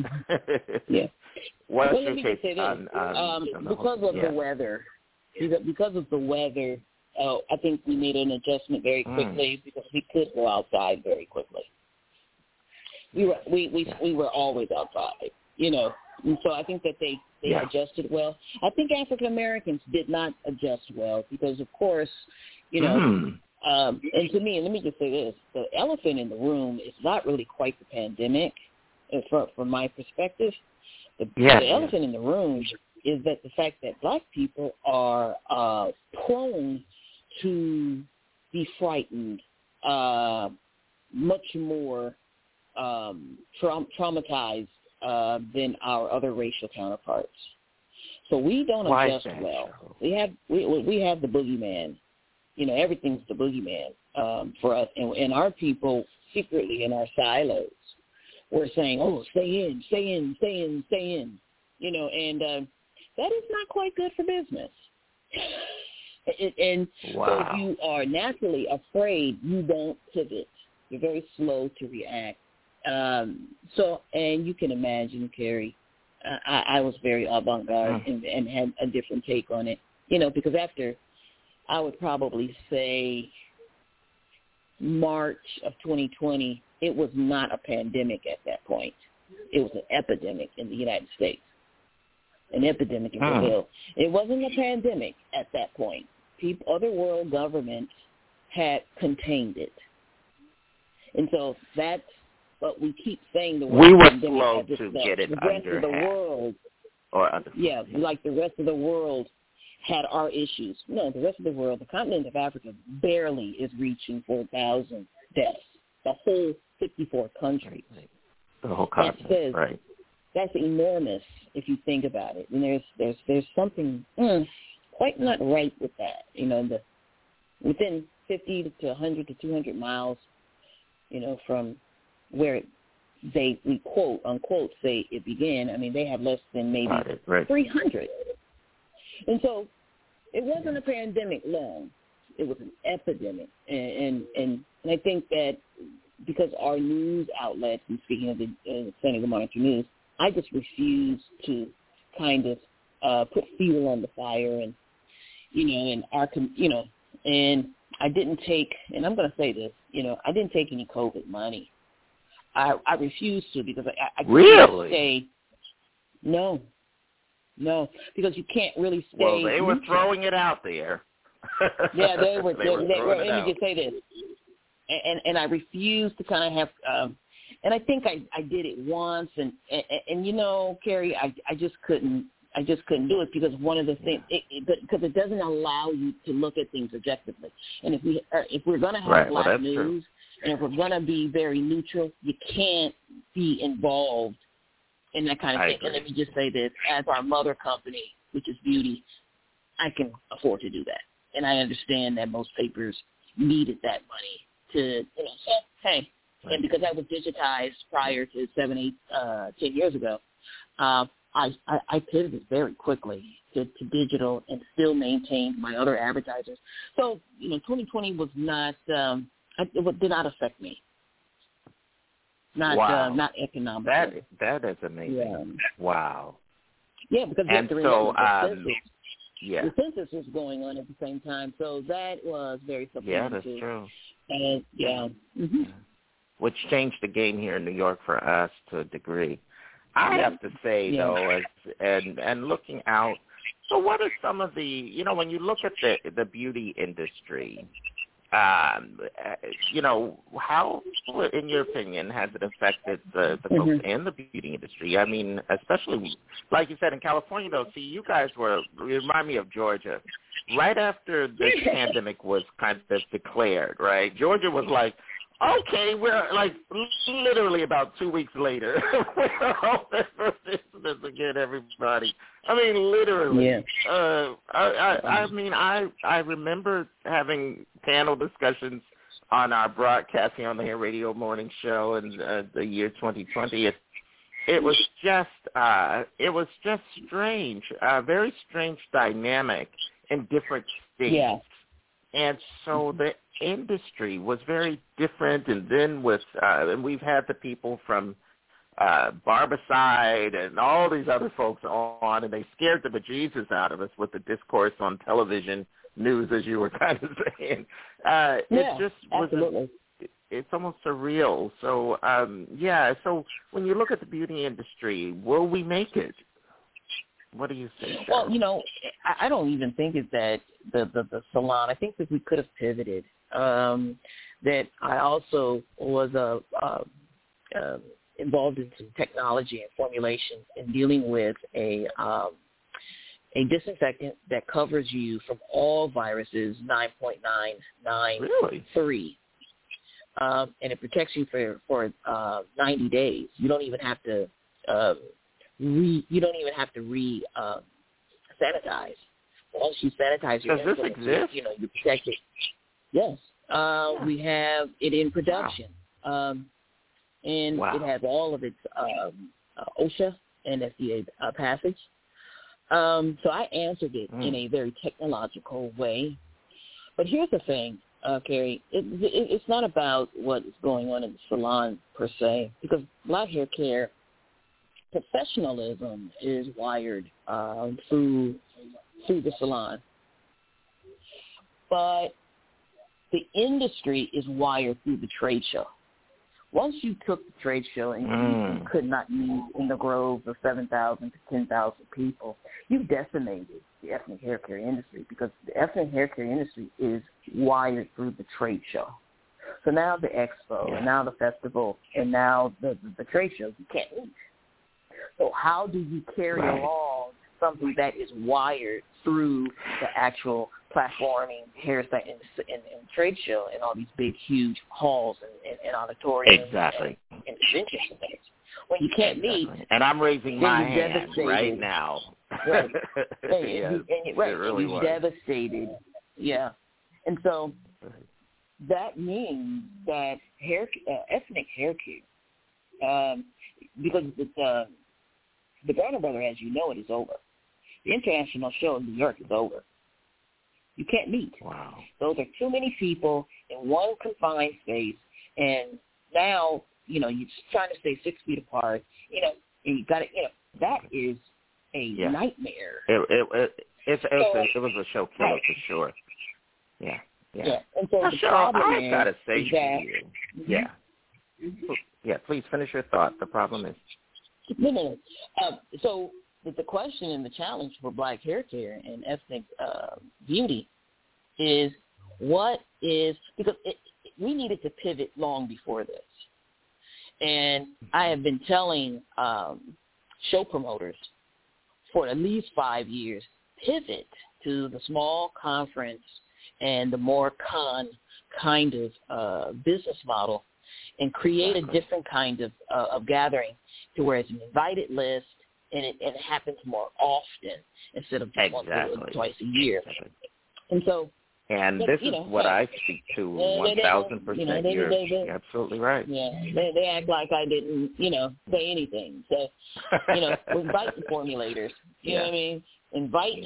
What's your take on because of the weather? Because of the weather, I think we made an adjustment very quickly because we could go outside very quickly. We were always outside, and so I think that they adjusted well. I think African Americans did not adjust well because, of course, And to me, and let me just say this, the elephant in the room is not really quite the pandemic, from my perspective. The elephant in the room is that the fact that black people are prone to be frightened, much more traumatized than our other racial counterparts. So we don't adjust well. We have the boogeyman. You know, everything's the boogeyman for us, and our people secretly in our silos, we're saying, "Oh, stay in." You know, and that is not quite good for business. And so if you are naturally afraid, you don't pivot. You're very slow to react. So, and you can imagine, Carrie, I was very avant-garde and had a different take on it. You know, because after, I would probably say, March of 2020, it was not a pandemic at that point. It was an epidemic in the United States, an epidemic in Brazil. It wasn't a pandemic at that point. Other world governments had contained it. And so that's what we keep saying. We were slow to get it the rest under of the world. Yeah, like the rest of the world had our issues. No, the rest of the world, the continent of Africa barely is reaching 4,000 deaths. The whole 54 countries. The whole continent, right. That's enormous if you think about it. And there's something quite not right with that. You know, within 50 to 100 to 200 miles, you know, from where we quote unquote say it began. I mean, they have less than maybe 300. And so it wasn't a pandemic long. It was an epidemic. And I think that because our news outlets, and speaking of the Senegal Monitor News, I just refuse to kind of put fuel on the fire, and and I didn't take, and I'm going to say this, I didn't take any COVID money. I refused to, because I can't stay. No, because you can't really stay. Well, they were throwing it out there. Yeah, they were. Let me just say this, and I refused to kind of have. And I think I did it once, and Carrie, I just couldn't do it, because one of the things, because it doesn't allow you to look at things objectively. And if we're going to have black news, and if we're going to be very neutral, you can't be involved in that kind of thing. And let me just say this: as our mother company, which is Beauty, I can afford to do that, and I understand that most papers needed that money to, so hey. And because I was digitized prior to 7, 8, 10 years ago, I pivoted very quickly to digital and still maintained my other advertisers. So, 2020 was not, it did not affect me. Not economically. That is amazing. Yeah. Wow. Yeah, because and so, the census was going on at the same time, so that was very supplemental. Yeah, that's true. And which changed the game here in New York for us to a degree. I have to say, though, and looking out, so what are some of the, when you look at the beauty industry, how, in your opinion, has it affected the folks in the beauty industry? I mean, especially, like you said, in California, though, see, you guys remind me of Georgia. Right after this pandemic was kind of declared, right, Georgia was like, okay, we're like literally about 2 weeks later. We're open for business again, everybody. I mean, literally. Yeah. I remember having panel discussions on our broadcasting on the Hair Radio Morning Show in the year 2020. It was just strange, a very strange dynamic in different states. Yeah. And so the industry was very different, and then and we've had the people from Barbicide and all these other folks on, and they scared the bejesus out of us with the discourse on television news, as you were kind of saying. It just was it's almost surreal. So, so when you look at the beauty industry, will we make it? What do you think? Well, I don't even think it's that the salon. I think that we could have pivoted. that I also was involved in some technology and formulation in dealing with a disinfectant that covers you from all viruses 9.993. Really? And it protects you for 90 days. You don't even have to sanitize. Once you sanitize your Does this exist? you protect it. Yes. We have it in production. Wow. And it has all of its OSHA and FDA passage. So I answered it in a very technological way. But here's the thing, Carrie. It's not about what is going on in the salon per se, because black hair care professionalism is wired through the salon. But the industry is wired through the trade show. Once you took the trade show and you could not meet in the groves of 7,000 to 10,000 people, you decimated the ethnic hair care industry, because the ethnic hair care industry is wired through the trade show. So now the expo, and now the festival, and now the trade shows, you can't meet. So how do you carry along something that is wired through the actual platforming, hairstyle, and trade show, and all these big, huge halls and auditoriums and conventions and things? When you can't meet, and I'm raising my hand right now. Right. You're devastated. Yeah. And so that means that ethnic hair care, because the Garner Brother, as you know, it is over. The international show in New York is over. You can't meet. Wow. Those are too many people in one confined space, and now, you're trying to stay 6 feet apart, and you got to, that is a nightmare. It was a show killer for sure. Yeah. And so the problem I've got to say is to that, you, please finish your thought. The problem is. No. So the question and the challenge for black hair care and ethnic beauty is because we needed to pivot long before this. And I have been telling show promoters for at least 5 years, pivot to the small conference and the more kind of business model, and create a different kind of gathering to where it's an invited list, and it happens more often instead of just once or twice a year. And so, and this is what I speak to 1,000%. You're absolutely right. Yeah, they act like I didn't, say anything. So, invite the formulators. You know what I mean? Invite,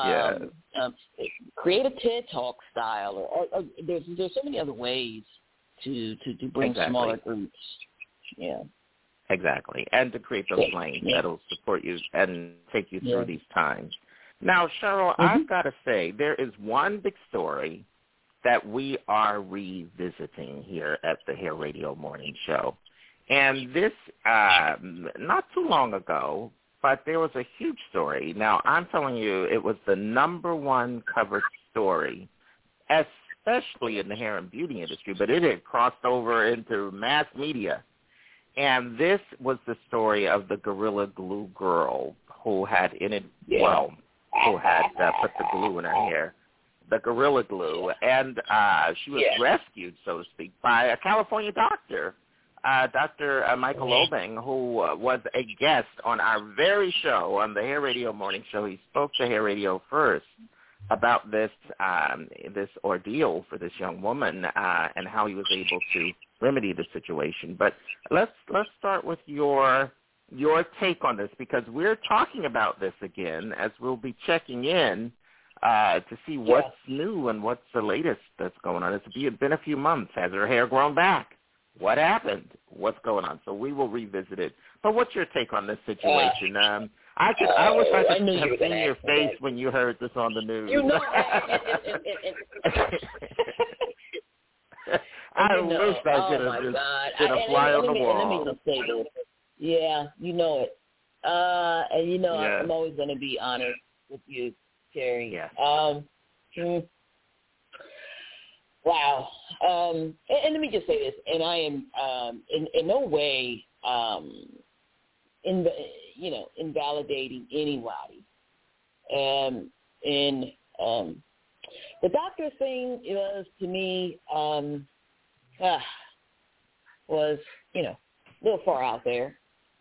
create a TED Talk style, or there's so many other ways to bring smaller groups. Yeah. Exactly, and to create those lanes that'll support you and take you through these times. Now, Cheryl, I've got to say, there is one big story that we are revisiting here at the Hair Radio Morning Show. And this, not too long ago, but there was a huge story. Now, I'm telling you, it was the #1 covered story, especially in the hair and beauty industry, but it had crossed over into mass media. And this was the story of the Gorilla Glue girl who had who had put the glue in her hair, the Gorilla Glue. And she was rescued, so to speak, by a California doctor, Dr. Michael Obeng, who was a guest on our very show, on the Hair Radio Morning Show. He spoke to Hair Radio first about this ordeal for this young woman and how he was able to remedy the situation. But let's start with your take on this, because we're talking about this again as we'll be checking in to see what's new and what's the latest that's going on. It's been a few months. Has her hair grown back? What happened? What's going on? So we will revisit it. But what's your take on this situation? I wish I could have seen your face when you heard this on the news. I wish I could have just been a fly on the wall. Let me just say this. Yeah, you know it. And I'm always going to be honest with you, Terry. Yes. Wow. And let me just say this, and I am in no way invalidating anybody. And the doctor thing was, to me, was, a little far out there.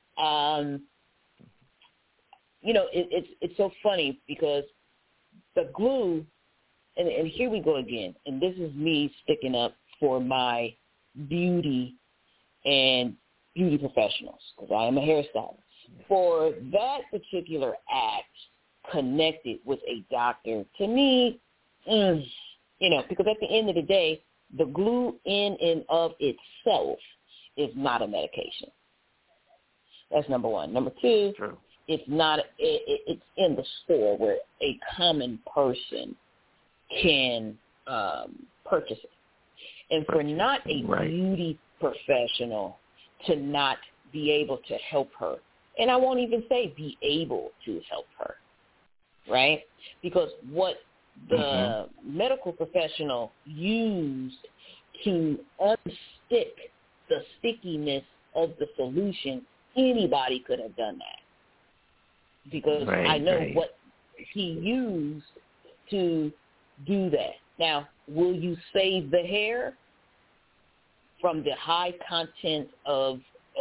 It's so funny because the glue, and here we go again, and this is me sticking up for my beauty and beauty professionals, because I am a hairstylist. For that particular act connected with a doctor, to me, because at the end of the day, the glue in and of itself is not a medication. That's number one. Number two, True. It's not. It's in the store where a common person can purchase it. And for not a beauty professional to not be able to help her, and I won't even say be able to help her, right? Because what the medical professional used to unstick the stickiness of the solution, anybody could have done that. Because I know what he used to do that. Now, will you save the hair from the high content of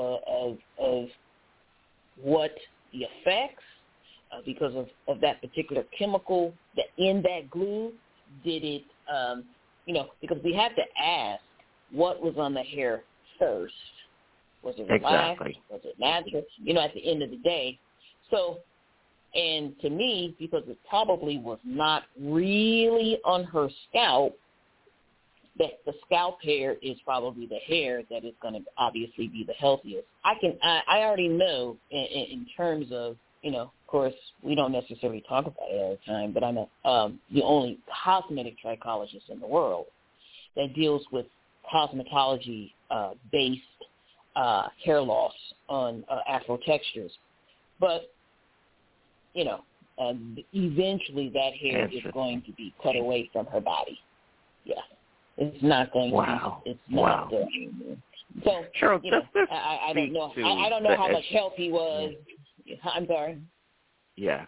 what the effects, because of that particular chemical that in that glue? Did it, because we have to ask what was on the hair first. Was it relaxed? Exactly. Was it natural? At the end of the day. So, and to me, because it probably was not really on her scalp, that the scalp hair is probably the hair that is going to obviously be the healthiest. I already know in terms of, of course, we don't necessarily talk about it all the time, but I'm the only cosmetic trichologist in the world that deals with cosmetology based hair loss on afro textures. But, eventually that hair is going to be cut away from her body. Yeah. It's not going to be. It's not there anymore. So, Cheryl, I don't know. I don't know how much help he was. Yeah. I'm sorry. Yeah.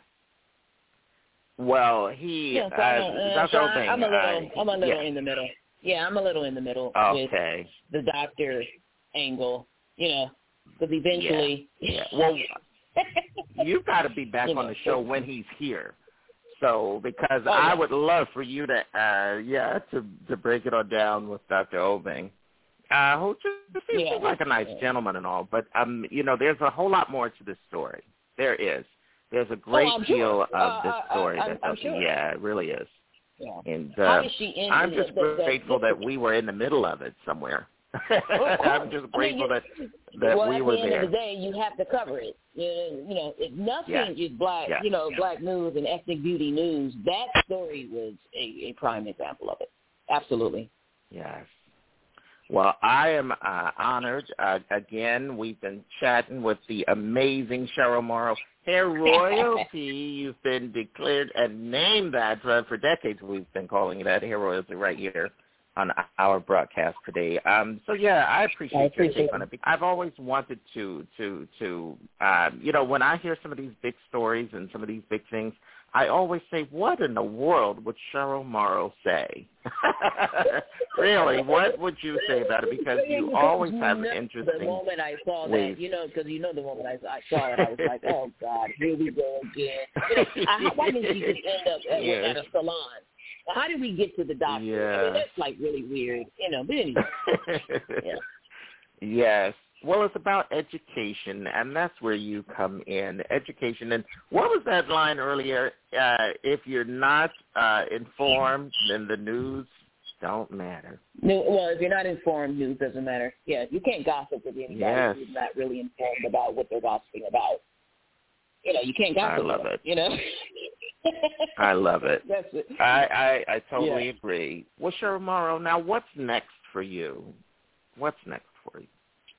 Well, he. Dr. Obeng, I'm a little in the middle. Yeah, I'm a little in the middle with the doctor angle. Because eventually. Yeah. Well, you've got to be back on the show when he's here. So, because I would love for you to, to break it all down with Dr. Obeng, who just seems like a nice gentleman and all. But, there's a whole lot more to this story. There is. There's a great deal of this story. I'm sure. Yeah, it really is. Yeah. And how is she in I'm just grateful that we were in the middle of it somewhere. I'm just grateful that we were there. At the end of the day, you have to cover it. If nothing is black, black news and ethnic beauty news, that story was a prime example of it. Absolutely. Yes. Well, I am honored. Again, we've been chatting with the amazing Cheryl Morrow, hair royalty. You've been declared and named that for decades. We've been calling it that, hair royalty, right here on our broadcast today. I appreciate your take on it. I've always wanted to when I hear some of these big stories and some of these big things, I always say, what in the world would Cheryl Morrow say? Really, what would you say about it? Because you always have interesting The moment I saw ways. that, because the moment I saw it, I was like, oh, God, here we go again. Why didn't she just end up at a salon? How did we get to the doctor? Yeah. I mean, that's like really weird, but anyway. Yes. Well, it's about education, and that's where you come in, education. And what was that line earlier? If you're not informed, then the news don't matter. Well, if you're not informed, news doesn't matter. Yeah, you can't gossip with anybody who's not really informed about what they're gossiping about. You can't gossip. I love it. I love it. That's it. I totally agree. Well, Cheryl Morrow, now what's next for you? What's next for you?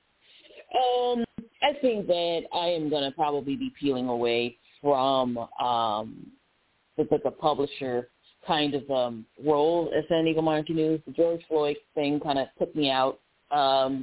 I think that I am going to probably be peeling away from the publisher kind of role at San Diego Monitor News. The George Floyd thing kind of took me out. I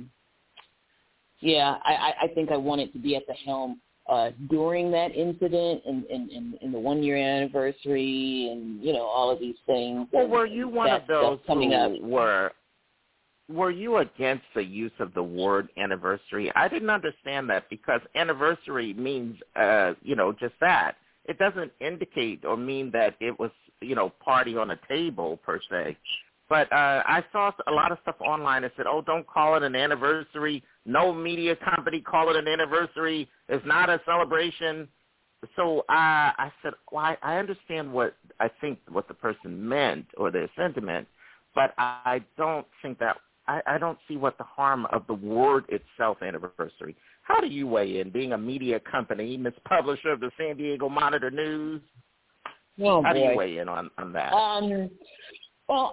think I wanted to be at the helm during that incident and in the 1-year anniversary and, all of these things. Well, were you one of those coming up? Were you against the use of the word anniversary? I didn't understand that because anniversary means, just that. It doesn't indicate or mean that it was, party on a table per se. But I saw a lot of stuff online that said, oh, don't call it an anniversary. No media company call it an anniversary. It's not a celebration. So I said, well, I understand what the person meant or their sentiment, but I don't think that I don't see what the harm of the word itself, anniversary. How do you weigh in, being a media company, Ms. Publisher of the San Diego Monitor News? Oh, How do you weigh in on that? Well,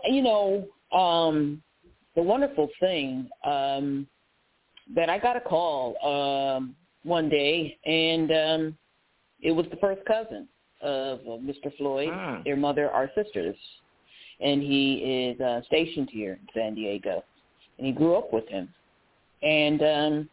the wonderful thing that I got a call one day, and it was the first cousin of Mr. Floyd. Their mother are sisters, and he is stationed here in San Diego, and he grew up with him. And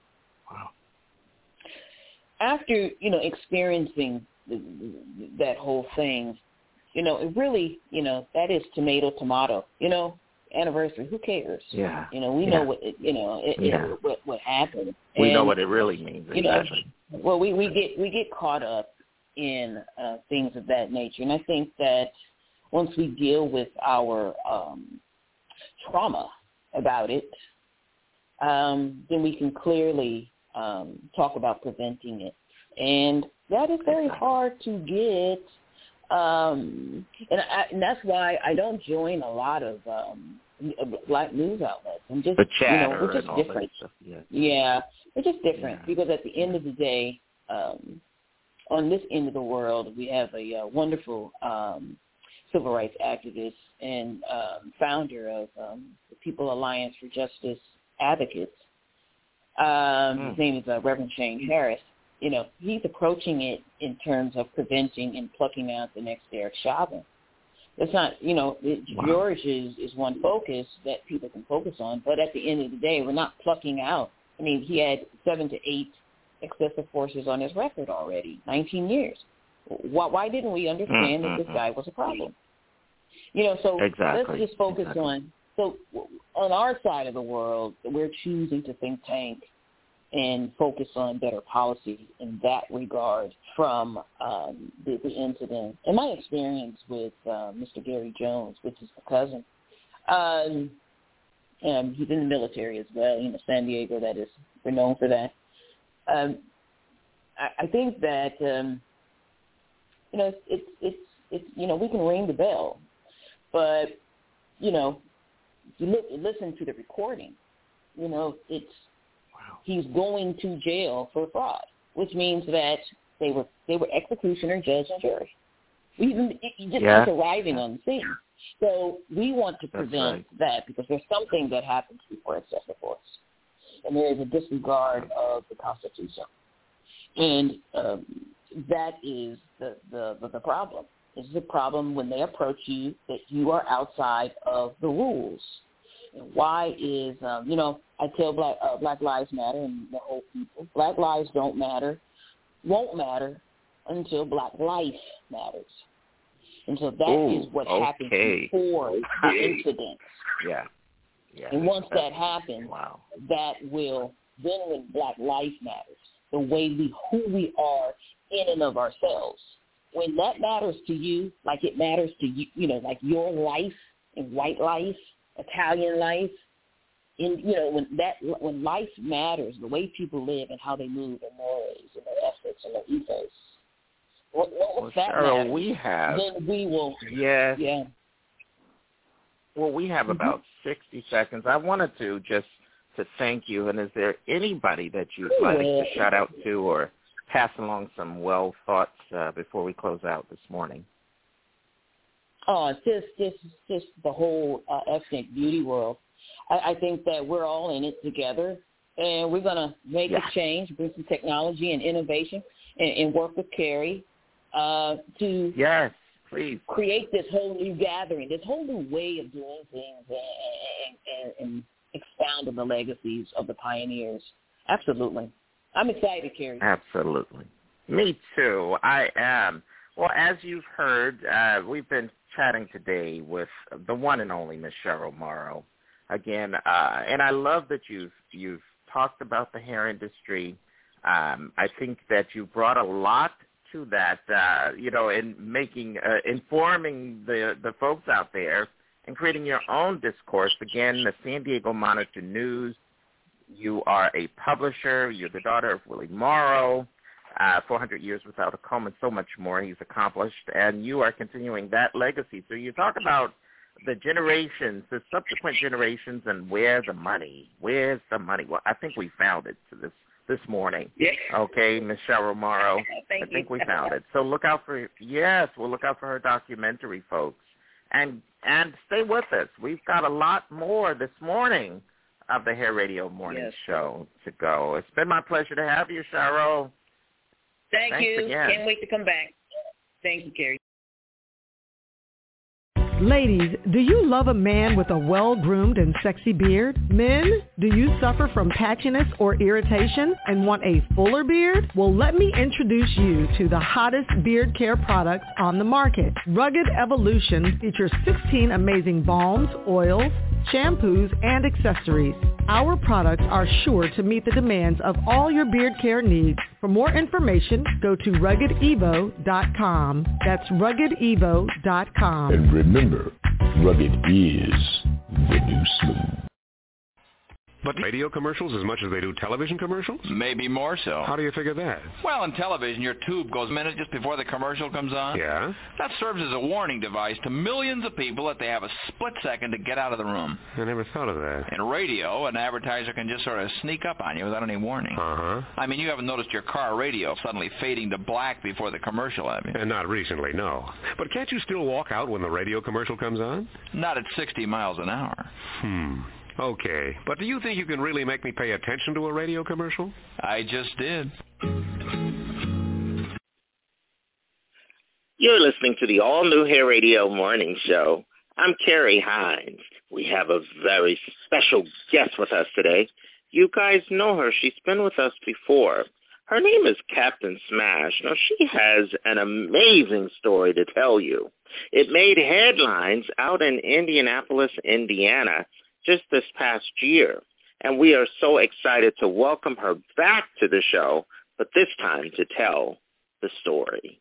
after, experiencing that whole thing, it really, that is tomato, anniversary. Who cares? Yeah. We know what what happened. We know what it really means. Exactly. Well, we get caught up in things of that nature, and I think that once we deal with our trauma about it, then we can clearly talk about preventing it, and that is very hard to get. And that's why I don't join a lot of black news outlets. I'm just, the chatter we're just and different. All that stuff. Yeah, we're just different because at the end of the day, on this end of the world, we have a wonderful civil rights activist and founder of the People Alliance for Justice Advocates. His name is Reverend Shane Harris. He's approaching it in terms of preventing and plucking out the next Derek Chauvin. It's not, George is one focus that people can focus on, but at the end of the day, we're not plucking out. I mean, he had 7 to 8 excessive forces on his record already, 19 years. Why didn't we understand that this guy was a problem? So exactly. Let's just focus on our side of the world, we're choosing to think tank and focus on better policy in that regard from the incident. And my experience with Mr. Gary Jones, which is the cousin, and he's in the military as well, San Diego, that is, we're known for that. I think that, it's we can ring the bell, but, you listen to the recording, he's going to jail for fraud, which means that they were executioner, judge, and jury. He just not arriving on the scene. So we want to prevent that because there's something that happens before excessive force, and there is a disregard of the Constitution, and that is the problem. This is a problem when they approach you that you are outside of the rules. And why is, I tell Black Lives Matter and the whole people, Black lives won't matter until Black life matters. And so that is what happens before the incident. Yeah. And once that happens, that will, then when Black life matters, the way who we are in and of ourselves, when that matters to you, like it matters to you, like your life and white life, Italian life, when life matters, the way people live and how they move, their mores and their ethics and their ethos. What's that matter? Then we will. Yes. Yeah. Well, we have about 60 seconds. I wanted to just to thank you. And is there anybody that you'd like to shout out to or pass along some well thoughts before we close out this morning? Oh, just the whole ethnic beauty world. I think that we're all in it together, and we're going to make a change, bring some technology and innovation, and work with Carrie to please. Create this whole new gathering, this whole new way of doing things, and expound on the legacies of the pioneers. Absolutely. I'm excited, Carrie. Absolutely. Me too. I am. Well, as you've heard, we've been chatting today with the one and only Miss Cheryl Morrow. Again, and I love that you've talked about the hair industry. I think that you brought a lot to that, in making, informing the folks out there and creating your own discourse. Again, the San Diego Monitor News. You are a publisher. You're the daughter of Willie Morrow. 400 Years Without a Comb and so much more he's accomplished, and you are continuing that legacy. So you talk about the generations, the subsequent generations, and where's the money? Well, I think we found it this morning. Yes. Okay, Miss Cheryl Morrow. Thank I think you. we found it. So look out for we'll look out for her documentary, folks, and stay with us. We've got a lot more this morning of the Hair Radio Morning Show to go. It's been my pleasure to have you, Cheryl. Thanks you. Again. Can't wait to come back. Thank you, Carrie. Ladies, do you love a man with a well-groomed and sexy beard? Men, do you suffer from patchiness or irritation and want a fuller beard? Well, let me introduce you to the hottest beard care products on the market. Rugged Evolution features 16 amazing balms, oils, shampoos, and accessories. Our products are sure to meet the demands of all your beard care needs. For more information, go to RuggedEvo.com. That's RuggedEvo.com. And remember, rugged is the new smooth. But radio commercials as much as they do television commercials? Maybe more so. How do you figure that? Well, in television, your tube goes a minute just before the commercial comes on. Yeah? That serves as a warning device to millions of people that they have a split second to get out of the room. I never thought of that. In radio, an advertiser can just sort of sneak up on you without any warning. Uh-huh. I mean, you haven't noticed your car radio suddenly fading to black before the commercial, have you? And not recently, no. But can't you still walk out when the radio commercial comes on? Not at 60 miles an hour. Okay, but do you think you can really make me pay attention to a radio commercial? I just did. You're listening to the all-new Hair Radio Morning Show. I'm Carrie Hines. We have a very special guest with us today. You guys know her. She's been with us before. Her name is Captain Smash. Now, she has an amazing story to tell you. It made headlines out in Indianapolis, Indiana, just this past year, and we are so excited to welcome her back to the show, but this time to tell the story.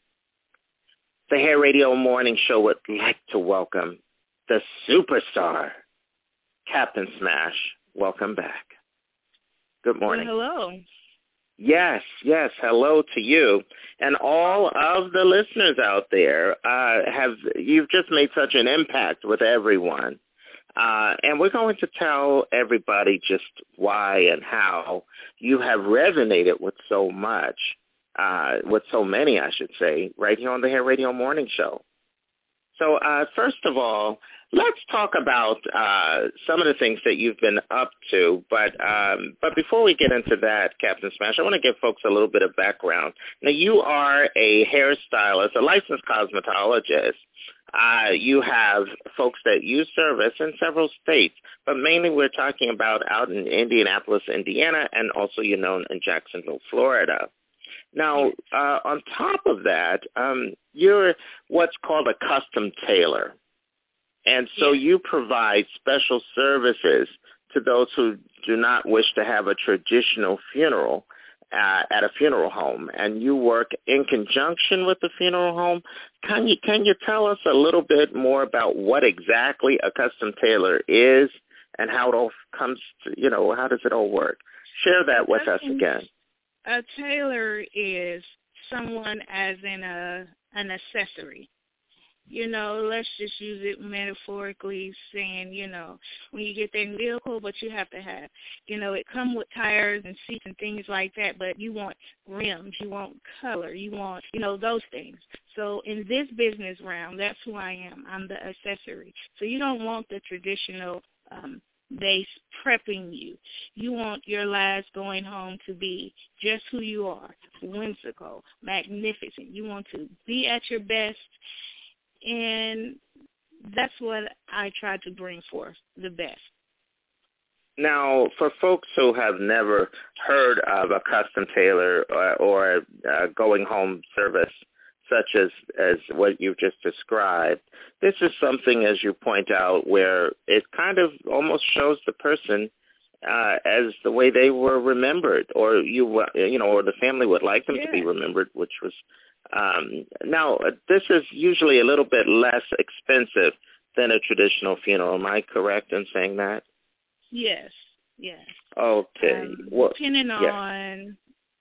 The Hair Radio Morning Show would like to welcome the superstar, Captain Smash. Welcome back. Good morning. Well, hello. Yes, hello to you. And all of the listeners out there, you've just made such an impact with everyone. And we're going to tell everybody just why and how you have resonated with so much, with so many, I should say, right here on the Hair Radio Morning Show. So first of all, let's talk about some of the things that you've been up to. But before we get into that, Captain Smash, I want to give folks a little bit of background. Now, you are a hairstylist, a licensed cosmetologist. You have folks that you service in several states, but mainly we're talking about out in Indianapolis, Indiana, and also you're known in Jacksonville, Florida. Now, on top of that, you're what's called a custom tailor. And so you provide special services to those who do not wish to have a traditional funeral at a funeral home, and you work in conjunction with the funeral home. Can you tell us a little bit more about what exactly a custom tailor is and how it all comes to, how does it all work? Share that with us again. A tailor is someone as in an accessory. Let's just use it metaphorically, saying, when you get that vehicle, but you have to have, it come with tires and seats and things like that, but you want rims, you want color, you want, those things. So in this business realm, that's who I am. I'm the accessory. So you don't want the traditional base prepping you. You want your last going home to be just who you are, whimsical, magnificent. You want to be at your best And that's what I try to bring forth, the best. Now, for folks who have never heard of a custom tailor or going home service, such as what you've just described, this is something, as you point out, where it kind of almost shows the person as the way they were remembered, or or the family would like them to be remembered, which was. Now, this is usually a little bit less expensive than a traditional funeral. Am I correct in saying that? Yes. Okay. Depending on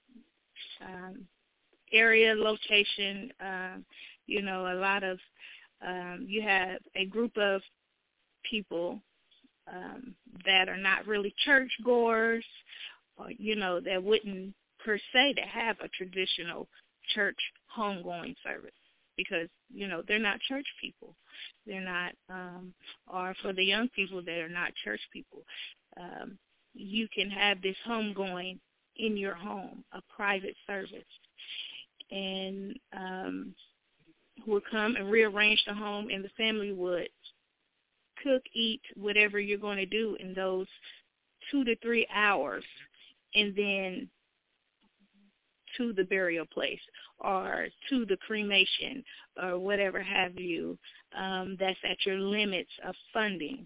area, location, a lot of you have a group of people that are not really church goers, or that wouldn't per se to have a traditional church homegoing service, because they're not church people. They're not, or for the young people that are not church people, you can have this homegoing in your home, a private service, and would come and rearrange the home, and the family would cook, eat, whatever you're going to do in those 2 to 3 hours, and then to the burial place or to the cremation or whatever have you, that's at your limits of funding.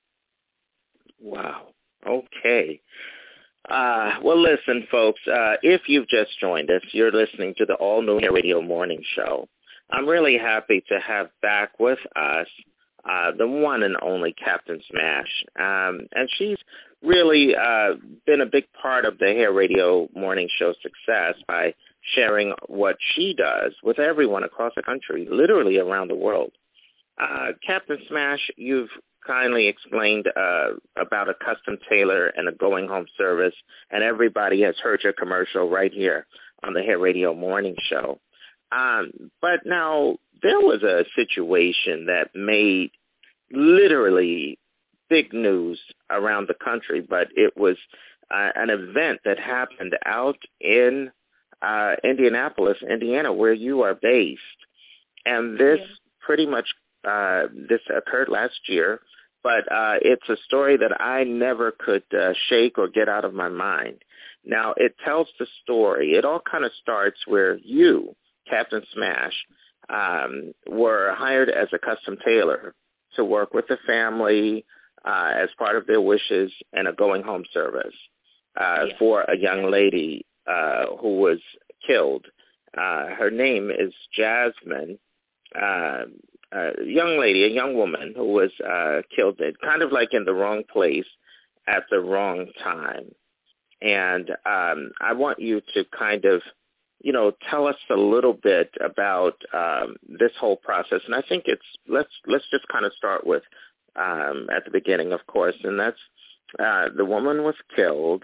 Wow. Okay. Well, listen, folks, if you've just joined us, you're listening to the all-new Hair Radio Morning Show. I'm really happy to have back with us the one and only Captain Smash. And she's really been a big part of the Hair Radio Morning Show success by sharing what she does with everyone across the country, literally around the world. Captain Smash, you've kindly explained about a custom tailor and a going home service, and everybody has heard your commercial right here on the Hair Radio Morning Show. But now there was a situation that made literally big news around the country, but it was an event that happened out in Indianapolis, Indiana, where you are based. And this pretty much, this occurred last year, but it's a story that I never could shake or get out of my mind. Now, it tells the story. It all kind of starts where you, Captain Smash, were hired as a custom tailor to work with the family as part of their wishes and a going home service for a young lady who was killed. Her name is Jasmine, a young woman who was killed, kind of like in the wrong place at the wrong time. And I want you to kind of, tell us a little bit about this whole process. And I think let's just kind of start with at the beginning, of course, and that's the woman was killed,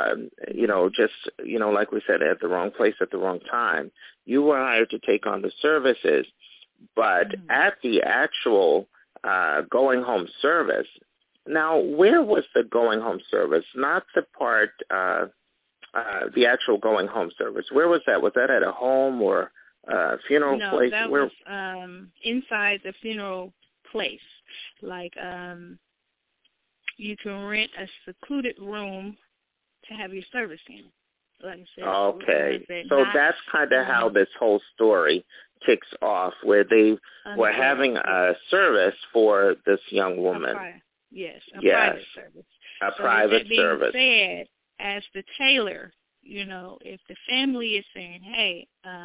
like we said, at the wrong place at the wrong time. You were hired to take on the services, but at the actual going home service, now where was the going home service? Not the part, the actual going home service. Where was that? Was that at a home or a funeral place? No, that was inside the funeral place. Like you can rent a secluded room to have your service in. Like I said, okay, so that's kind of how this whole story kicks off, where they were having a service for this young woman. Private service. A private service. Being said, as the tailor, if the family is saying, "Hey,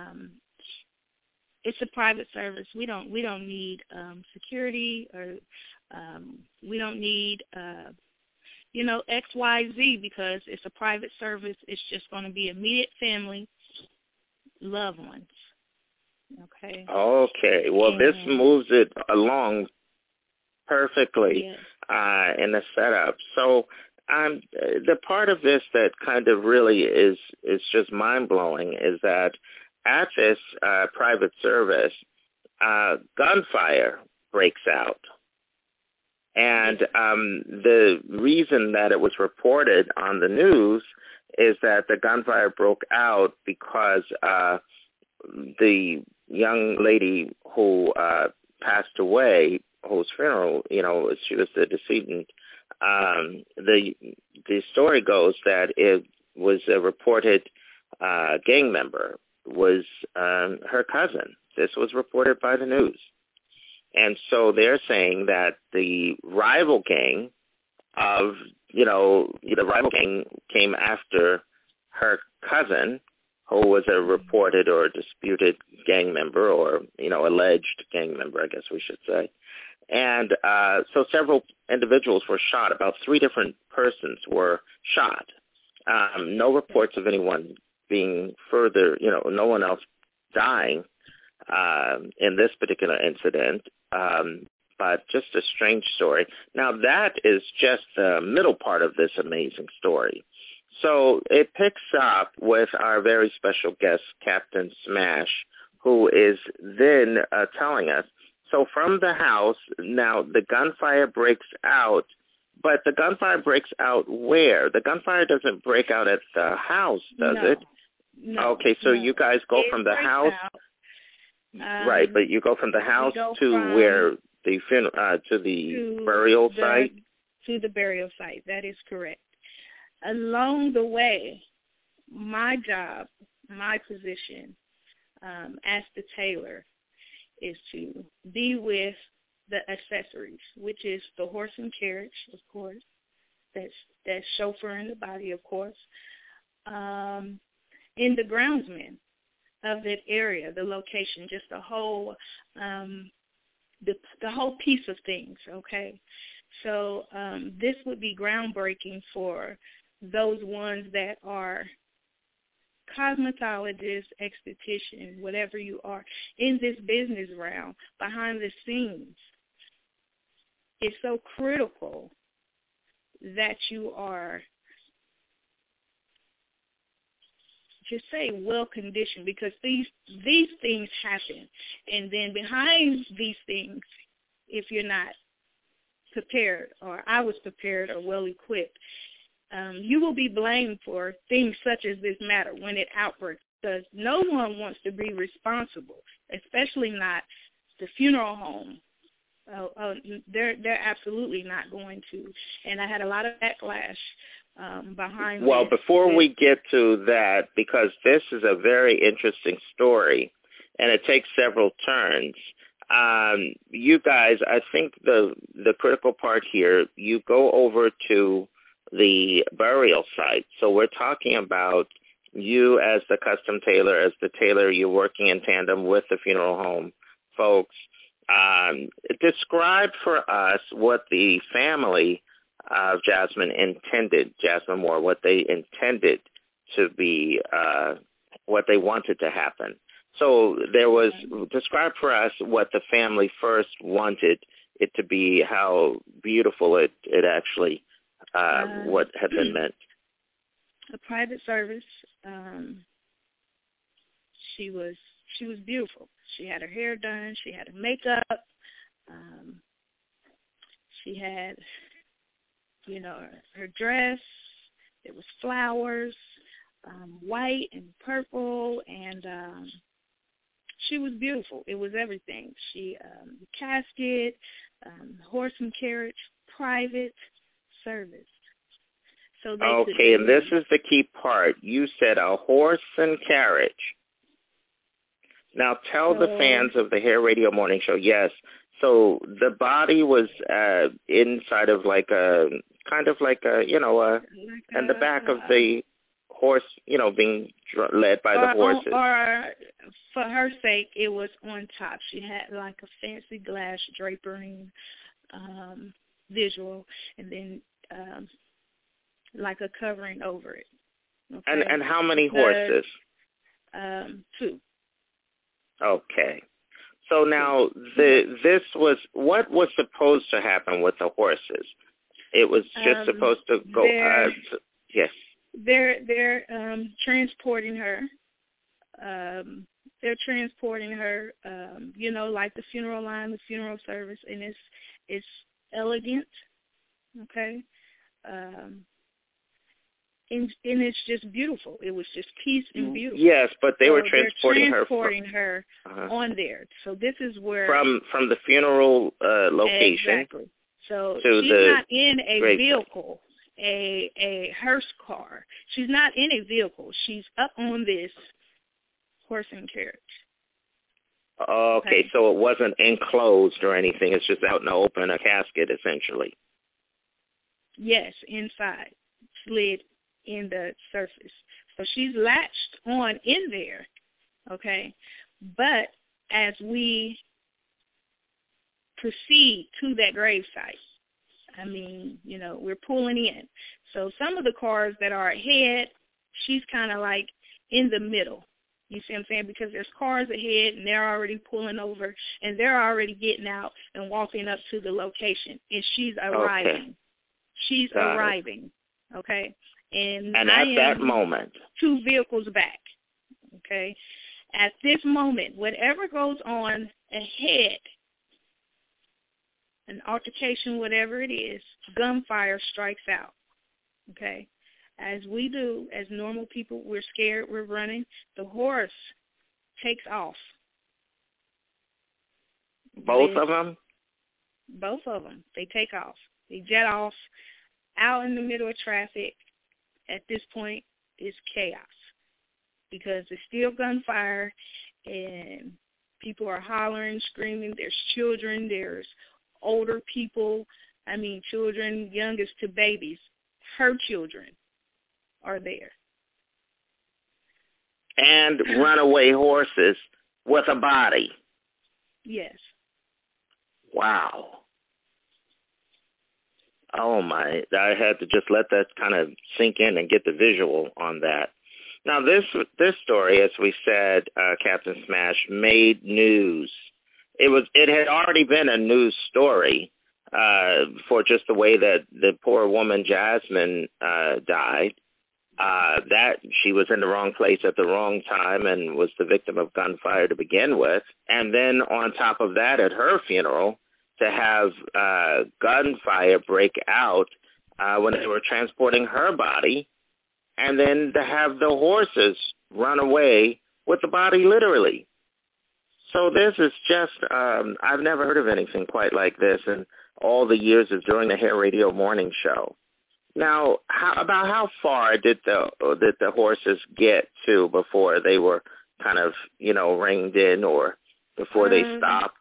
it's a private service. We don't need security, or we don't need XYZ, because it's a private service. It's just going to be immediate family, loved ones." Okay. Okay. Well, this moves it along perfectly in the setup. So the part of this that kind of really is just mind-blowing is that at this private service, gunfire breaks out. And the reason that it was reported on the news is that the gunfire broke out because the young lady who passed away, whose funeral, she was the decedent. The story goes that it was a reported gang member, was her cousin. This was reported by the news. And so they're saying that the rival gang the rival gang came after her cousin, who was a reported or disputed gang member, or, alleged gang member, I guess we should say. And so several individuals were shot. About 3 different persons were shot. No reports of anyone being further, no one else dying in this particular incident, but just a strange story. Now, that is just the middle part of this amazing story. So it picks up with our very special guest, Captain Smash, who is then telling us, so from the house, now the gunfire breaks out, but the gunfire breaks out where? The gunfire doesn't break out at the house, does it? No. Okay, so you guys go from the house, right? But you go from the house to where the burial site. To the burial site. That is correct. Along the way, my job, my position as the tailor, is to be with the accessories, which is the horse and carriage, of course. That's chauffeur in the body, of course. In the groundsman of that area, the location, just the whole the whole piece of things, okay? So this would be groundbreaking for those ones that are cosmetologists, esthetician, whatever you are, in this business realm, behind the scenes. It's so critical that you are, just say, well-conditioned, because these things happen. And then behind these things, if you're not prepared, or I was prepared or well-equipped, you will be blamed for things such as this matter when it outbreaks, because no one wants to be responsible, especially not the funeral home. They're absolutely not going to. And I had a lot of backlash behind. Well, before we get to that, because this is a very interesting story, and it takes several turns. You guys, I think the critical part here, you go over to the burial site. So we're talking about you as the custom tailor, as the tailor, you're working in tandem with the funeral home folks. Describe for us what the family of Jasmine Moore, what they intended to be, what they wanted to happen. So describe for us what the family first wanted it to be, how beautiful it actually, what had been meant. A private service. She was beautiful. She had her hair done. She had her makeup. She had, her dress. There was flowers, white and purple, and she was beautiful. It was everything. The casket, horse and carriage, private service. So okay, and this is the key part. You said a horse and carriage. Now tell the fans of the Hair Radio Morning Show, yes. So the body was inside of and the back of the horse, being led by the horses. Or for her sake, it was on top. She had like a fancy glass drapering visual, and then like a covering over it. Okay? And how many horses? 2. Okay. So now this was what was supposed to happen with the horses. It was just supposed to go. Yes. They're transporting her. They're transporting her. Like the funeral line, the funeral service, and it's elegant. Okay. and it's just beautiful. It was just peace and beautiful. Yes, but they were they're transporting her on there. So this is where from the funeral location. Exactly. So to she's not in a vehicle, a hearse car. She's not in a vehicle. She's up on this horse and carriage. Okay, so it wasn't enclosed or anything. It's just out in the open, a casket, essentially. Yes, inside, slid in the surface. So she's latched on in there, okay? But as we proceed to that gravesite, I mean, you know, we're pulling in. So some of the cars that are ahead, she's kind of like in the middle. You see what I'm saying? Because there's cars ahead, and they're already pulling over, and they're already getting out and walking up to the location, and she's arriving. Okay. She's arriving, okay? And at that moment, 2 vehicles back, okay? At this moment, whatever goes on ahead, an altercation, whatever it is, gunfire strikes out, okay? As we do, as normal people, we're scared, we're running. The horse takes off. Both of them? Both of them. They take off. They jet off out in the middle of traffic. At this point, it's chaos because there's still gunfire and people are hollering, screaming. There's children. There's older people. I mean, children, youngest to babies. Her children are there. And runaway horses with a body. Yes. Wow. Oh, my. I had to just let that kind of sink in and get the visual on that. Now, this story, as we said, Captain Smash, made news. It had already been a news story for just the way that the poor woman, Jasmine, died. That she was in the wrong place at the wrong time and was the victim of gunfire to begin with. And then on top of that, at her funeral, to have gunfire break out when they were transporting her body, and then to have the horses run away with the body literally. So this is just, I've never heard of anything quite like this in all the years of doing the Hair Radio morning show. Now, how far did the horses get to before they were kind of, reined in or before they stopped?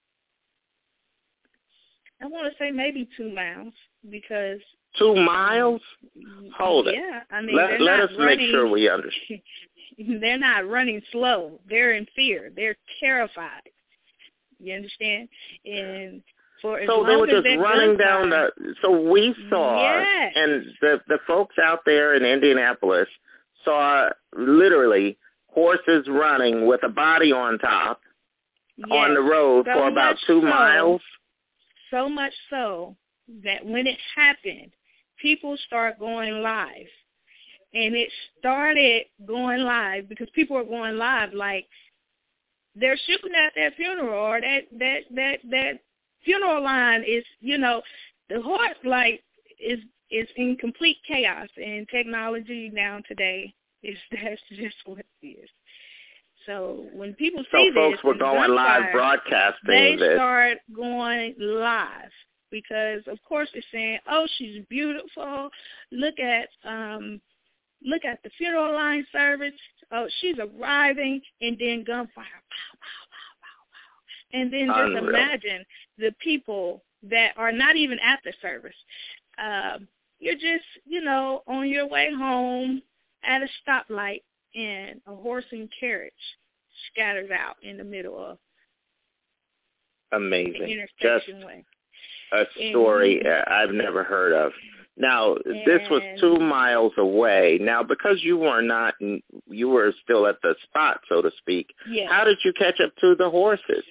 I want to say maybe 2 miles because 2 miles? Hold it. Yeah, I mean, let us make sure we understand. They're not running slow. They're in fear. They're terrified. You understand? And for as long they were as just running down the. So we saw, yes. And the folks out there in Indianapolis saw literally horses running with a body on top on the road for about 2 miles. So much so that when it happened, people start going live. And it started going live because people are going live like they're shooting at that funeral or that funeral line is, the horse like is in complete chaos, and technology now today that's just what it is. So when people see this, folks were going live broadcasting they this. start going live because, of course, they're saying, "Oh, she's beautiful. Look at the funeral line service. Oh, she's arriving," and then gunfire, pow, pow, pow, pow, pow, and then just Unreal. imagine the people that are not even at the service. You're just, on your way home at a stoplight, and a horse and carriage scatters out in the middle of Amazing. the intersection Just way. a story I've never heard of. Now, this was 2 miles away. Now, because you were still at the spot, so to speak, Yes. How did you catch up to the horses?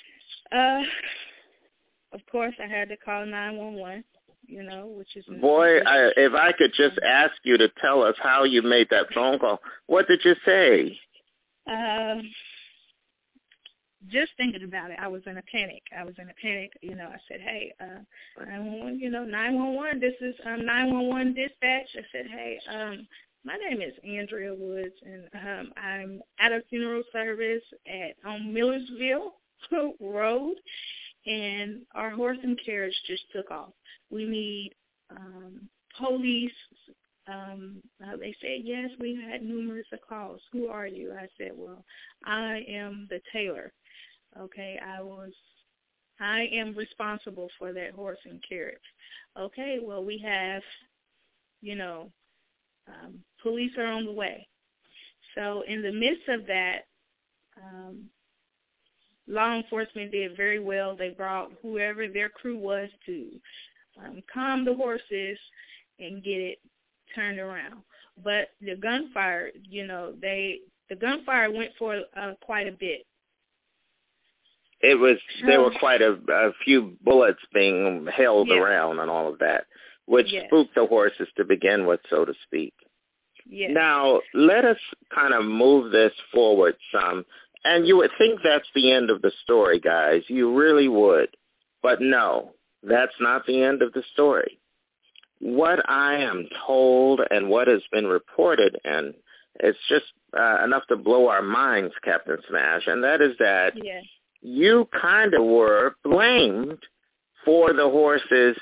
Of course, I had to call 911, which is... Boy, if I could just ask you to tell us how you made that phone call, what did you say? just thinking about it, I was in a panic. You know, I said, hey, 911, 911, this is 911 dispatch. I said, hey, my name is Andrea Woods, and I'm at a funeral service on Millersville Road, and our horse and carriage just took off. We need police. They said, yes, we had numerous calls. Who are you? I said, well, I am the tailor. Okay, I am responsible for that horse and carriage. Okay, well, we have, police are on the way. So in the midst of that, law enforcement did very well. They brought whoever their crew was to calm the horses and get it turned around. But the gunfire, the gunfire went for quite a bit. There were quite a few bullets being held around and all of that, which spooked the horses to begin with, so to speak. Yes. Now, let us kind of move this forward some. And you would think that's the end of the story, guys. You really would. But no, that's not the end of the story. What I am told and what has been reported, and it's just enough to blow our minds, Captain Smash, and that is that you kind of were blamed for the horses,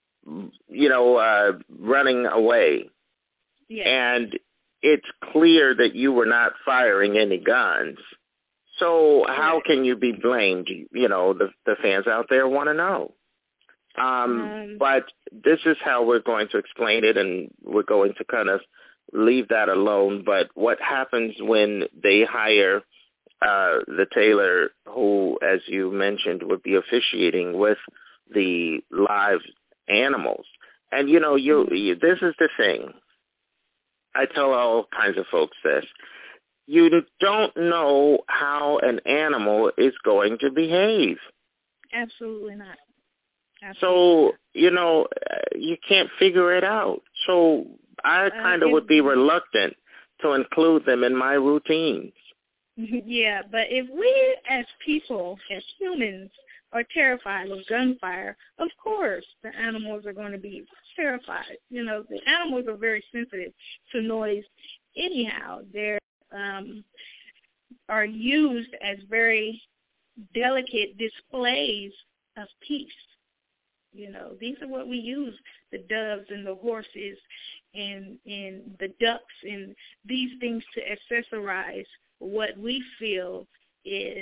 running away. Yes. And it's clear that you were not firing any guns. So how can you be blamed? The fans out there want to know. But this is how we're going to explain it, and we're going to kind of leave that alone. But what happens when they hire the tailor who, as you mentioned, would be officiating with the live animals? And, this is the thing. I tell all kinds of folks this. You don't know how an animal is going to behave. Absolutely not. Absolutely. So, you can't figure it out. So I kind of would be reluctant to include them in my routines. Yeah, but if we as people, as humans, are terrified of gunfire, of course the animals are going to be terrified. The animals are very sensitive to noise anyhow. They're are used as very delicate displays of peace. These are what we use, the doves and the horses and the ducks and these things to accessorize what we feel is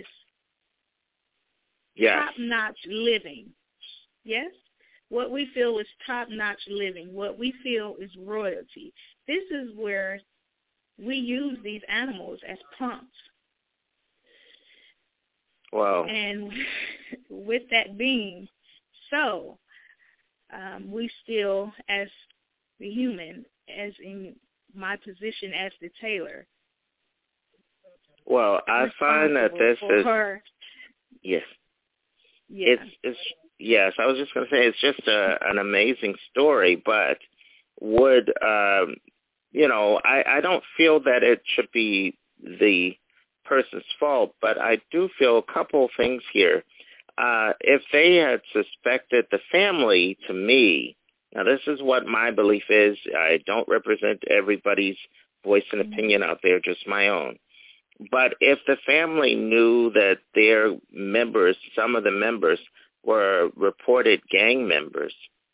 top-notch living. Yes? What we feel is top-notch living. What we feel is royalty. This is where we use these animals as prompts. Wow. And with that being so, we still, as the human, as in my position as the tailor. Well, I find that this is... Yes. Yeah. Yes, I was just going to say it's just an amazing story, but would... I don't feel that it should be the person's fault, but I do feel a couple things here. If they had suspected the family, to me, now this is what my belief is. I don't represent everybody's voice and opinion out there, just my own. But if the family knew that their members, some of the members, were reported gang members,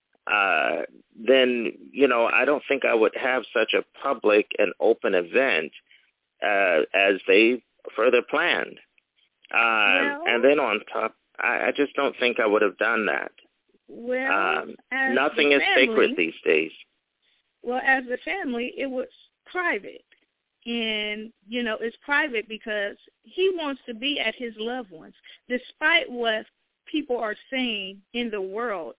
then, I don't think I would have such a public and open event as they further planned. And then on top, I just don't think I would have done that. Well, nothing is sacred these days. Well, as a family, it was private. And, it's private because he wants to be at his loved ones. Despite what people are saying in the world,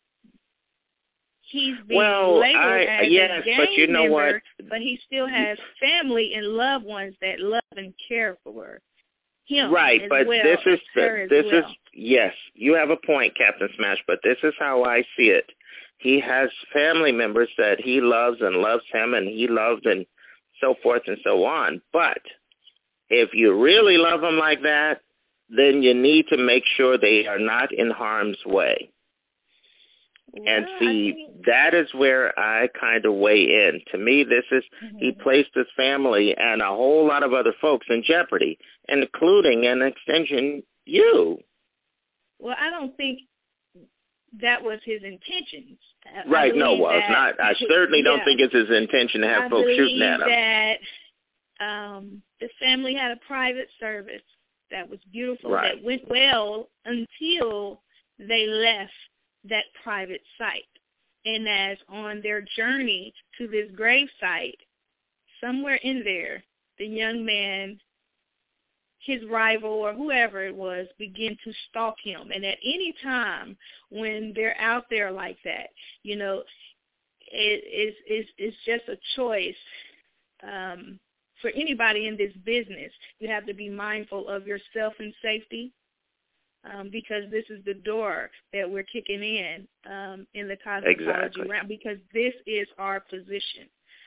he's being labeled as a gang but you know member, what? But he still has family and loved ones that love and care for him. Right, but well, this is yes, you have a point, Captain Smash, but this is how I see it. He has family members that he loves and loves him and he loved and so forth and so on. But if you really love him like that, then you need to make sure they are not in harm's way. And see, that is where I kind of weigh in. To me, this is, he placed his family and a whole lot of other folks in jeopardy, including an extension, you. Well, I don't think that was his intentions. Right, no, well, it's not. I certainly don't think it's his intention to have folks shooting at him. I believe that the family had a private service that was beautiful, that went well until they left that private site. And as on their journey to this grave site, somewhere in there, the young man, his rival or whoever it was, began to stalk him. And at any time when they're out there like that, you know, it's just a choice for anybody in this business. You have to be mindful of yourself and safety. Because this is the door that we're kicking in the cosmetology realm, because this is our position.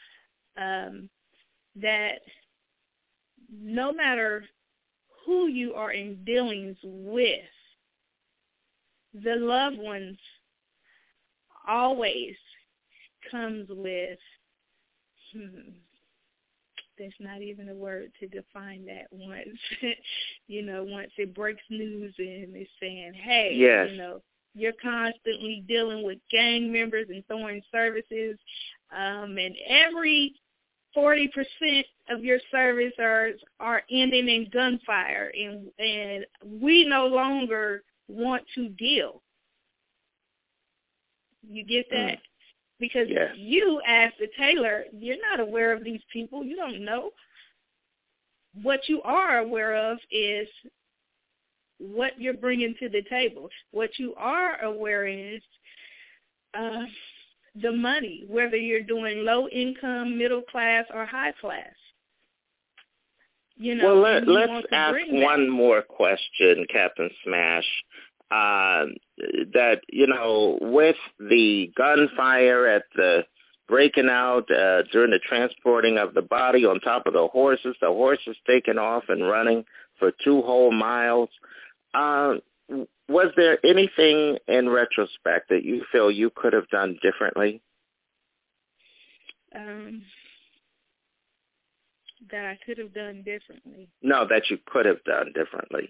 That no matter who you are in dealings with, the loved ones always comes with, there's not even a word to define that once, you know, once it breaks news and it's saying, hey, you know, you're constantly dealing with gang members and throwing services, and every 40% of your service are ending in gunfire, and we no longer want to deal. You get that? Because you, as the tailor, you're not aware of these people. You don't know. What you are aware of is what you're bringing to the table. What you are aware is the money, whether you're doing low income, middle class, or high class. You know. Well, let's ask one more question, Captain Smash. That, you know, with the gunfire at the breaking out during the transporting of the body on top of the horses taking off and running for 2 whole miles, was there anything in retrospect that you feel you could have done differently? That I could have done differently? No, that you could have done differently.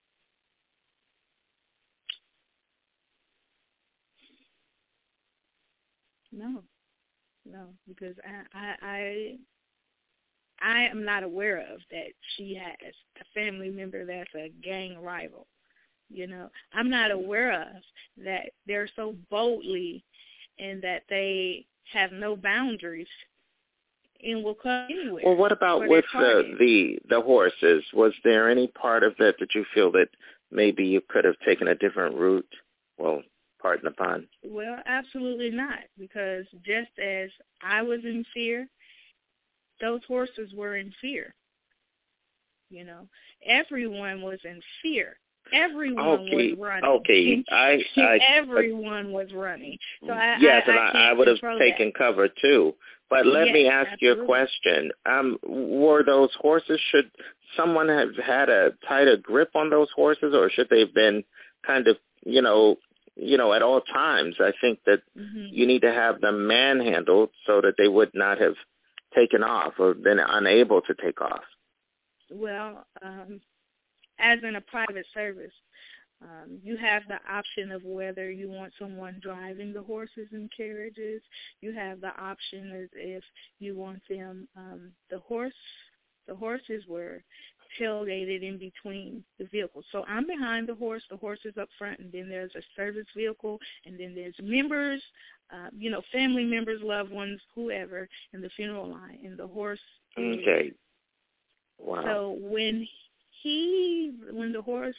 No, because I am not aware of that she has a family member that's a gang rival. You know, I'm not aware of that they're so boldly and that they have no boundaries and will come anywhere. Well, what about with the horses? Was there any part of that you feel that maybe you could have taken a different route? Well, pardon the pun. Well, absolutely not, because just as I was in fear, those horses were in fear. You know, everyone was in fear. Everyone was running. Everyone was running. So I would have taken cover too. But let me ask you a question. Were those horses, should someone have had a tighter grip on those horses, or should they have been kind of, you know, at all times? I think that you need to have them manhandled so that they would not have taken off or been unable to take off. Well, as in a private service, you have the option of whether you want someone driving the horses and carriages. You have the option as if you want them. The horses were tailgated in between the vehicles. So I'm behind the horse is up front, and then there's a service vehicle, and then there's members, family members, loved ones, whoever, in the funeral line, and the horse. Okay. Wow. So when the horse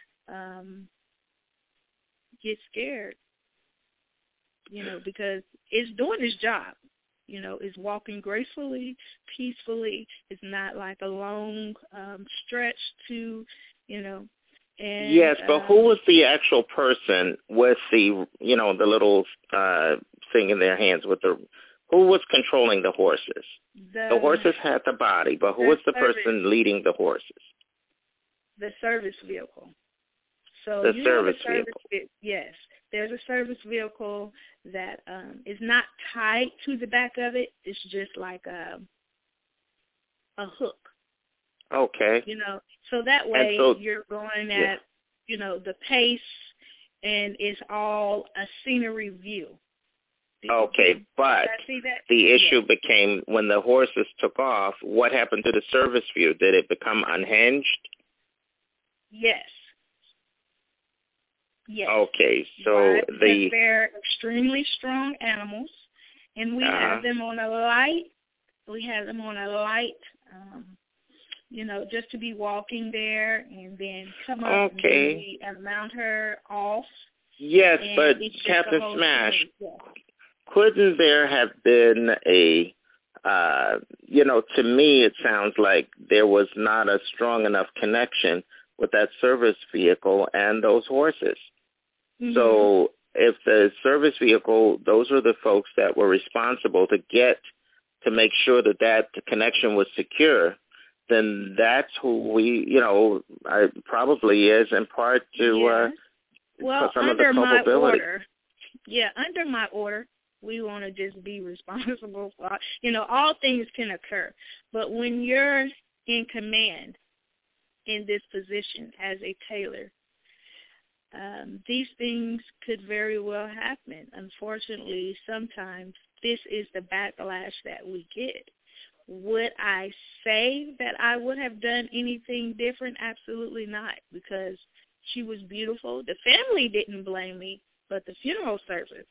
gets scared, because it's doing its job, it's walking gracefully, peacefully. It's not like a long stretch to, and yes, but who was the actual person with the, the little thing in their hands who was controlling the horses? The horses had the body, but who was the person leading the horses? The service vehicle. So the you service have a service vehicle. Yes, there's a service vehicle that is not tied to the back of it. It's just like a hook. Okay. So that way you're going at, the pace, and it's all a scenery view. Okay, but the issue became when the horses took off, what happened to the service view? Did it become unhinged? Yes. Yes. Okay, so they're extremely strong animals, and we have them on a light. We have them on a light, just to be walking there, and then come up and mount her off. Yes, but Captain Smash, couldn't there have been a, to me it sounds like there was not a strong enough connection with that service vehicle and those horses. Mm-hmm. So if the service vehicle, those are the folks that were responsible to make sure that the connection was secure, then that's who we, probably is in part to some of the culpability. Under my order, we want to just be responsible for, all things can occur. But when you're in command in this position as a tailor, these things could very well happen. Unfortunately, sometimes this is the backlash that we get. Would I say that I would have done anything different? Absolutely not, because she was beautiful. The family didn't blame me, but the funeral service,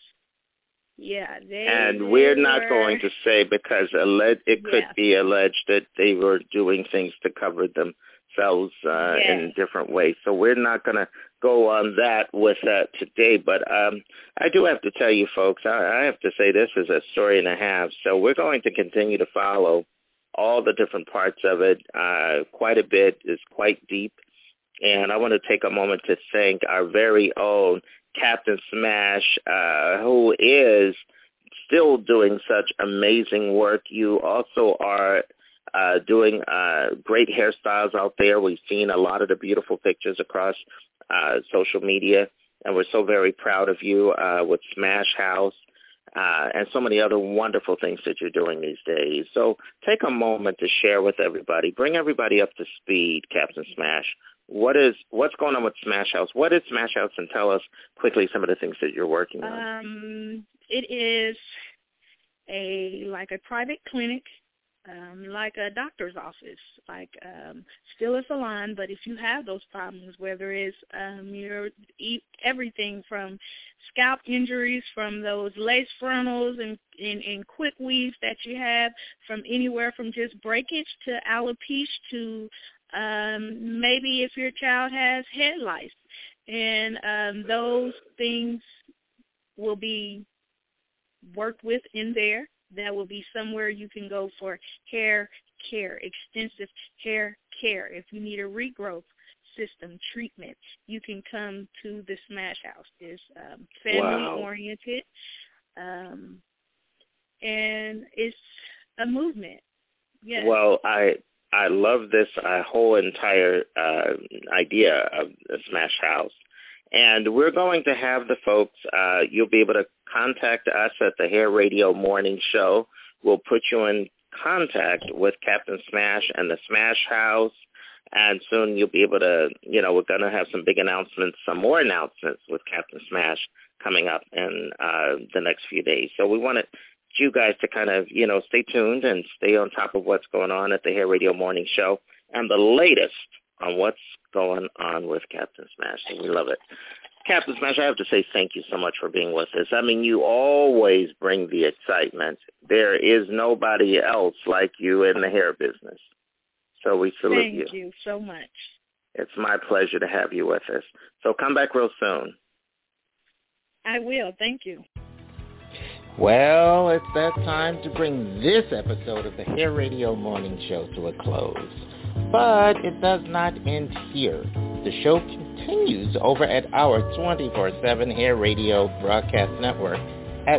and we're not going to say, because it could be alleged that they were doing things to cover themselves in different ways. So we're not going to go on with that today. But I do have to tell you, folks, I have to say this is a story and a half. So we're going to continue to follow all the different parts of it. Quite a bit is quite deep. And I want to take a moment to thank our very own Captain Smash, who is still doing such amazing work. You also are doing great hairstyles out there. We've seen a lot of the beautiful pictures across social media, and we're so very proud of you with Smash House and so many other wonderful things that you're doing these days. So take a moment to share with everybody. Bring everybody up to speed, Captain Smash. What's going on with Smash House? What is Smash House? And tell us quickly some of the things that you're working on. It is like a private clinic, like a doctor's office, still a salon. But if you have those problems, whether it's everything from scalp injuries, from those lace frontals and quick weaves that you have, from anywhere from just breakage to alopecia to maybe if your child has head lice, and those things will be worked with in there. That will be somewhere you can go for hair care, extensive hair care. If you need a regrowth system treatment, you can come to the Smash House. It's family-oriented, and it's a movement. Yes. Well, I love this whole entire idea of the Smash House. And we're going to have the folks, you'll be able to contact us at the Hair Radio Morning Show. We'll put you in contact with Captain Smash and the Smash House. And soon you'll be able to, we're going to have some big announcements, some more announcements with Captain Smash coming up in the next few days. So we wanted you guys to kind of, stay tuned and stay on top of what's going on at the Hair Radio Morning Show and the latest on what's going on with Captain Smash. So we love it. Captain Smash, I have to say thank you so much for being with us. I mean, you always bring the excitement. There is nobody else like you in the hair business. So we salute you. Thank you so much. It's my pleasure to have you with us. So come back real soon. I will. Thank you. Well, it's that time to bring this episode of the Hair Radio Morning Show to a close. But it does not end here. The show continues over at our 24/7 Hair Radio broadcast network at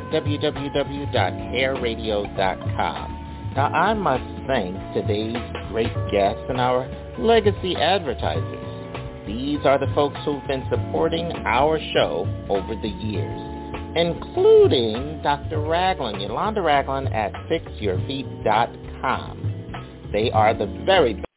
www.hairradio.com. Now, I must thank today's great guests and our legacy advertisers. These are the folks who've been supporting our show over the years, including Dr. Ragland, Yolanda Ragland at FixYourFeet.com. They are the very